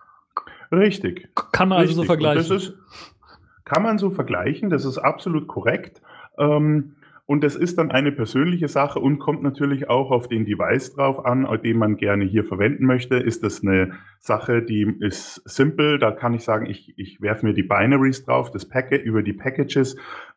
Richtig. Kann man also Richtig. so vergleichen. Das ist, kann man so vergleichen, das ist absolut korrekt. Ähm, Und das ist dann eine persönliche Sache und kommt natürlich auch auf den Device drauf an, den man gerne hier verwenden möchte. Ist das eine Sache, die ist simpel, da kann ich sagen, ich, ich werfe mir die Binaries drauf, das Packet über die Packages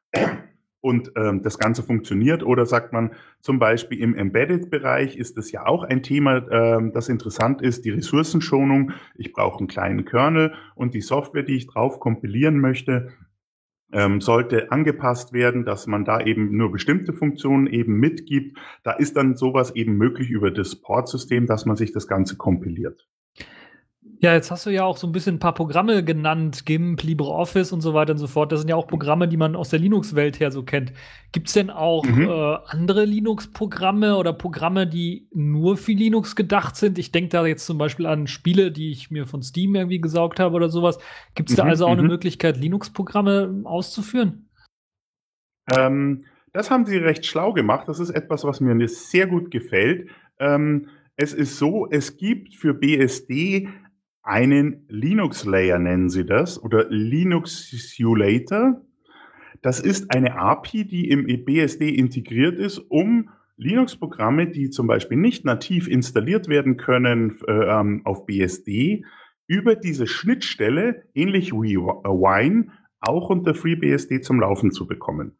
und ähm, das Ganze funktioniert. Oder sagt man zum Beispiel im Embedded-Bereich ist das ja auch ein Thema, ähm, das interessant ist, die Ressourcenschonung. Ich brauche einen kleinen Kernel und die Software, die ich drauf kompilieren möchte, Ähm, sollte angepasst werden, dass man da eben nur bestimmte Funktionen eben mitgibt. Da ist dann sowas eben möglich über das Port-System, dass man sich das Ganze kompiliert. Ja, jetzt hast du ja auch so ein bisschen ein paar Programme genannt, GIMP, LibreOffice und so weiter und so fort. Das sind ja auch Programme, die man aus der Linux-Welt her so kennt. Gibt es denn auch Mhm. äh, andere Linux-Programme oder Programme, die nur für Linux gedacht sind? Ich denke da jetzt zum Beispiel an Spiele, die ich mir von Steam irgendwie gesaugt habe oder sowas. Gibt es da Mhm, also auch eine mhm. Möglichkeit, Linux-Programme auszuführen? Ähm, das haben sie recht schlau gemacht. Das ist etwas, was mir sehr gut gefällt. Ähm, es ist so, es gibt für B S D einen Linux-Layer, nennen sie das, oder Linux Simulator. Das ist eine A P I, die im B S D integriert ist, um Linux-Programme, die zum Beispiel nicht nativ installiert werden können äh, ähm, auf B S D, über diese Schnittstelle, ähnlich wie Wine, auch unter FreeBSD zum Laufen zu bekommen.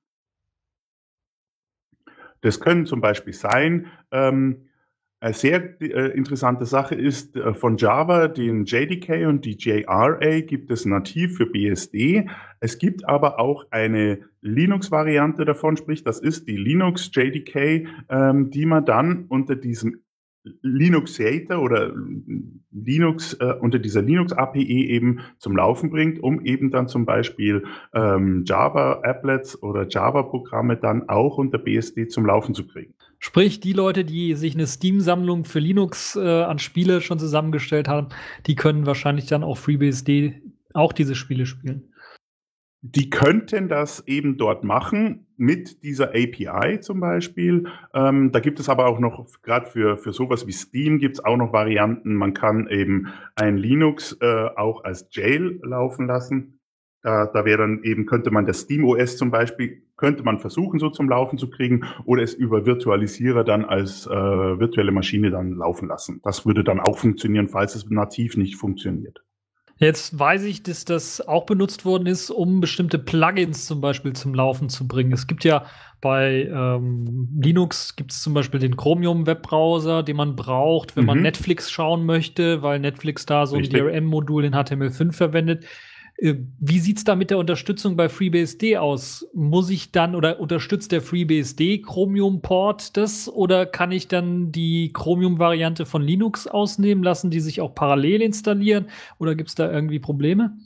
Das können zum Beispiel sein, ähm, eine sehr äh, interessante Sache ist äh, von Java, den J D K und die J R A gibt es nativ für B S D. Es gibt aber auch eine Linux-Variante davon, sprich, das ist die Linux J D K, ähm, die man dann unter diesem Linuxator oder Linux äh, unter dieser Linux-A P I eben zum Laufen bringt, um eben dann zum Beispiel ähm, Java-Applets oder Java-Programme dann auch unter B S D zum Laufen zu kriegen. Sprich, die Leute, die sich eine Steam-Sammlung für Linux äh, an Spiele schon zusammengestellt haben, die können wahrscheinlich dann auf FreeBSD auch diese Spiele spielen. Die könnten das eben dort machen, mit dieser A P I zum Beispiel. Ähm, da gibt es aber auch noch, gerade für, für sowas wie Steam gibt es auch noch Varianten. Man kann eben ein Linux äh, auch als Jail laufen lassen. Da, da wäre dann eben, könnte man das SteamOS zum Beispiel, könnte man versuchen so zum Laufen zu kriegen oder es über Virtualisierer dann als äh, virtuelle Maschine dann laufen lassen. Das würde dann auch funktionieren, falls es nativ nicht funktioniert. Jetzt weiß ich, dass das auch benutzt worden ist, um bestimmte Plugins zum Beispiel zum Laufen zu bringen. Es gibt ja bei ähm, Linux gibt es zum Beispiel den Chromium-Webbrowser, den man braucht, wenn Mhm. man Netflix schauen möchte, weil Netflix da so ein Richtig. D R M-Modul in H T M L fünf verwendet. Äh, Wie sieht's da mit der Unterstützung bei FreeBSD aus? Muss ich dann oder unterstützt der FreeBSD Chromium-Port das oder kann ich dann die Chromium-Variante von Linux ausnehmen lassen, die sich auch parallel installieren? Oder gibt's da irgendwie Probleme?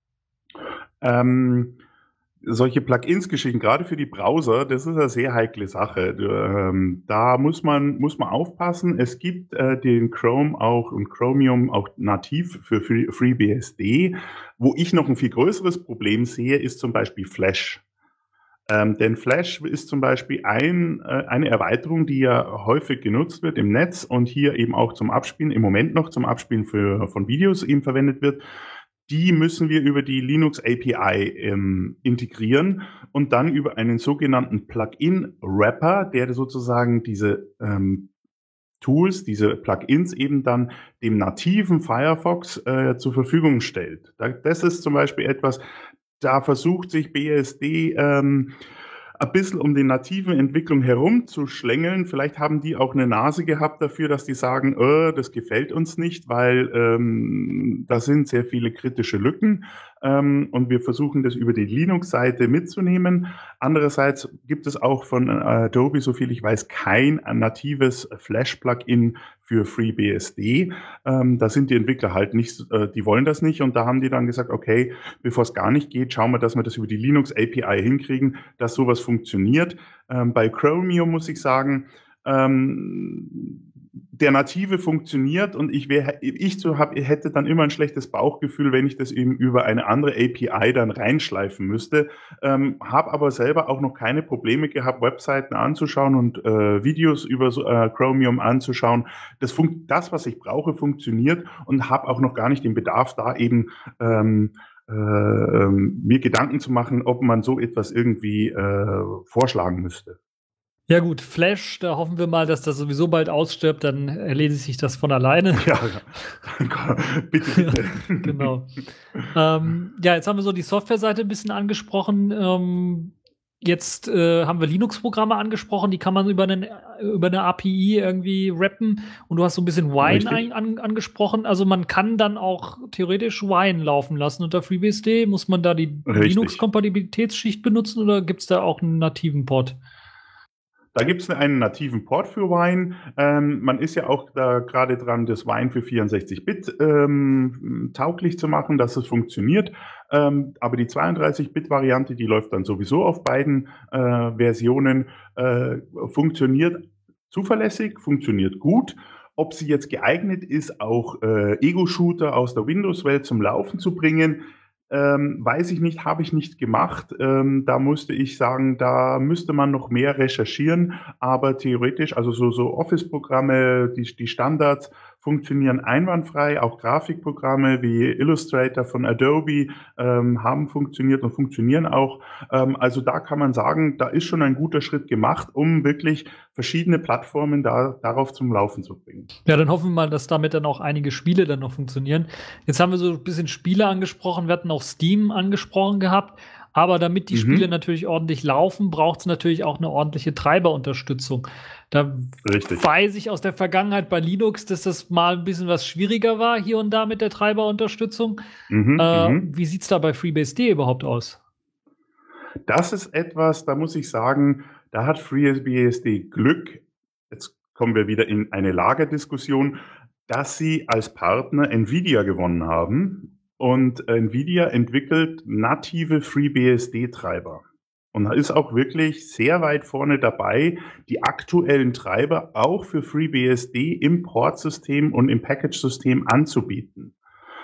Ähm, solche Plugins-Geschichten, gerade für die Browser, das ist eine sehr heikle Sache. Du, Ähm, da muss man, muss man aufpassen. Es gibt äh, den Chrome auch und Chromium auch nativ für Free- FreeBSD. Wo ich noch ein viel größeres Problem sehe, ist zum Beispiel Flash. Ähm, denn Flash ist zum Beispiel ein, äh, eine Erweiterung, die ja häufig genutzt wird im Netz und hier eben auch zum Abspielen, im Moment noch zum Abspielen für, von Videos eben verwendet wird. Die müssen wir über die Linux A P I ähm, integrieren und dann über einen sogenannten Plugin-Wrapper, der sozusagen diese ähm, Tools, diese Plugins eben dann dem nativen Firefox äh, zur Verfügung stellt. Da, das ist zum Beispiel etwas, da versucht sich B S D ähm, ein bisschen um die native Entwicklung herumzuschlängeln. Vielleicht haben die auch eine Nase gehabt dafür, dass die sagen, äh, das gefällt uns nicht, weil ähm, da sind sehr viele kritische Lücken ähm, und wir versuchen das über die Linux-Seite mitzunehmen. Andererseits gibt es auch von äh, Adobe, soviel ich weiß, kein natives Flash-Plugin für FreeBSD. Ähm, da sind die Entwickler halt nicht, äh, die wollen das nicht und da haben die dann gesagt, okay, bevor es gar nicht geht, schauen wir, dass wir das über die Linux A P I hinkriegen, dass sowas funktioniert. Ähm, bei Chromium muss ich sagen, ähm, der Native funktioniert und ich, wär, ich so hab, hätte dann immer ein schlechtes Bauchgefühl, wenn ich das eben über eine andere A P I dann reinschleifen müsste. Ähm, habe aber selber auch noch keine Probleme gehabt, Webseiten anzuschauen und äh, Videos über so, äh, Chromium anzuschauen. Das, funkt, das, was ich brauche, funktioniert und habe auch noch gar nicht den Bedarf, da eben ähm, äh, ähm, mir Gedanken zu machen, ob man so etwas irgendwie äh, vorschlagen müsste. Ja gut, Flash, da hoffen wir mal, dass das sowieso bald ausstirbt, dann erledigt sich das von alleine. Ja, ja. bitte, bitte. Genau. ähm, ja, jetzt haben wir so die Softwareseite ein bisschen angesprochen. Ähm, jetzt äh, haben wir Linux-Programme angesprochen, die kann man über, einen, über eine A P I irgendwie rappen. Und du hast so ein bisschen Wine ein, an, angesprochen. Also man kann dann auch theoretisch Wine laufen lassen unter FreeBSD. Muss man da die Linux-Kompatibilitätsschicht benutzen oder gibt es da auch einen nativen Port? Da gibt es einen nativen Port für Wine. Ähm, man ist ja auch da gerade dran, das Wine für vierundsechzig Bit ähm, tauglich zu machen, dass es funktioniert. Ähm, aber die zweiunddreißig Bit Variante, die läuft dann sowieso auf beiden äh, Versionen, äh, funktioniert zuverlässig, funktioniert gut. Ob sie jetzt geeignet ist, auch äh, Ego-Shooter aus der Windows-Welt zum Laufen zu bringen, Ähm, weiß ich nicht, habe ich nicht gemacht. Ähm, da musste ich sagen, da müsste man noch mehr recherchieren. Aber theoretisch, also so, so Office-Programme, die, die Standards funktionieren einwandfrei. Auch Grafikprogramme wie Illustrator von Adobe ähm, haben funktioniert und funktionieren auch. Ähm, also da kann man sagen, da ist schon ein guter Schritt gemacht, um wirklich verschiedene Plattformen da, darauf zum Laufen zu bringen. Ja, dann hoffen wir mal, dass damit dann auch einige Spiele dann noch funktionieren. Jetzt haben wir so ein bisschen Spiele angesprochen, wir hatten auch Steam angesprochen gehabt. Aber damit die Mhm. Spiele natürlich ordentlich laufen, braucht es natürlich auch eine ordentliche Treiberunterstützung. Da Richtig. weiß ich aus der Vergangenheit bei Linux, dass das mal ein bisschen was schwieriger war hier und da mit der Treiberunterstützung. Mhm, Äh, mhm. Wie sieht es da bei FreeBSD überhaupt aus? Das ist etwas, da muss ich sagen, da hat FreeBSD Glück. Jetzt kommen wir wieder in eine Lagerdiskussion, dass sie als Partner Nvidia gewonnen haben. Und Nvidia entwickelt native FreeBSD-Treiber und ist auch wirklich sehr weit vorne dabei, die aktuellen Treiber auch für FreeBSD im Portsystem und im Package-System anzubieten.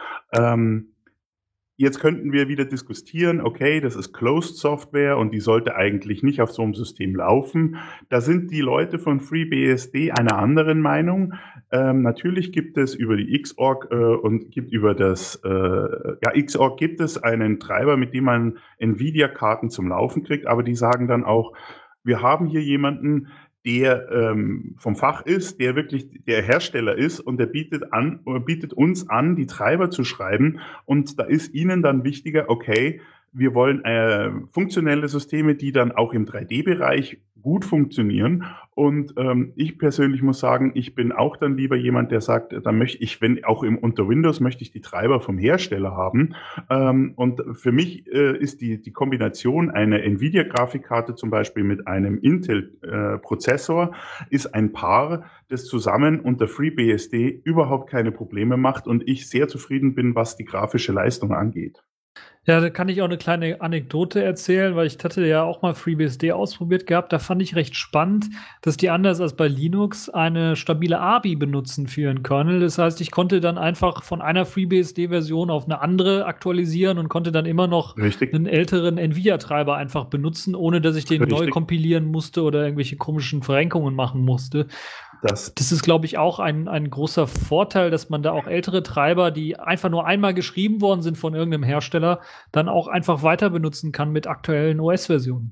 Ähm, Jetzt könnten wir wieder diskutieren, okay, das ist Closed Software und die sollte eigentlich nicht auf so einem System laufen. Da sind die Leute von FreeBSD einer anderen Meinung. Ähm, natürlich gibt es über die Xorg äh, und gibt über das, äh, ja, Xorg gibt es einen Treiber, mit dem man Nvidia-Karten zum Laufen kriegt, aber die sagen dann auch, wir haben hier jemanden, der ähm, vom Fach ist, der wirklich der Hersteller ist und der bietet an, bietet uns an, die Treiber zu schreiben und da ist ihnen dann wichtiger, okay, wir wollen äh, funktionelle Systeme, die dann auch im drei D-Bereich gut funktionieren und ähm, ich persönlich muss sagen, ich bin auch dann lieber jemand, der sagt, da möchte ich, wenn auch im unter Windows, möchte ich die Treiber vom Hersteller haben ähm, und für mich äh, ist die, die Kombination einer Nvidia-Grafikkarte zum Beispiel mit einem Intel-Prozessor äh, ist ein Paar, das zusammen unter FreeBSD überhaupt keine Probleme macht und ich sehr zufrieden bin, was die grafische Leistung angeht. Ja, da kann ich auch eine kleine Anekdote erzählen, weil ich hatte ja auch mal FreeBSD ausprobiert gehabt. Da fand ich recht spannend, dass die anders als bei Linux eine stabile A B I benutzen für ihren Kernel. Das heißt, ich konnte dann einfach von einer FreeBSD-Version auf eine andere aktualisieren und konnte dann immer noch Richtig. einen älteren Nvidia-Treiber einfach benutzen, ohne dass ich den Richtig. neu kompilieren musste oder irgendwelche komischen Verrenkungen machen musste. Das, Das ist, glaube ich, auch ein, ein großer Vorteil, dass man da auch ältere Treiber, die einfach nur einmal geschrieben worden sind von irgendeinem Hersteller, dann auch einfach weiter benutzen kann mit aktuellen O S-Versionen.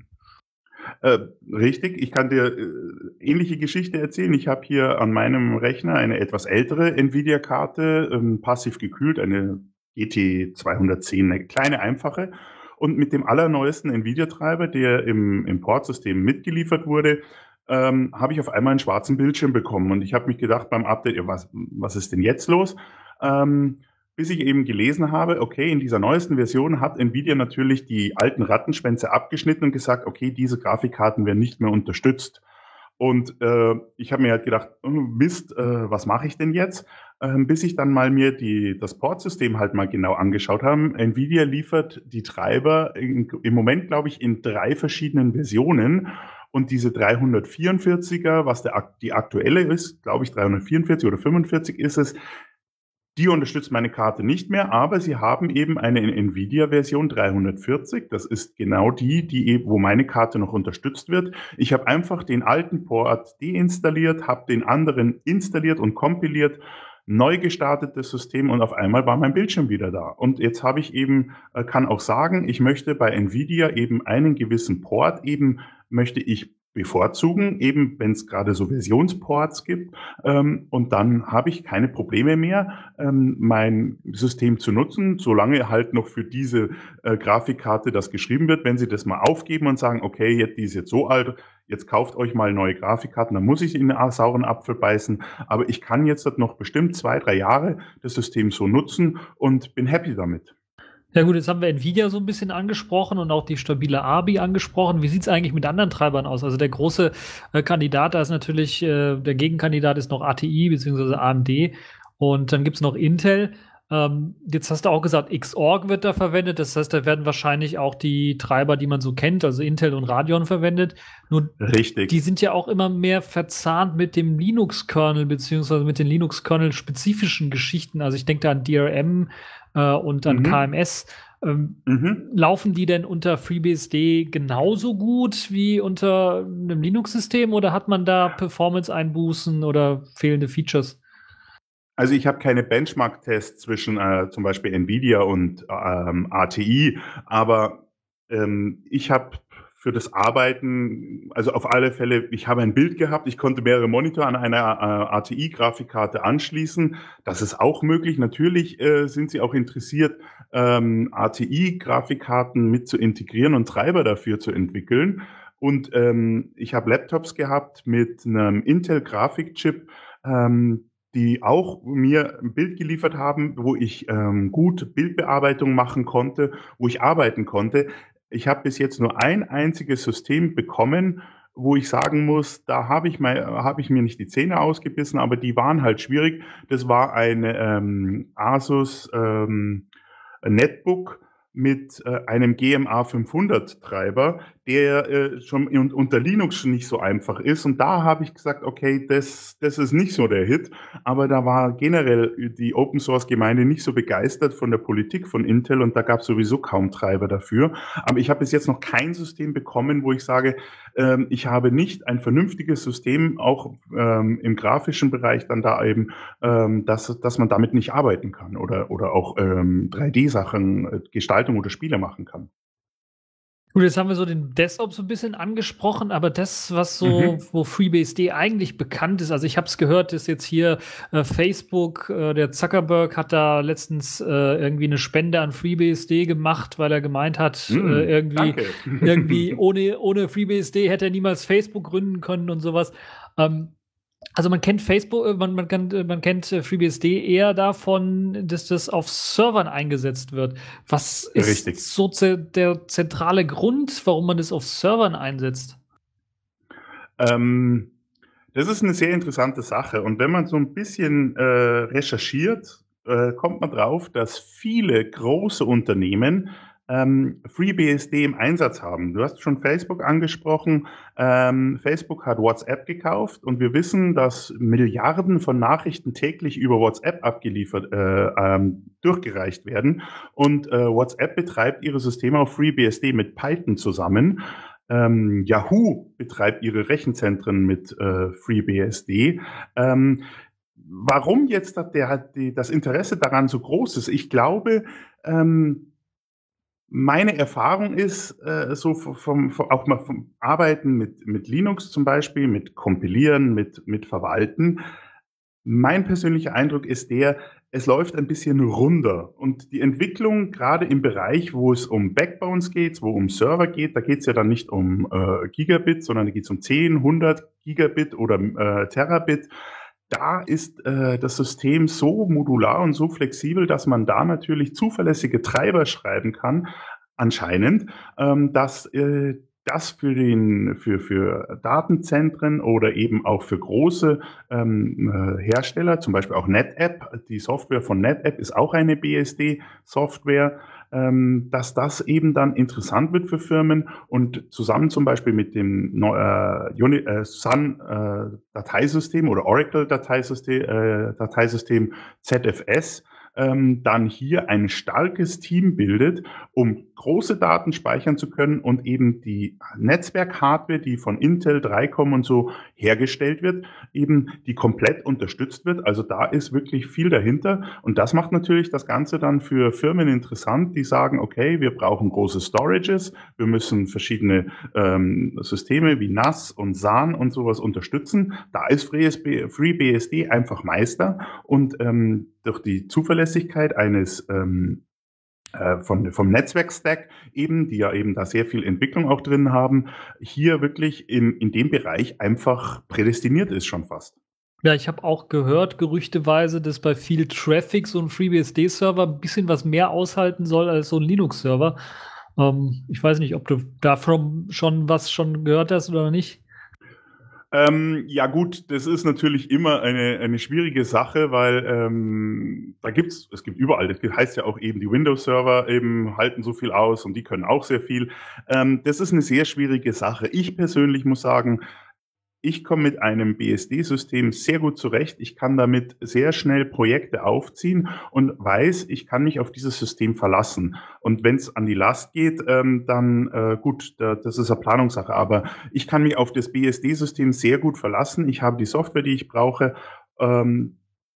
Äh, richtig, ich kann dir äh, ähnliche Geschichte erzählen. Ich habe hier an meinem Rechner eine etwas ältere Nvidia-Karte, ähm, passiv gekühlt, eine G T zweihundertzehn, eine kleine, einfache. Und mit dem allerneuesten Nvidia-Treiber, der im, im Portsystem mitgeliefert wurde, ähm, habe ich auf einmal einen schwarzen Bildschirm bekommen. Und ich habe mich gedacht beim Update, ja, was, was ist denn jetzt los? Ähm, bis ich eben gelesen habe, okay, in dieser neuesten Version hat Nvidia natürlich die alten Rattenschwänze abgeschnitten und gesagt, okay, diese Grafikkarten werden nicht mehr unterstützt. Und äh, ich habe mir halt gedacht, oh, Mist, äh, was mache ich denn jetzt? Ähm, bis ich dann mal mir die, das Portsystem halt mal genau angeschaut habe. Nvidia liefert die Treiber in, im Moment, glaube ich, in drei verschiedenen Versionen. Und diese dreihundertvierundvierziger, was der, die aktuelle ist, glaube ich dreihundertvierundvierzig oder fünfundvierzig ist es, die unterstützt meine Karte nicht mehr, aber sie haben eben eine Nvidia-Version dreihundertvierzig. Das ist genau die, die, wo meine Karte noch unterstützt wird. Ich habe einfach den alten Port deinstalliert, habe den anderen installiert und kompiliert, neu gestartetes System und auf einmal war mein Bildschirm wieder da. Und jetzt habe ich eben, kann auch sagen, ich möchte bei Nvidia eben einen gewissen Port eben, möchte ich bevorzugen, eben wenn es gerade so Versionsports gibt. Ähm, und dann habe ich keine Probleme mehr, ähm, mein System zu nutzen, solange halt noch für diese äh, Grafikkarte das geschrieben wird. Wenn Sie das mal aufgeben und sagen, okay, jetzt, die ist jetzt so alt, jetzt kauft euch mal neue Grafikkarten, dann muss ich in den sauren Apfel beißen. Aber ich kann jetzt noch bestimmt zwei, drei Jahre das System so nutzen und bin happy damit. Ja gut, jetzt haben wir Nvidia so ein bisschen angesprochen und auch die stabile A B I angesprochen. Wie sieht es eigentlich mit anderen Treibern aus? Also der große äh, Kandidat, da ist natürlich, äh, der Gegenkandidat ist noch A T I bzw. A M D und dann gibt es noch Intel. Ähm, jetzt hast du auch gesagt, Xorg wird da verwendet. Das heißt, da werden wahrscheinlich auch die Treiber, die man so kennt, also Intel und Radeon verwendet. Nur Richtig. Die sind ja auch immer mehr verzahnt mit dem Linux-Kernel beziehungsweise mit den Linux-Kernel-spezifischen Geschichten. Also ich denke da an D R M äh, und an Mhm. K M S. Ähm, Mhm. Laufen die denn unter FreeBSD genauso gut wie unter einem Linux-System oder hat man da Performance-Einbußen oder fehlende Features? Also ich habe keine Benchmark-Tests zwischen äh, zum Beispiel Nvidia und ähm, A T I, aber ähm, ich habe für das Arbeiten, also auf alle Fälle, ich habe ein Bild gehabt, ich konnte mehrere Monitore an einer äh, A T I-Grafikkarte anschließen. Das ist auch möglich. Natürlich äh, sind sie auch interessiert, ähm, A T I-Grafikkarten mit zu integrieren und Treiber dafür zu entwickeln. Und ähm, ich habe Laptops gehabt mit einem Intel-Grafikchip, ähm, die auch mir ein Bild geliefert haben, wo ich ähm, gut Bildbearbeitung machen konnte, wo ich arbeiten konnte. Ich habe bis jetzt nur ein einziges System bekommen, wo ich sagen muss, da habe ich mal, habe ich mir nicht die Zähne ausgebissen, aber die waren halt schwierig. Das war ein ähm, Asus ähm, Netbook mit äh, einem G M A fünfhundert Treiber, der äh, schon in, unter Linux schon nicht so einfach ist. Und da habe ich gesagt, okay, das, das ist nicht so der Hit. Aber da war generell die Open Source Gemeinde nicht so begeistert von der Politik von Intel und da gab es sowieso kaum Treiber dafür. Aber ich habe bis jetzt noch kein System bekommen, wo ich sage, ähm, ich habe nicht ein vernünftiges System, auch ähm, im grafischen Bereich dann da eben, ähm, dass, dass man damit nicht arbeiten kann oder, oder auch ähm, drei D-Sachen, äh, Gestaltung oder Spiele machen kann. Gut, jetzt haben wir so den Desktop so ein bisschen angesprochen, aber das, was so, Mhm. wo FreeBSD eigentlich bekannt ist, also ich habe es gehört, dass jetzt hier äh, Facebook, äh, der Zuckerberg hat da letztens äh, irgendwie eine Spende an FreeBSD gemacht, weil er gemeint hat, Mm, äh, irgendwie, danke. irgendwie ohne, ohne FreeBSD hätte er niemals Facebook gründen können und sowas. Ähm, Also man kennt Facebook, äh, man, man, kann, äh, man kennt äh, FreeBSD eher davon, dass das auf Servern eingesetzt wird. Was ist Richtig. so ze der zentrale Grund, warum man das auf Servern einsetzt? Ähm, das ist eine sehr interessante Sache. Und wenn man so ein bisschen äh, recherchiert, äh, kommt man drauf, dass viele große Unternehmen ähm, FreeBSD im Einsatz haben. Du hast schon Facebook angesprochen. Ähm, Facebook hat WhatsApp gekauft und wir wissen, dass Milliarden von Nachrichten täglich über WhatsApp abgeliefert, äh, ähm, durchgereicht werden. Und äh, WhatsApp betreibt ihre Systeme auf FreeBSD mit Python zusammen. Ähm, Yahoo betreibt ihre Rechenzentren mit äh, FreeBSD. Ähm, warum jetzt dat der, die, das Interesse daran so groß ist? Ich glaube, ähm, meine Erfahrung ist, äh, so vom, vom, auch mal vom Arbeiten mit, mit Linux zum Beispiel, mit Kompilieren, mit, mit Verwalten. Mein persönlicher Eindruck ist der, es läuft ein bisschen runder. Und die Entwicklung, gerade im Bereich, wo es um Backbones geht, wo um Server geht, da geht es ja dann nicht um äh, Gigabit, sondern da geht es um zehn, hundert Gigabit oder äh, Terabit. Da ist äh, das System so modular und so flexibel, dass man da natürlich zuverlässige Treiber schreiben kann, anscheinend, ähm, dass äh, das für den für für Datenzentren oder eben auch für große ähm, äh, Hersteller, zum Beispiel auch NetApp, die Software von NetApp ist auch eine B S D-Software, ähm, dass das eben dann interessant wird für Firmen und zusammen zum Beispiel mit dem äh, Uni, äh, Sun äh, Dateisystem oder Oracle Dateisystem, äh, Dateisystem Z F S ähm, dann hier ein starkes Team bildet, um große Daten speichern zu können und eben die Netzwerk-Hardware, die von Intel, drei Komma und so hergestellt wird, eben die komplett unterstützt wird. Also da ist wirklich viel dahinter und das macht natürlich das Ganze dann für Firmen interessant, die sagen, okay, wir brauchen große Storages, wir müssen verschiedene ähm, Systeme wie N A S und S A N und sowas unterstützen. Da ist FreeBSD einfach Meister und ähm, durch die Zuverlässigkeit eines ähm, äh, von, vom Netzwerkstack eben, die ja eben da sehr viel Entwicklung auch drin haben, hier wirklich in, in dem Bereich einfach prädestiniert ist schon fast. Ja, ich habe auch gehört, gerüchteweise, dass bei viel Traffic so ein FreeBSD-Server ein bisschen was mehr aushalten soll als so ein Linux-Server. Ähm, ich weiß nicht, ob du davon schon was schon gehört hast oder nicht. Ähm, ja gut, das ist natürlich immer eine, eine schwierige Sache, weil ähm, da gibt's, es gibt überall, das heißt ja auch eben, die Windows-Server eben halten so viel aus und die können auch sehr viel. Ähm, das ist eine sehr schwierige Sache. Ich persönlich muss sagen, ich komme mit einem B S D-System sehr gut zurecht. Ich kann damit sehr schnell Projekte aufziehen und weiß, ich kann mich auf dieses System verlassen. Und wenn es an die Last geht, ähm, dann äh, gut, da, das ist eine Planungssache. Aber ich kann mich auf das B S D-System sehr gut verlassen. Ich habe die Software, die ich brauche. Ähm,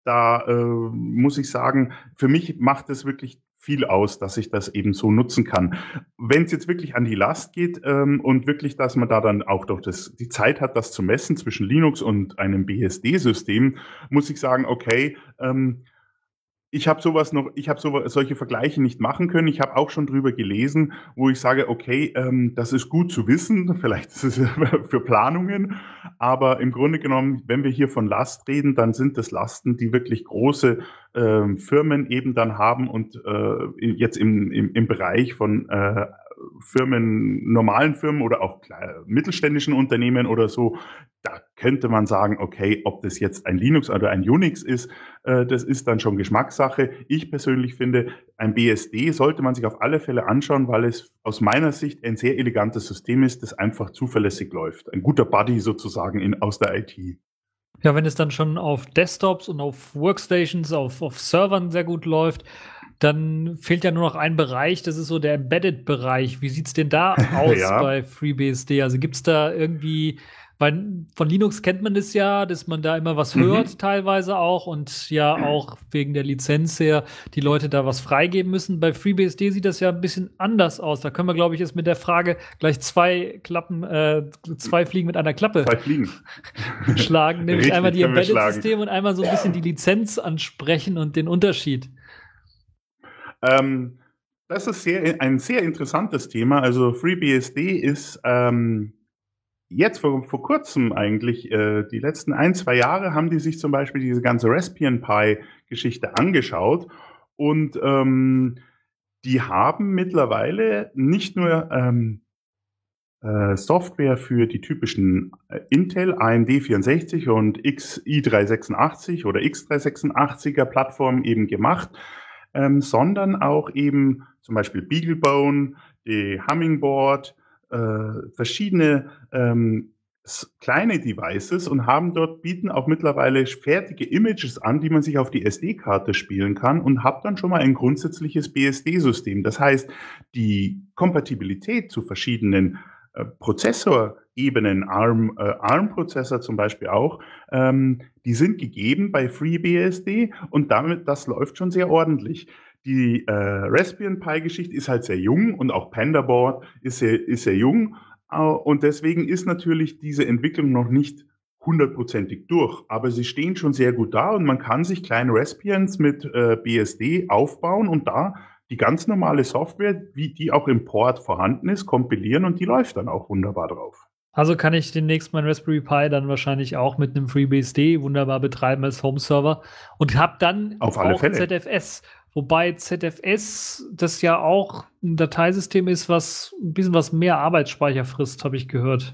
da äh, muss ich sagen, für mich macht es wirklich viel aus, dass ich das eben so nutzen kann. Wenn es jetzt wirklich an die Last geht ähm, und wirklich, dass man da dann auch doch das, die Zeit hat, das zu messen zwischen Linux und einem B S D-System, muss ich sagen, okay, ähm, ich habe sowas noch, ich habe so, solche Vergleiche nicht machen können. Ich habe auch schon drüber gelesen, wo ich sage, okay, ähm, das ist gut zu wissen, vielleicht ist es für Planungen, aber im Grunde genommen, wenn wir hier von Last reden, dann sind das Lasten, die wirklich große ähm, Firmen eben dann haben und äh, jetzt im, im, im Bereich von äh, Firmen, normalen Firmen oder auch kleinen, mittelständischen Unternehmen oder so, da könnte man sagen, okay, ob das jetzt ein Linux oder ein Unix ist, äh, das ist dann schon Geschmackssache. Ich persönlich finde, ein B S D sollte man sich auf alle Fälle anschauen, weil es aus meiner Sicht ein sehr elegantes System ist, das einfach zuverlässig läuft. Ein guter Buddy sozusagen in, aus der I T. Ja, wenn es dann schon auf Desktops und auf Workstations, auf, auf Servern sehr gut läuft, dann fehlt ja nur noch ein Bereich, das ist so der Embedded-Bereich. Wie sieht es denn da aus Ja. bei FreeBSD? Also gibt es da irgendwie, weil von Linux kennt man das ja, dass man da immer was Mhm. hört, teilweise auch, und ja auch wegen der Lizenz her die Leute da was freigeben müssen. Bei FreeBSD sieht das ja ein bisschen anders aus. Da können wir, glaube ich, jetzt mit der Frage gleich zwei Klappen, äh, zwei Fliegen mit einer Klappe Zwei Fliegen. schlagen, nämlich Richtig, einmal die können wir schlagen. Embedded-Systeme und einmal so ein bisschen die Lizenz ansprechen und den Unterschied. Ähm, das ist sehr, ein sehr interessantes Thema. Also FreeBSD ist ähm, jetzt vor, vor kurzem eigentlich, äh, die letzten ein, zwei Jahre haben die sich zum Beispiel diese ganze Raspbian Pi-Geschichte angeschaut und ähm, die haben mittlerweile nicht nur ähm, äh, Software für die typischen äh, Intel A M D vierundsechzig und X i drei sechsundachtzig oder X drei sechsundachtziger Plattformen eben gemacht, ähm, sondern auch eben zum Beispiel BeagleBone, die Hummingbird, äh, verschiedene ähm, s- kleine Devices und haben dort, bieten auch mittlerweile fertige Images an, die man sich auf die S D-Karte spielen kann und hat dann schon mal ein grundsätzliches B S D-System. Das heißt, die Kompatibilität zu verschiedenen äh, Prozessorebenen, ARM, äh, ARM-Prozessor zum Beispiel auch, ähm, die sind gegeben bei FreeBSD und damit, das läuft schon sehr ordentlich. Die äh, Raspbian Pi-Geschichte ist halt sehr jung und auch PandaBoard ist sehr, ist sehr jung äh, und deswegen ist natürlich diese Entwicklung noch nicht hundertprozentig durch, aber sie stehen schon sehr gut da und man kann sich kleine Raspbians mit äh, B S D aufbauen und da die ganz normale Software, wie die auch im Port vorhanden ist, kompilieren und die läuft dann auch wunderbar drauf. Also kann ich demnächst mein Raspberry Pi dann wahrscheinlich auch mit einem FreeBSD wunderbar betreiben als Home-Server und habe dann Auf alle auch Fälle. Z F S. Wobei Z F S das ja auch ein Dateisystem ist, was ein bisschen was mehr Arbeitsspeicher frisst, habe ich gehört.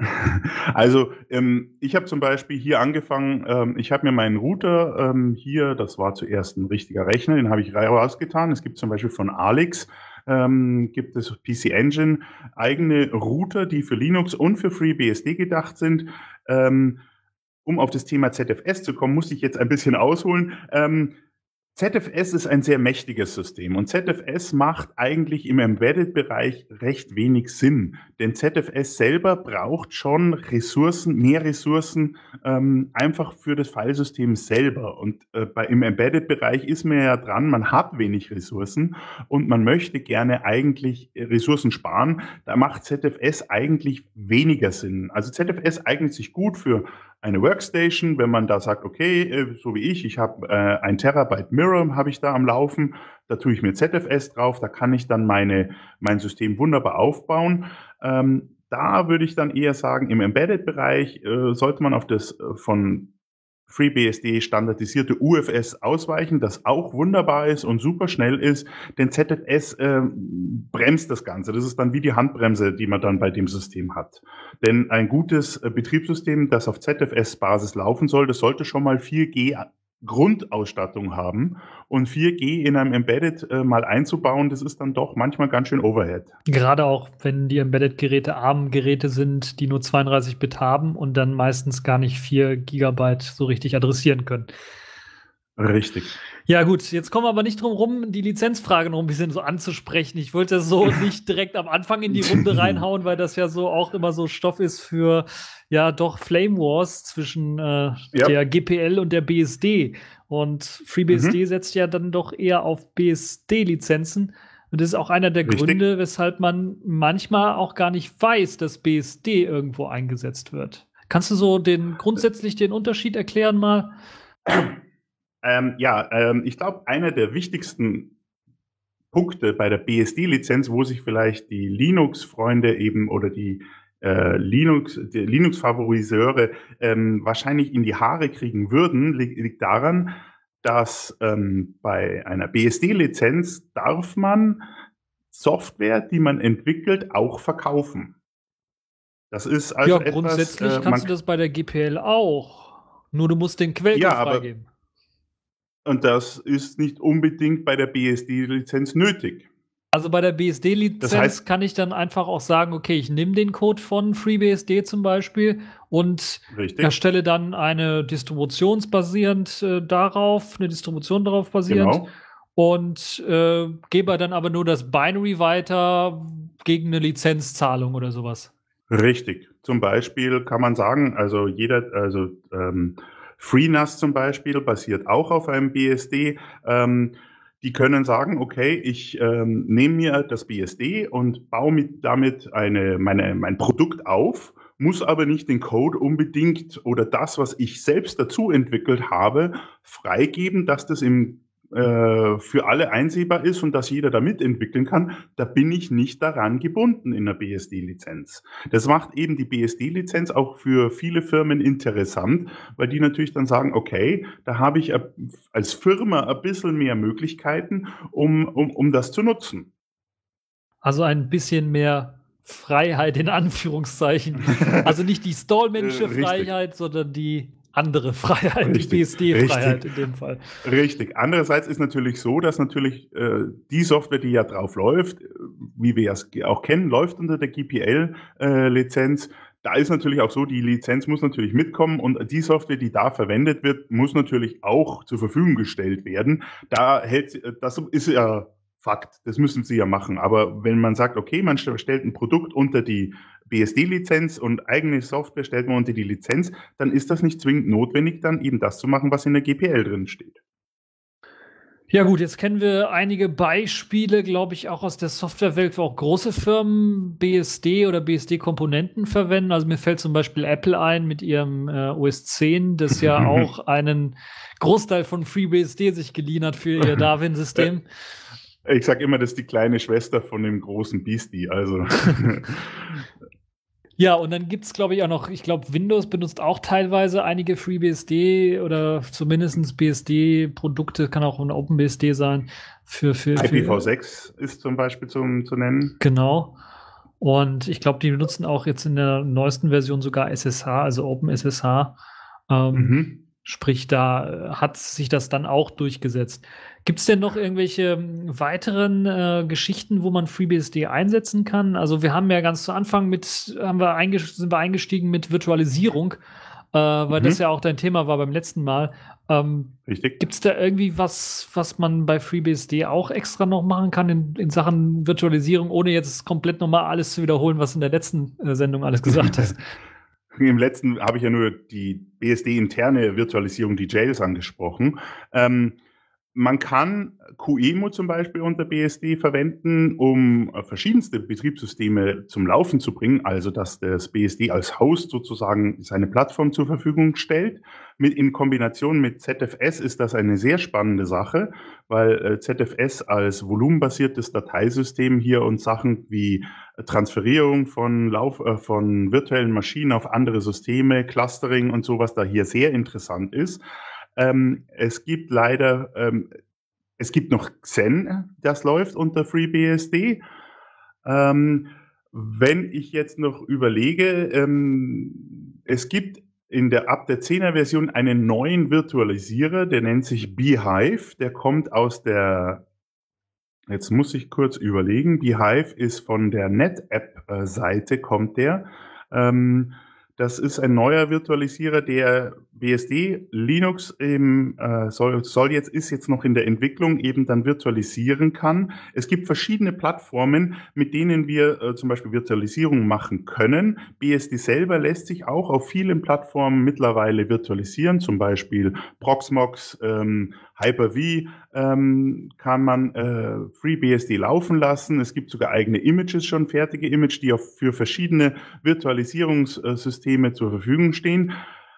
Also ähm, ich habe zum Beispiel hier angefangen, ähm, ich habe mir meinen Router ähm, hier, das war zuerst ein richtiger Rechner, den habe ich rausgetan. Es gibt zum Beispiel von Alex, ähm, gibt es P C Engine, eigene Router, die für Linux und für FreeBSD gedacht sind. Ähm, um auf das Thema Z F S zu kommen, muss ich jetzt ein bisschen ausholen. Ähm, Z F S ist ein sehr mächtiges System und Z F S macht eigentlich im Embedded-Bereich recht wenig Sinn, denn Z F S selber braucht schon Ressourcen, mehr Ressourcen ähm, einfach für das Filesystem selber und äh, bei, im Embedded-Bereich ist man ja dran, man hat wenig Ressourcen und man möchte gerne eigentlich Ressourcen sparen, da macht Z F S eigentlich weniger Sinn. Also Z F S eignet sich gut für eine Workstation, wenn man da sagt, okay, so wie ich, ich habe äh, ein Terabyte Mirror habe ich da am Laufen, da tue ich mir Z F S drauf, da kann ich dann meine, mein System wunderbar aufbauen. Ähm, da würde ich dann eher sagen, im Embedded-Bereich äh, sollte man auf das äh, von FreeBSD standardisierte U F S ausweichen, das auch wunderbar ist und super schnell ist, denn Z F S äh, bremst das Ganze. Das ist dann wie die Handbremse, die man dann bei dem System hat. Denn ein gutes äh, Betriebssystem, das auf Z F S-Basis laufen soll, das sollte schon mal vier G Grundausstattung haben und vier G in einem Embedded äh, mal einzubauen, das ist dann doch manchmal ganz schön Overhead. Gerade auch, wenn die Embedded-Geräte ARM-Geräte sind, die nur zweiunddreißig Bit haben und dann meistens gar nicht vier Gigabyte so richtig adressieren können. Richtig. Ja gut, jetzt kommen wir aber nicht drum rum, die Lizenzfrage noch ein bisschen so anzusprechen. Ich wollte das so nicht direkt am Anfang in die Runde reinhauen, weil das ja so auch immer so Stoff ist für, ja doch, Flame Wars zwischen äh, Ja. der G P L und der B S D. Und FreeBSD Mhm. setzt ja dann doch eher auf B S D-Lizenzen. Und das ist auch einer der Richtig. Gründe, weshalb man manchmal auch gar nicht weiß, dass B S D irgendwo eingesetzt wird. Kannst du so den grundsätzlich den Unterschied erklären mal? Ähm, ja, ähm, ich glaube, einer der wichtigsten Punkte bei der B S D-Lizenz, wo sich vielleicht die Linux-Freunde eben oder die äh, Linux, die Linux-Favoriseure ähm, wahrscheinlich in die Haare kriegen würden, li liegt daran, dass ähm, bei einer B S D-Lizenz darf man Software, die man entwickelt, auch verkaufen. Das ist also Ja, etwas, grundsätzlich äh, kannst man, du das bei der G P L auch. Nur du musst den Quellcode ja, aber freigeben. und das ist nicht unbedingt bei der B S D-Lizenz nötig. Also bei der B S D-Lizenz Das heißt- kann ich dann einfach auch sagen, okay, ich nehme den Code von FreeBSD zum Beispiel und Richtig. erstelle dann eine distributionsbasierend äh, darauf, eine Distribution darauf basierend Genau. und äh, gebe dann aber nur das Binary weiter gegen eine Lizenzzahlung oder sowas. Richtig. Zum Beispiel kann man sagen, also jeder, also ähm, FreeNAS zum Beispiel basiert auch auf einem B S D. Ähm, die können sagen, okay, ich ähm, nehme mir das B S D und baue mit, damit eine, meine, mein Produkt auf, muss aber nicht den Code unbedingt oder das, was ich selbst dazu entwickelt habe, freigeben, dass das im äh, für alle einsehbar ist und dass jeder da mitentwickeln kann. Da bin ich nicht daran gebunden in der B S D-Lizenz. Das macht eben die B S D-Lizenz auch für viele Firmen interessant, weil die natürlich dann sagen, okay, da habe ich als Firma ein bisschen mehr Möglichkeiten, um, um, um das zu nutzen. Also ein bisschen mehr Freiheit in Anführungszeichen. Also nicht die stallmännische Äh, richtig. Freiheit, sondern die andere Freiheit, Richtig, die B S D-Freiheit richtig. in dem Fall. Richtig. Andererseits ist natürlich so, dass natürlich äh, die Software, die ja drauf läuft, äh, wie wir es auch kennen, läuft unter der G P L-Lizenz. Da ist natürlich auch so, die Lizenz muss natürlich mitkommen und die Software, die da verwendet wird, muss natürlich auch zur Verfügung gestellt werden. Da hält, das ist ja Fakt, das müssen sie ja machen. Aber wenn man sagt, okay, man stellt ein Produkt unter die B S D-Lizenz und eigene Software stellt man unter die Lizenz, dann ist das nicht zwingend notwendig, dann eben das zu machen, was in der G P L drin steht. Ja gut, jetzt kennen wir einige Beispiele, glaube ich, auch aus der Softwarewelt, wo auch große Firmen B S D oder B S D-Komponenten verwenden. Also mir fällt zum Beispiel Apple ein mit ihrem äh, O S zehn, das ja auch einen Großteil von FreeBSD sich geliehen hat für ihr Darwin-System. Ich sag immer, das ist die kleine Schwester von dem großen Beastie, also. Ja, und dann gibt es, glaube ich, auch noch, ich glaube, Windows benutzt auch teilweise einige FreeBSD oder zumindest B S D-Produkte, kann auch ein OpenBSD sein. Für, für, I P v für, sechs ist zum Beispiel zum, zu nennen. Genau. Und ich glaube, die benutzen auch jetzt in der neuesten Version sogar S S H, also OpenSSH. Ähm, Mhm. Sprich, da hat sich das dann auch durchgesetzt. Gibt es denn noch irgendwelche ähm, weiteren äh, Geschichten, wo man FreeBSD einsetzen kann? Also wir haben ja ganz zu Anfang mit, haben wir eingest- sind wir eingestiegen mit Virtualisierung, äh, weil Mhm. das ja auch dein Thema war beim letzten Mal. Ähm, Richtig. Gibt es da irgendwie was, was man bei FreeBSD auch extra noch machen kann in, in Sachen Virtualisierung, ohne jetzt komplett nochmal alles zu wiederholen, was in der letzten äh, Sendung alles gesagt hast? Im letzten habe ich ja nur die B S D-interne Virtualisierung, die Jails, angesprochen. Ähm, man kann QEMU zum Beispiel unter B S D verwenden, um äh, verschiedenste Betriebssysteme zum Laufen zu bringen, also dass das B S D als Host sozusagen seine Plattform zur Verfügung stellt. Mit, in Kombination mit Z F S ist das eine sehr spannende Sache, weil äh, Z F S als volumenbasiertes Dateisystem hier und Sachen wie Transferierung von Lauf, äh, von virtuellen Maschinen auf andere Systeme, Clustering und sowas da hier sehr interessant ist. Ähm, es gibt leider, ähm, es gibt noch Xen, das läuft unter FreeBSD. Ähm, wenn ich jetzt noch überlege, ähm, es gibt in der ab der zehner Version einen neuen Virtualisierer, der nennt sich Beehive, der kommt aus der, jetzt muss ich kurz überlegen, Beehive ist von der NetApp-Seite, kommt der. Ähm, Das ist ein neuer Virtualisierer, der B S D Linux im, äh, soll, soll jetzt, ist jetzt noch in der Entwicklung, eben dann virtualisieren kann. Es gibt verschiedene Plattformen, mit denen wir äh, zum Beispiel Virtualisierung machen können. B S D selber lässt sich auch auf vielen Plattformen mittlerweile virtualisieren, zum Beispiel Proxmox, ähm, Hyper-V ähm, kann man äh, FreeBSD laufen lassen. Es gibt sogar eigene Images, schon fertige Image, die auf, für verschiedene Virtualisierungssysteme zur Verfügung stehen.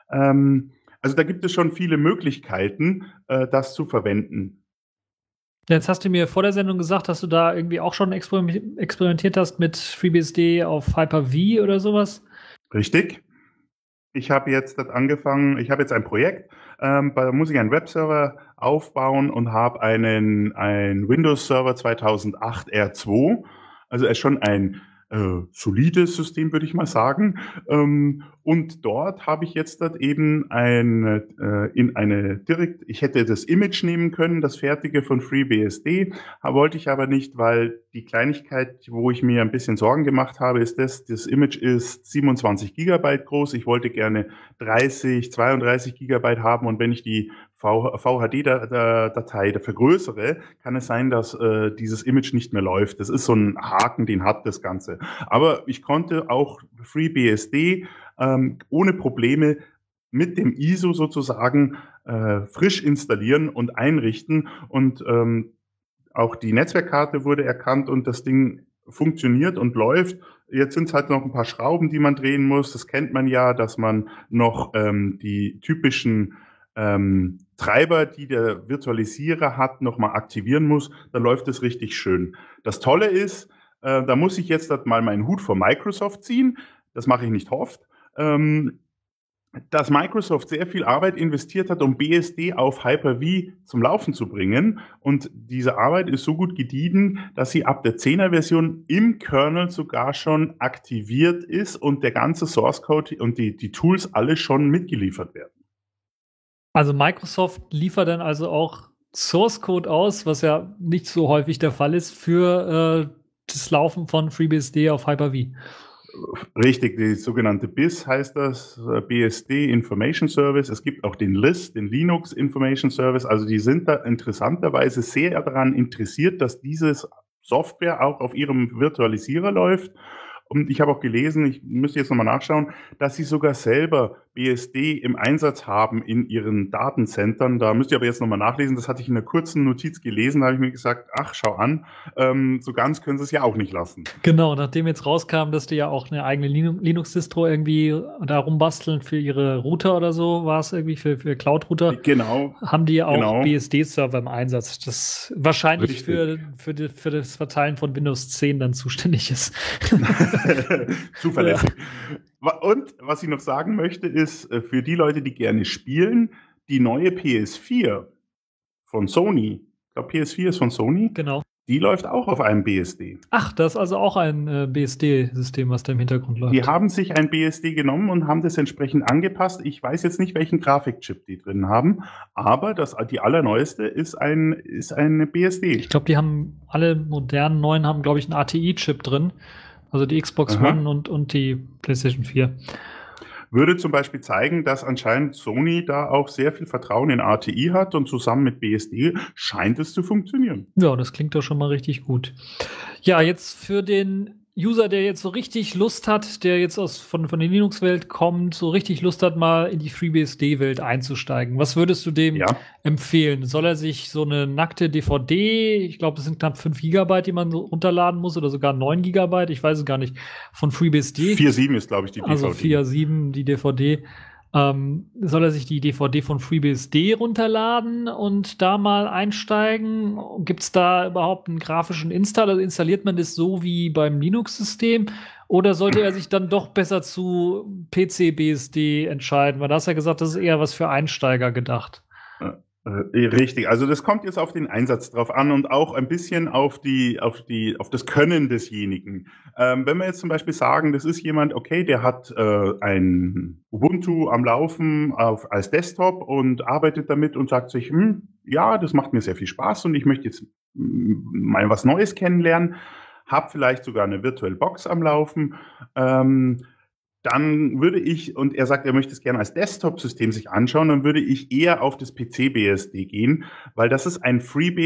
Ähm, also da gibt es schon viele Möglichkeiten, äh, das zu verwenden. Jetzt hast du mir vor der Sendung gesagt, dass du da irgendwie auch schon experim- experimentiert hast mit FreeBSD auf Hyper-V oder sowas. Richtig. Ich habe jetzt das angefangen, ich habe jetzt ein Projekt, ähm, da muss ich einen Webserver aufbauen und habe einen ein Windows-Server zweitausendacht R zwei. Also er ist schon ein äh, solides System, würde ich mal sagen. Ähm, und dort habe ich jetzt dort eben ein, äh, in eine direkt, ich hätte das Image nehmen können, das fertige von FreeBSD, wollte ich aber nicht, weil die Kleinigkeit, wo ich mir ein bisschen Sorgen gemacht habe, ist das, das Image ist siebenundzwanzig Gigabyte groß. Ich wollte gerne dreißig, zweiunddreißig Gigabyte haben und wenn ich die V H D-Datei vergrößere, kann es sein, dass äh, dieses Image nicht mehr läuft. Das ist so ein Haken, den hat das Ganze. Aber ich konnte auch FreeBSD ähm, ohne Probleme mit dem I S O sozusagen äh, frisch installieren und einrichten. Und ähm, auch die Netzwerkkarte wurde erkannt und das Ding funktioniert und läuft. Jetzt sind es halt noch ein paar Schrauben, die man drehen muss. Das kennt man ja, dass man noch ähm, die typischen ähm, Treiber, die der Virtualisierer hat, nochmal aktivieren muss. Dann läuft es richtig schön. Das Tolle ist, äh, da muss ich jetzt mal meinen Hut vor Microsoft ziehen. Das mache ich nicht oft. Ähm, dass Microsoft sehr viel Arbeit investiert hat, um B S D auf Hyper-V zum Laufen zu bringen. Und diese Arbeit ist so gut gediegen, dass sie ab der zehner-Version im Kernel sogar schon aktiviert ist und der ganze Source Code und die, die Tools alle schon mitgeliefert werden. Also Microsoft liefert dann also auch Source Code aus, was ja nicht so häufig der Fall ist, für äh, das Laufen von FreeBSD auf Hyper-V. Richtig, die sogenannte B I S heißt das, B S D Information Service. Es gibt auch den L I S, den Linux Information Service. Also die sind da interessanterweise sehr daran interessiert, dass diese Software auch auf ihrem Virtualisierer läuft. Und ich habe auch gelesen, ich müsste jetzt nochmal nachschauen, dass sie sogar selber B S D im Einsatz haben in ihren Datencentern. Da müsst ihr aber jetzt nochmal nachlesen. Das hatte ich in einer kurzen Notiz gelesen. Da habe ich mir gesagt, ach, schau an, ähm, so ganz können sie es ja auch nicht lassen. Genau, nachdem jetzt rauskam, dass die ja auch eine eigene Linux-Distro irgendwie da rumbasteln für ihre Router oder so, war es irgendwie für, für Cloud-Router. Genau. Haben die ja auch genau. B S D-Server im Einsatz, das wahrscheinlich für, für, die, für das Verteilen von Windows zehn dann zuständig ist. Zuverlässig. Ja. Und was ich noch sagen möchte, ist, für die Leute, die gerne spielen, die neue P S vier von Sony, ich glaube P S vier ist von Sony, genau. Die läuft auch auf einem B S D. Ach, das ist also auch ein äh, B S D-System, was da im Hintergrund läuft. Die haben sich ein B S D genommen und haben das entsprechend angepasst. Ich weiß jetzt nicht, welchen Grafikchip die drin haben, aber das, die allerneueste ist ein, ist eine B S D. Ich glaube, die haben alle modernen neuen haben, glaube ich, einen A T I-Chip drin. Also die Xbox Aha. One und, und die PlayStation vier. Würde zum Beispiel zeigen, dass anscheinend Sony da auch sehr viel Vertrauen in A T I hat und zusammen mit B S D scheint es zu funktionieren. Ja, das klingt doch schon mal richtig gut. Ja, jetzt für den User, der jetzt so richtig Lust hat, der jetzt aus von, von der Linux-Welt kommt, so richtig Lust hat, mal in die FreeBSD-Welt einzusteigen. Was würdest du dem Ja. empfehlen? Soll er sich so eine nackte D V D, ich glaube, das sind knapp fünf Gigabyte, die man so runterladen muss, oder sogar neun Gigabyte, ich weiß es gar nicht, von FreeBSD? vier Punkt sieben ist, glaube ich, die D V D. Also vier Punkt sieben, die D V D. Ähm, soll er sich die D V D von FreeBSD runterladen und da mal einsteigen? Gibt es da überhaupt einen grafischen Installer? Also installiert man das so wie beim Linux-System? Oder sollte er sich dann doch besser zu P C-B S D entscheiden? Weil da hast du ja gesagt, das ist eher was für Einsteiger gedacht. Äh, Richtig, also das kommt jetzt auf den Einsatz drauf an und auch ein bisschen auf die, auf die, auf das Können desjenigen. Ähm, wenn wir jetzt zum Beispiel sagen, das ist jemand, okay, der hat äh, ein Ubuntu am Laufen auf, als Desktop und arbeitet damit und sagt sich, hm, ja, das macht mir sehr viel Spaß und ich möchte jetzt mm, mal was Neues kennenlernen, habe vielleicht sogar eine VirtualBox am Laufen. Ähm, dann würde ich, und er sagt, er möchte es gerne als Desktop-System sich anschauen, dann würde ich eher auf das P C-B S D gehen, weil das ist ein FreeBSD,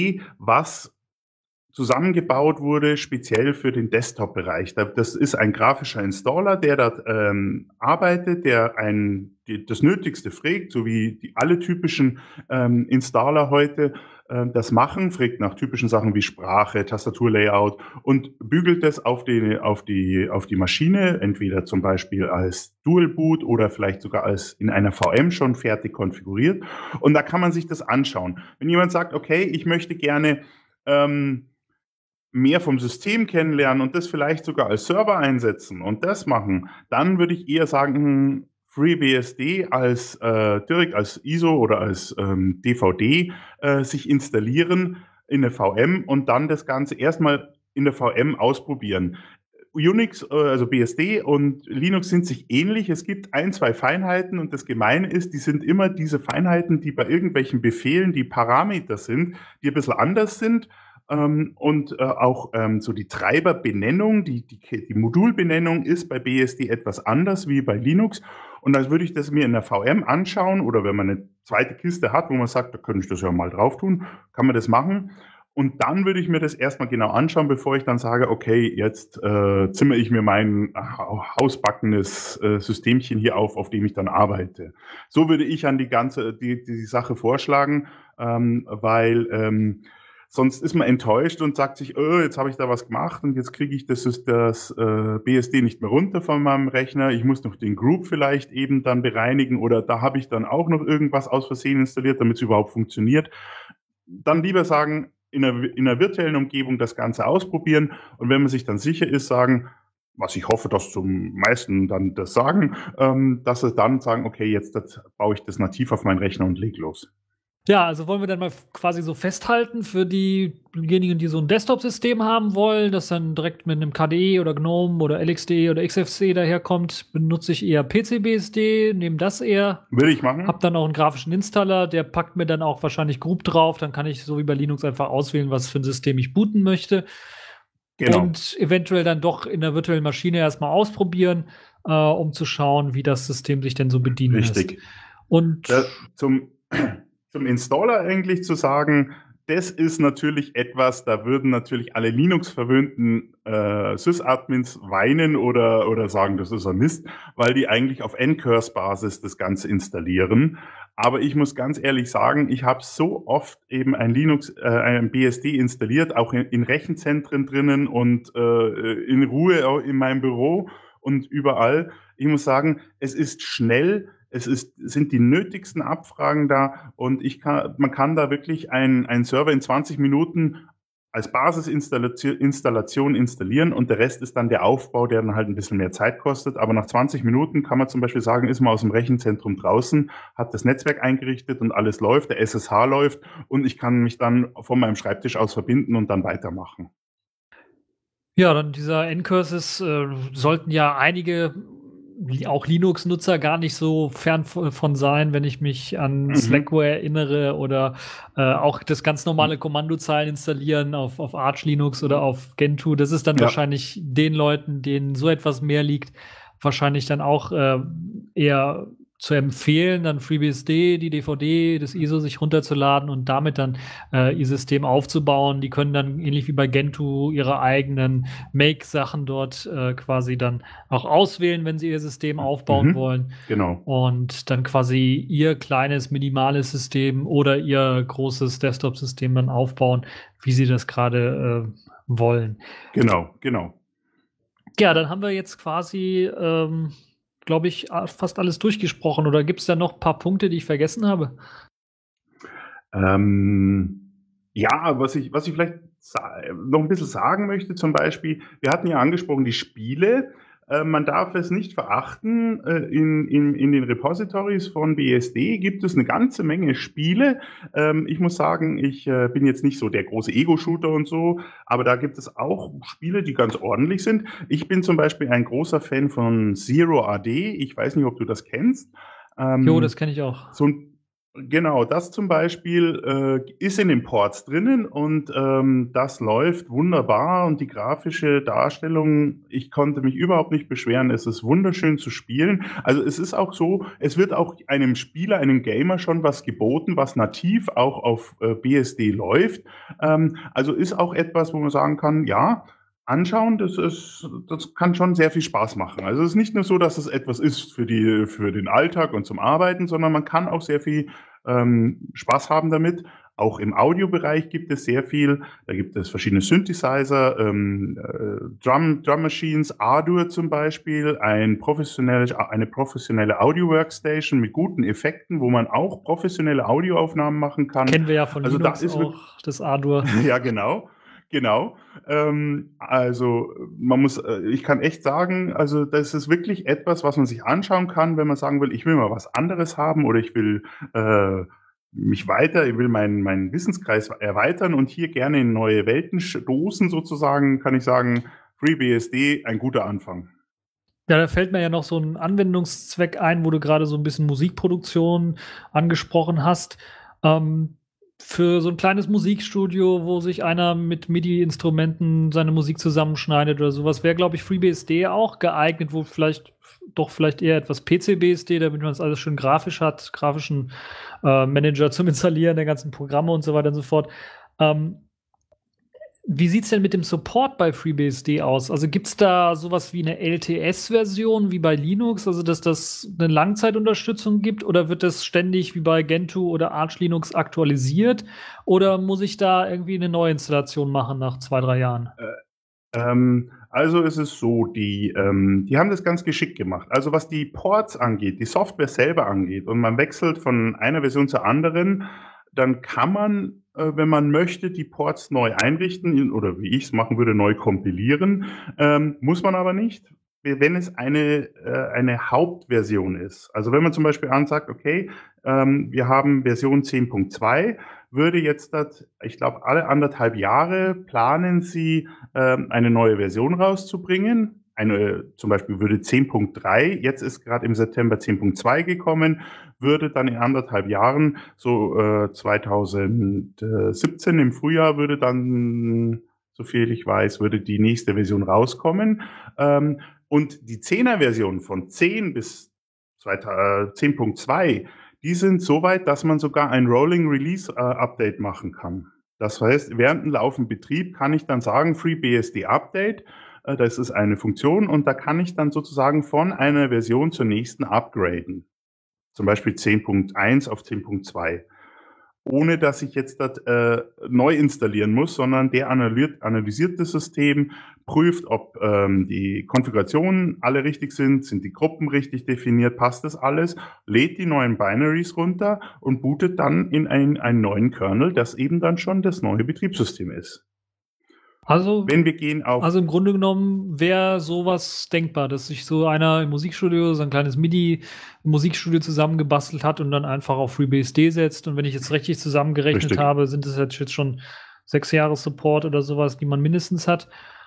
was zusammengebaut wurde, speziell für den Desktop-Bereich. Das ist ein grafischer Installer, der dort ähm, arbeitet, der ein, die, das Nötigste fragt, so wie die, alle typischen ähm, Installer heute äh, das machen, fragt nach typischen Sachen wie Sprache, Tastaturlayout und bügelt das auf die, auf die, auf die Maschine, entweder zum Beispiel als Dual Boot oder vielleicht sogar als in einer V M schon fertig konfiguriert. Und da kann man sich das anschauen. Wenn jemand sagt, okay, ich möchte gerne ähm, mehr vom System kennenlernen und das vielleicht sogar als Server einsetzen und das machen, dann würde ich eher sagen, FreeBSD als äh, direkt als I S O oder als ähm, D V D äh, sich installieren in der V M und dann das Ganze erstmal in der V M ausprobieren. Unix, äh, also B S D und Linux sind sich ähnlich. Es gibt ein, zwei Feinheiten und das Gemeine ist, die sind immer diese Feinheiten, die bei irgendwelchen Befehlen, die Parameter sind, die ein bisschen anders sind. Ähm, und äh, auch ähm, so die Treiberbenennung, die, die, die Modulbenennung ist bei B S D etwas anders wie bei Linux. Und dann würde ich das mir in der V M anschauen oder wenn man eine zweite Kiste hat, wo man sagt, da könnte ich das ja mal drauf tun, kann man das machen. Und dann würde ich mir das erstmal genau anschauen, bevor ich dann sage, okay, jetzt äh, zimmere ich mir mein hausbackenes äh, Systemchen hier auf, auf dem ich dann arbeite. So würde ich an die ganze, die, die Sache vorschlagen, ähm, weil ähm, sonst ist man enttäuscht und sagt sich, oh, jetzt habe ich da was gemacht und jetzt kriege ich das, das äh, B S D nicht mehr runter von meinem Rechner. Ich muss noch den Group vielleicht eben dann bereinigen oder da habe ich dann auch noch irgendwas aus Versehen installiert, damit es überhaupt funktioniert. Dann lieber sagen, in einer, in einer virtuellen Umgebung das Ganze ausprobieren und wenn man sich dann sicher ist, sagen, was ich hoffe, dass zum meisten dann das sagen, ähm, dass sie dann sagen, okay, jetzt das, baue ich das nativ auf meinen Rechner und leg los. Ja, also wollen wir dann mal quasi so festhalten für diejenigen, die so ein Desktop-System haben wollen, das dann direkt mit einem K D E oder GNOME oder L X D oder X F C daherkommt, benutze ich eher P C-B S D, nehme das eher. Würde ich machen. Hab dann auch einen grafischen Installer, der packt mir dann auch wahrscheinlich Group drauf, dann kann ich so wie bei Linux einfach auswählen, was für ein System ich booten möchte. Genau. Und eventuell dann doch in der virtuellen Maschine erstmal ausprobieren, äh, um zu schauen, wie das System sich denn so bedienen lässt. Richtig. Und da, zum Zum Installer eigentlich zu sagen, das ist natürlich etwas, da würden natürlich alle Linux-verwöhnten äh, Sys-Admins weinen oder, oder sagen, das ist ein Mist, weil die eigentlich auf Ncurse-Basis das Ganze installieren. Aber ich muss ganz ehrlich sagen, ich habe so oft eben ein Linux, äh, ein B S D installiert, auch in, in Rechenzentren drinnen und äh, in Ruhe auch in meinem Büro und überall. Ich muss sagen, es ist schnell. Es ist, sind die nötigsten Abfragen da und ich kann, man kann da wirklich einen, einen Server in zwanzig Minuten als Basisinstallation Installation installieren und der Rest ist dann der Aufbau, der dann halt ein bisschen mehr Zeit kostet. Aber nach zwanzig Minuten kann man zum Beispiel sagen, ist man aus dem Rechenzentrum draußen, hat das Netzwerk eingerichtet und alles läuft, der S S H läuft und ich kann mich dann von meinem Schreibtisch aus verbinden und dann weitermachen. Ja, dann dieser Ncurses äh, sollten ja einige auch Linux-Nutzer gar nicht so fern von sein, wenn ich mich an mhm. Slackware erinnere oder äh, auch das ganz normale Kommandozeilen installieren auf, auf Arch Linux oder auf Gentoo. Das ist dann ja. wahrscheinlich den Leuten, denen so etwas mehr liegt, wahrscheinlich dann auch äh, eher zu empfehlen, dann FreeBSD, die D V D, das I S O sich runterzuladen und damit dann äh, ihr System aufzubauen. Die können dann ähnlich wie bei Gentoo ihre eigenen Make-Sachen dort äh, quasi dann auch auswählen, wenn sie ihr System aufbauen mhm, wollen. Genau. Und dann quasi ihr kleines, minimales System oder ihr großes Desktop-System dann aufbauen, wie sie das gerade äh, wollen. Genau, genau. Ja, dann haben wir jetzt quasi ähm, glaube ich, fast alles durchgesprochen. Oder gibt es da noch ein paar Punkte, die ich vergessen habe? Ähm, ja, was ich, was ich vielleicht noch ein bisschen sagen möchte, zum Beispiel, wir hatten ja angesprochen, die Spiele. Äh, man darf es nicht verachten. Äh, in, in, in den Repositories von B S D gibt es eine ganze Menge Spiele. Ähm, ich muss sagen, ich äh, bin jetzt nicht so der große Ego-Shooter und so, aber da gibt es auch Spiele, die ganz ordentlich sind. Ich bin zum Beispiel ein großer Fan von Zero A D. Ich weiß nicht, ob du das kennst. Ähm, jo, das kenne ich auch. So ein Genau, das zum Beispiel äh, ist in den Ports drinnen und ähm, das läuft wunderbar und die grafische Darstellung, ich konnte mich überhaupt nicht beschweren, es ist wunderschön zu spielen. Also es ist auch so, es wird auch einem Spieler, einem Gamer schon was geboten, was nativ auch auf äh, B S D läuft. Ähm, also ist auch etwas, wo man sagen kann, ja, anschauen, das ist, das kann schon sehr viel Spaß machen. Also es ist nicht nur so, dass es etwas ist für die, für den Alltag und zum Arbeiten, sondern man kann auch sehr viel ähm, Spaß haben damit. Auch im Audiobereich gibt es sehr viel. Da gibt es verschiedene Synthesizer, ähm, äh, Drum, Drum Machines, Ardour zum Beispiel, ein professionelle, eine professionelle Audio-Workstation mit guten Effekten, wo man auch professionelle Audioaufnahmen machen kann. Kennen wir ja von Also da Linux ist wirklich- auch, das Ardour. Ja, genau. Genau. Ähm, also man muss, äh, ich kann echt sagen, also das ist wirklich etwas, was man sich anschauen kann, wenn man sagen will, ich will mal was anderes haben oder ich will äh, mich weiter, ich will meinen meinen Wissenskreis erweitern und hier gerne in neue Welten stoßen sozusagen, kann ich sagen, FreeBSD ein guter Anfang. Ja, da fällt mir ja noch so ein Anwendungszweck ein, wo du gerade so ein bisschen Musikproduktion angesprochen hast. Ähm, für so ein kleines Musikstudio, wo sich einer mit MIDI-Instrumenten seine Musik zusammenschneidet oder sowas, wäre, glaube ich, FreeBSD auch geeignet, wo vielleicht doch vielleicht eher etwas P C-B S D, damit man es alles schön grafisch hat, grafischen äh, Manager zum Installieren der ganzen Programme und so weiter und so fort. Ähm, Wie sieht es denn mit dem Support bei FreeBSD aus? Also gibt es da sowas wie eine L T S-Version wie bei Linux, also dass das eine Langzeitunterstützung gibt, oder wird das ständig wie bei Gentoo oder Arch Linux aktualisiert, oder muss ich da irgendwie eine Neuinstallation machen nach zwei, drei Jahren? Ähm, also ist es so, die, ähm, die haben das ganz geschickt gemacht. Also was die Ports angeht, die Software selber angeht und man wechselt von einer Version zur anderen, dann kann man, äh, wenn man möchte, die Ports neu einrichten oder wie ich es machen würde, neu kompilieren. Ähm, muss man aber nicht, wenn es eine, äh, eine Hauptversion ist. Also wenn man zum Beispiel ansagt, okay, ähm, wir haben Version zehn Punkt zwei, würde jetzt, das, ich glaube, alle anderthalb Jahre planen sie, ähm, eine neue Version rauszubringen. Eine, zum Beispiel würde zehn Punkt drei, jetzt ist gerade im September zehn Punkt zwei gekommen, würde dann in anderthalb Jahren, so äh, zweitausendsiebzehn im Frühjahr, würde dann, so viel ich weiß, würde die nächste Version rauskommen. Ähm, und die Zehner-Version von zehn bis zehn Punkt zwei, die sind so weit, dass man sogar ein Rolling Release äh, Update machen kann. Das heißt, während dem laufenden Betrieb kann ich dann sagen, FreeBSD Update, äh, das ist eine Funktion und da kann ich dann sozusagen von einer Version zur nächsten upgraden. Zum Beispiel zehn Punkt eins auf zehn Punkt zwei. Ohne dass ich jetzt das äh, neu installieren muss, sondern der analysiert, analysiert das System, prüft, ob ähm, die Konfigurationen alle richtig sind, sind die Gruppen richtig definiert, passt das alles, lädt die neuen Binaries runter und bootet dann in ein, einen neuen Kernel, das eben dann schon das neue Betriebssystem ist. Also, Wenn wir gehen auf... also im Grunde genommen wäre sowas denkbar, dass sich so einer im Musikstudio so ein kleines MIDI-Musikstudio zusammengebastelt hat und dann einfach auf FreeBSD setzt. Und wenn ich jetzt richtig zusammengerechnet Richtig. habe, sind es jetzt schon sechs Jahre Support oder sowas, die man mindestens hat.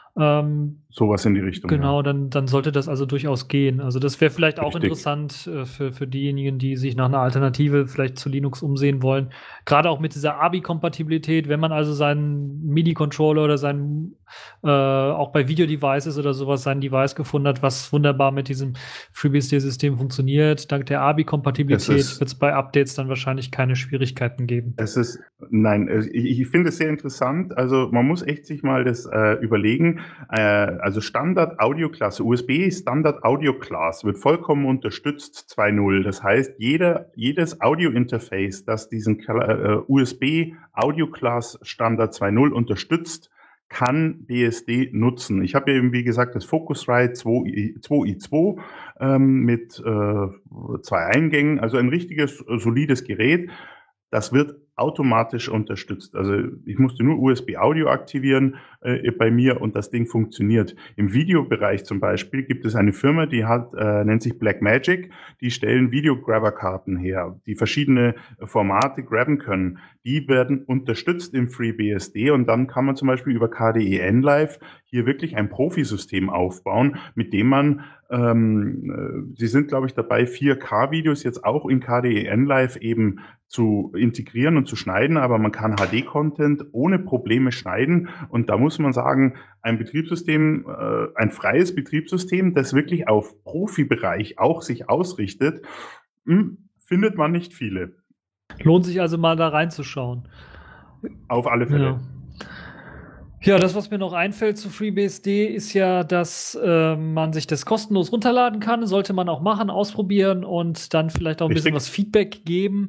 Ähm, sowas in die Richtung. genau, Ja. dann, dann sollte das also durchaus gehen. Also das wäre vielleicht auch Richtig. interessant äh, für, für diejenigen, die sich nach einer Alternative vielleicht zu Linux umsehen wollen. Gerade auch mit dieser A B I-Kompatibilität, wenn man also seinen MIDI-Controller oder seinen, äh, auch bei Video-Devices oder sowas, sein Device gefunden hat, was wunderbar mit diesem FreeBSD-System funktioniert. Dank der A B I-Kompatibilität Das ist- wird es bei Updates dann wahrscheinlich keine Schwierigkeiten geben. Es ist, nein, es- ich, ich finde es sehr interessant. Also man muss echt sich mal das äh, überlegen. Äh, also Standard Audio Class, U S B Standard Audio Class wird vollkommen unterstützt zwei Punkt null. Das heißt, jeder, jedes Audio Interface, das diesen äh, U S B Audio Class Standard zwei Punkt null unterstützt, kann B S D nutzen. Ich habe eben, wie gesagt, das Focusrite zwei i zwei ähm, mit äh, zwei Eingängen, also ein richtiges, solides Gerät. Das wird automatisch unterstützt. Also ich musste nur U S B Audio aktivieren äh, bei mir und das Ding funktioniert. Im Videobereich zum Beispiel gibt es eine Firma, die hat äh, nennt sich Blackmagic. Die stellen Videograbber-Karten her, die verschiedene Formate grabben können. Die werden unterstützt im FreeBSD und dann kann man zum Beispiel über K D E N-Live hier wirklich ein Profisystem aufbauen, mit dem man ähm, äh, Sie sind, glaube ich, dabei, vier K-Videos jetzt auch in K D E N-Live eben zu integrieren und zu schneiden, aber man kann H D-Content ohne Probleme schneiden und da muss man sagen, ein Betriebssystem, äh, ein freies Betriebssystem, das wirklich auf Profibereich auch sich ausrichtet, mh, findet man nicht viele. Lohnt sich also mal da reinzuschauen. Auf alle Fälle. Ja. Ja, das, was mir noch einfällt zu FreeBSD, ist ja, dass äh, man sich das kostenlos runterladen kann. Sollte man auch machen, ausprobieren und dann vielleicht auch ein bisschen Richtig. was Feedback geben.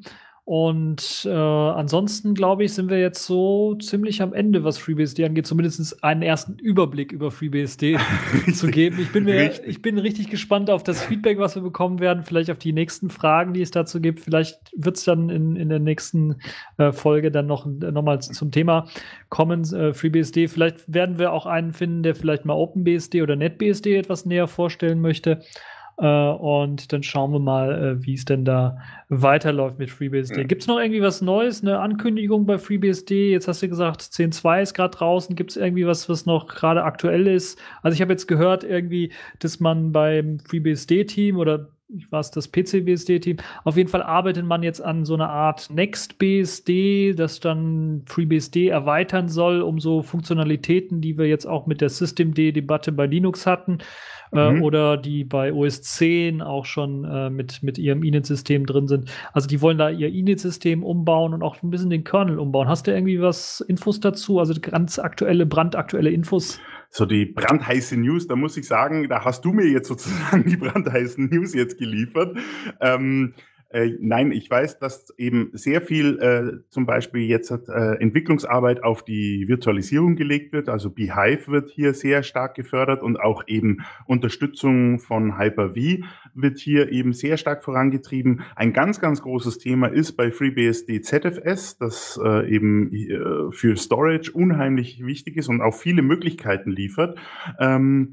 Und äh, ansonsten, glaube ich, sind wir jetzt so ziemlich am Ende, was FreeBSD angeht, zumindest einen ersten Überblick über FreeBSD zu geben. Ich bin, mir, Richtig. ich bin richtig gespannt auf das Feedback, was wir bekommen werden, vielleicht auf die nächsten Fragen, die es dazu gibt. Vielleicht wird es dann in, in der nächsten äh, Folge dann noch, noch mal zum Thema kommen, äh, FreeBSD. Vielleicht werden wir auch einen finden, der vielleicht mal OpenBSD oder NetBSD etwas näher vorstellen möchte. Uh, und dann schauen wir mal, uh, wie es denn da weiterläuft mit FreeBSD. Ja. Gibt es noch irgendwie was Neues, eine Ankündigung bei FreeBSD? Jetzt hast du gesagt, zehn Punkt zwei ist gerade draußen. Gibt es irgendwie was, was noch gerade aktuell ist? Also ich habe jetzt gehört irgendwie, dass man beim FreeBSD-Team oder war es das P C B S D-Team, auf jeden Fall arbeitet man jetzt an so einer Art NextBSD, das dann FreeBSD erweitern soll, um so Funktionalitäten, die wir jetzt auch mit der Systemd-Debatte bei Linux hatten, Äh, Mhm. oder die bei O S zehn auch schon äh, mit, mit ihrem Init-System drin sind. Also die wollen da ihr Init-System umbauen und auch ein bisschen den Kernel umbauen. Hast du irgendwie was Infos dazu? Also ganz aktuelle, brandaktuelle Infos? So die brandheiße News, da muss ich sagen, da hast du mir jetzt sozusagen die brandheißen News jetzt geliefert. Ähm, Äh, nein, ich weiß, dass eben sehr viel äh, zum Beispiel jetzt äh, Entwicklungsarbeit auf die Virtualisierung gelegt wird. Also Beehive wird hier sehr stark gefördert und auch eben Unterstützung von Hyper-V wird hier eben sehr stark vorangetrieben. Ein ganz, ganz großes Thema ist bei FreeBSD Z F S, das äh, eben äh, für Storage unheimlich wichtig ist und auch viele Möglichkeiten liefert. Ähm,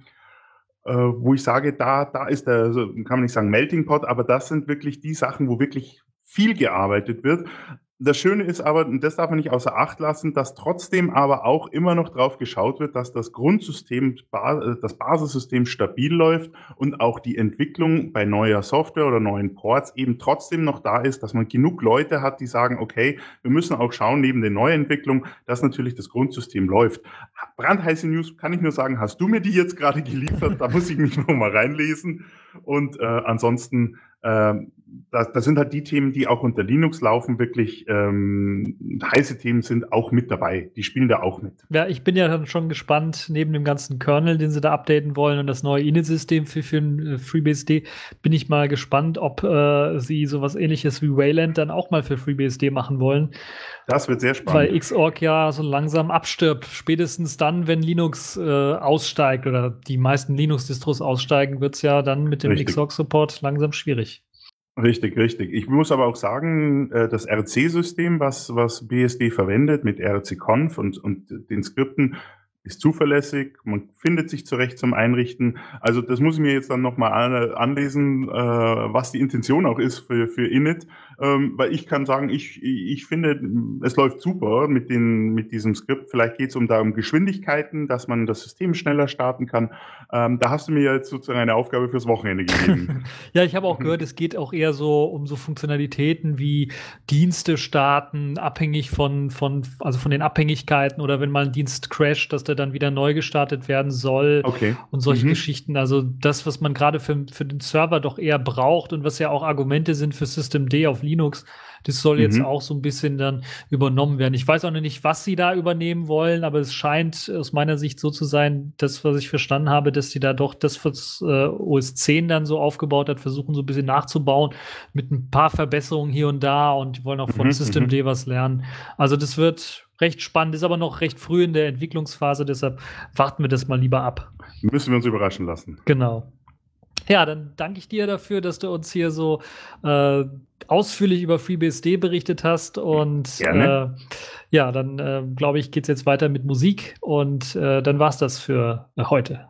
Äh, wo ich sage, da, da ist der, also kann man nicht sagen Melting Pot, aber das sind wirklich die Sachen, wo wirklich viel gearbeitet wird. Das Schöne ist aber, und das darf man nicht außer Acht lassen, dass trotzdem aber auch immer noch drauf geschaut wird, dass das Grundsystem, das Basissystem stabil läuft und auch die Entwicklung bei neuer Software oder neuen Ports eben trotzdem noch da ist, dass man genug Leute hat, die sagen, okay, wir müssen auch schauen, neben der Neuentwicklung, dass natürlich das Grundsystem läuft. Brandheiße News kann ich nur sagen, hast du mir die jetzt gerade geliefert? Da muss ich mich noch mal reinlesen. Und äh, ansonsten, äh, das, das sind halt die Themen, die auch unter Linux laufen, wirklich ähm, heiße Themen sind auch mit dabei. Die spielen da auch mit. Ja, ich bin ja dann schon gespannt, neben dem ganzen Kernel, den sie da updaten wollen und das neue Init-System für, für äh, FreeBSD, bin ich mal gespannt, ob äh, sie sowas ähnliches wie Wayland dann auch mal für FreeBSD machen wollen. Das wird sehr spannend. Weil Xorg ja so langsam abstirbt. Spätestens dann, wenn Linux äh, aussteigt oder die meisten Linux-Distros aussteigen, wird es ja dann mit dem Richtig. Xorg-Support langsam schwierig. Richtig, richtig. Ich muss aber auch sagen, äh, das R C-System, was, was B S D verwendet mit R C Conf und, und den Skripten, ist zuverlässig, man findet sich zurecht zum Einrichten. Also das muss ich mir jetzt dann nochmal an, anlesen, äh, was die Intention auch ist für, für Init. Ähm, weil ich kann sagen, ich, ich finde, es läuft super mit, den, mit diesem Skript. Vielleicht geht es um da um Geschwindigkeiten, dass man das System schneller starten kann. Ähm, da hast du mir jetzt sozusagen eine Aufgabe fürs Wochenende gegeben. Ja, ich habe auch gehört, es geht auch eher so um so Funktionalitäten wie Dienste starten, abhängig von, von, also von den Abhängigkeiten oder wenn mal ein Dienst crasht, dass der dann wieder neu gestartet werden soll Okay. und solche Mhm. Geschichten. Also das, was man gerade für, für den Server doch eher braucht und was ja auch Argumente sind für Systemd auf Linux, das soll jetzt Mhm. auch so ein bisschen dann übernommen werden. Ich weiß auch noch nicht, was sie da übernehmen wollen, aber es scheint aus meiner Sicht so zu sein, das, was ich verstanden habe, dass sie da doch das, was äh, O S zehn dann so aufgebaut hat, versuchen so ein bisschen nachzubauen mit ein paar Verbesserungen hier und da und die wollen auch von Mhm, Systemd was lernen. Also das wird recht spannend, ist aber noch recht früh in der Entwicklungsphase, deshalb warten wir das mal lieber ab. Müssen wir uns überraschen lassen. Genau. Ja, dann danke ich dir dafür, dass du uns hier so äh, ausführlich über FreeBSD berichtet hast. Und Gerne. äh, ja, dann äh, glaube ich, geht es jetzt weiter mit Musik und äh, dann war es das für äh, heute.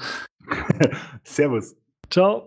Servus. Ciao.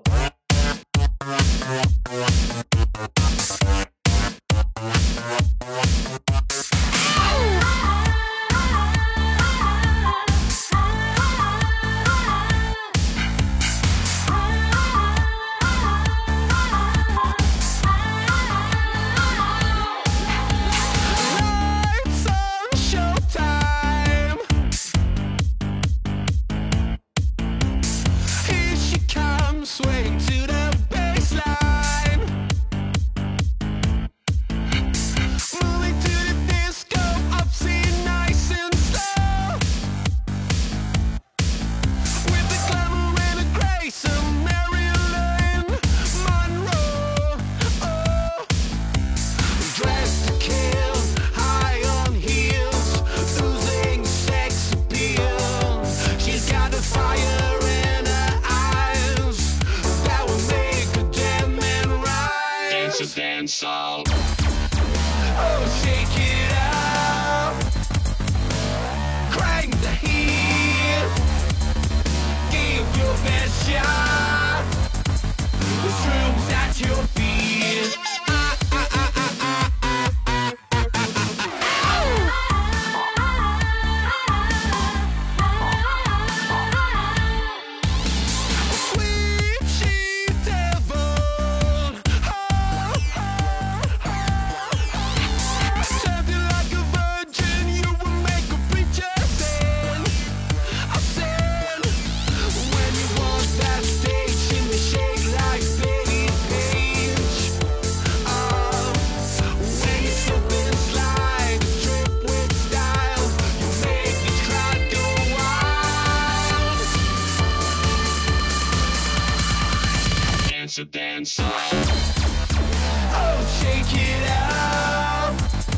to dance on. Oh, shake it up.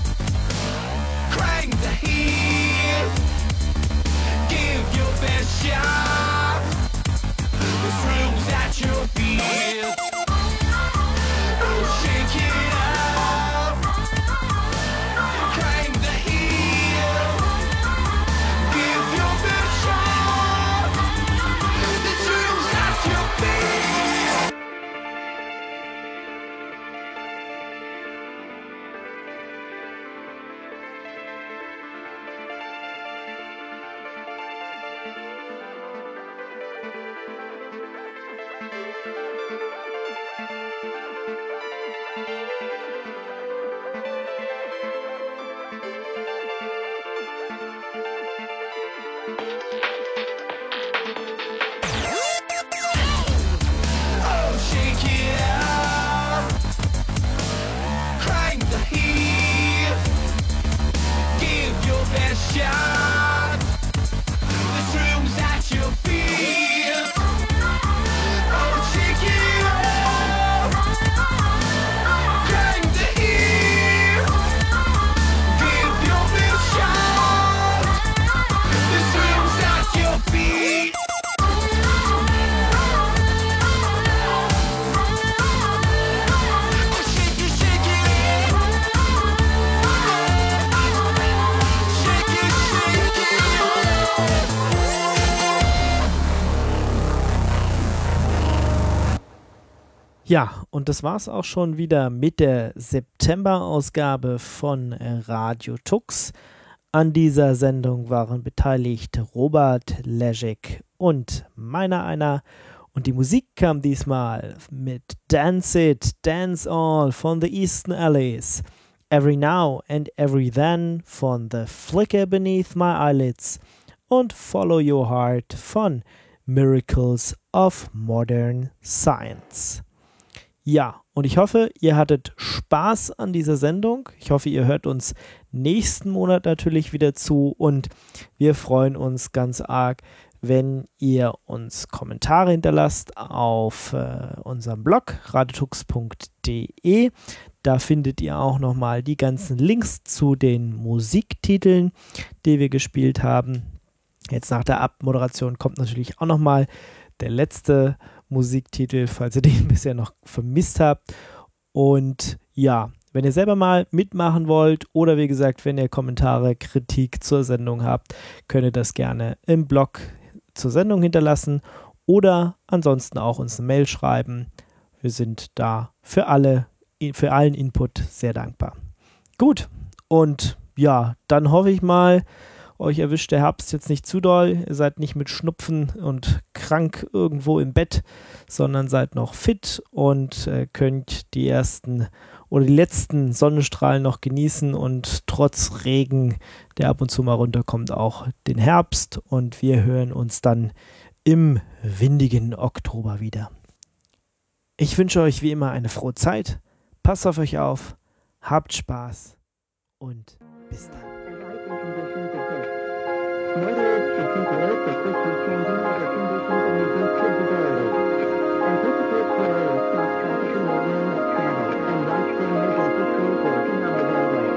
Crank the heat. Give your best shot. The thrills at your feet. Oh, shake it up. Crank the heat. Give your best shot. The thrills at your feet. Oh, shake it up. Crank the heat. Give your best shot. The thrills at your feet. Oh, shake it up. Crank the heat. Give your best shot. The thrills at your feet. Oh, shake it, shake it. Shake it, shake it. Ja, und das war's auch schon wieder mit der September-Ausgabe von äh, Radio Tux. An dieser Sendung waren beteiligt Robert Leschek und meiner einer. Und die Musik kam diesmal mit Dance It, Dance All von The Eastern Alleys, Every Now and Every Then von The Flicker Beneath My Eyelids und Follow Your Heart von Miracles of Modern Science. Ja, und ich hoffe, ihr hattet Spaß an dieser Sendung. Ich hoffe, ihr hört uns nächsten Monat natürlich wieder zu und wir freuen uns ganz arg, wenn ihr uns Kommentare hinterlasst auf äh, unserem Blog radiotux punkt de. Da findet ihr auch nochmal die ganzen Links zu den Musiktiteln, die wir gespielt haben. Jetzt nach der Abmoderation kommt natürlich auch nochmal der letzte Musiktitel, falls ihr den bisher noch vermisst habt. Und ja, wenn ihr selber mal mitmachen wollt oder wie gesagt, wenn ihr Kommentare, Kritik zur Sendung habt, könnt ihr das gerne im Blog zur Sendung hinterlassen oder ansonsten auch uns eine Mail schreiben. Wir sind da für alle, für allen Input sehr dankbar. Gut, und ja, dann hoffe ich mal, euch erwischt der Herbst jetzt nicht zu doll, ihr seid nicht mit Schnupfen und krank irgendwo im Bett, sondern seid noch fit und äh, könnt die ersten oder die letzten Sonnenstrahlen noch genießen und trotz Regen, der ab und zu mal runterkommt, auch den Herbst und wir hören uns dann im windigen Oktober wieder. Ich wünsche euch wie immer eine frohe Zeit, passt auf euch auf, habt Spaß und bis dann. Motorists should take alert for quickly changing weather conditions and reduce visibility. Anticipate slower stop traffic in the lane of travel and watch for emergency crews working on the roadway.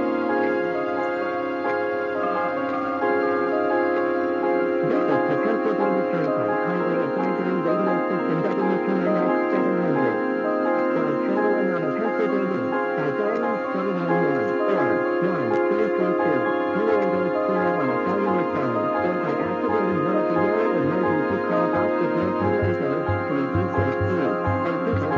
This is the Pennsylvania Turnpike Highway Advisory Radio System W T N X seven hundred. While traveling on a Pennsylvania, by dialing star one one or one three four two three eight eight zero on a cellular phone, or by activating one of the yellow emergency call boxes located on the to reduce your speed. And this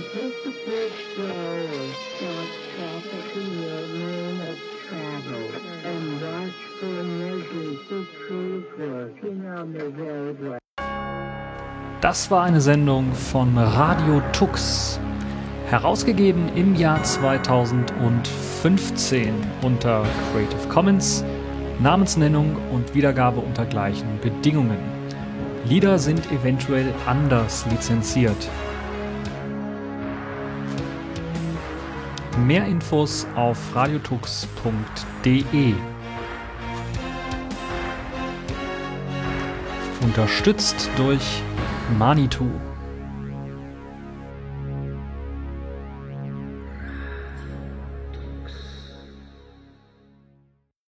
anticipate flow or stop traffic in your lane of travel and watch for emergency crews working on the roadway. Das war eine Sendung von Radio Tux, herausgegeben im Jahr zweitausendfünfzehn unter Creative Commons, Namensnennung und Wiedergabe unter gleichen Bedingungen. Lieder sind eventuell anders lizenziert. Mehr Infos auf radiotux punkt de. Unterstützt durch Manitou.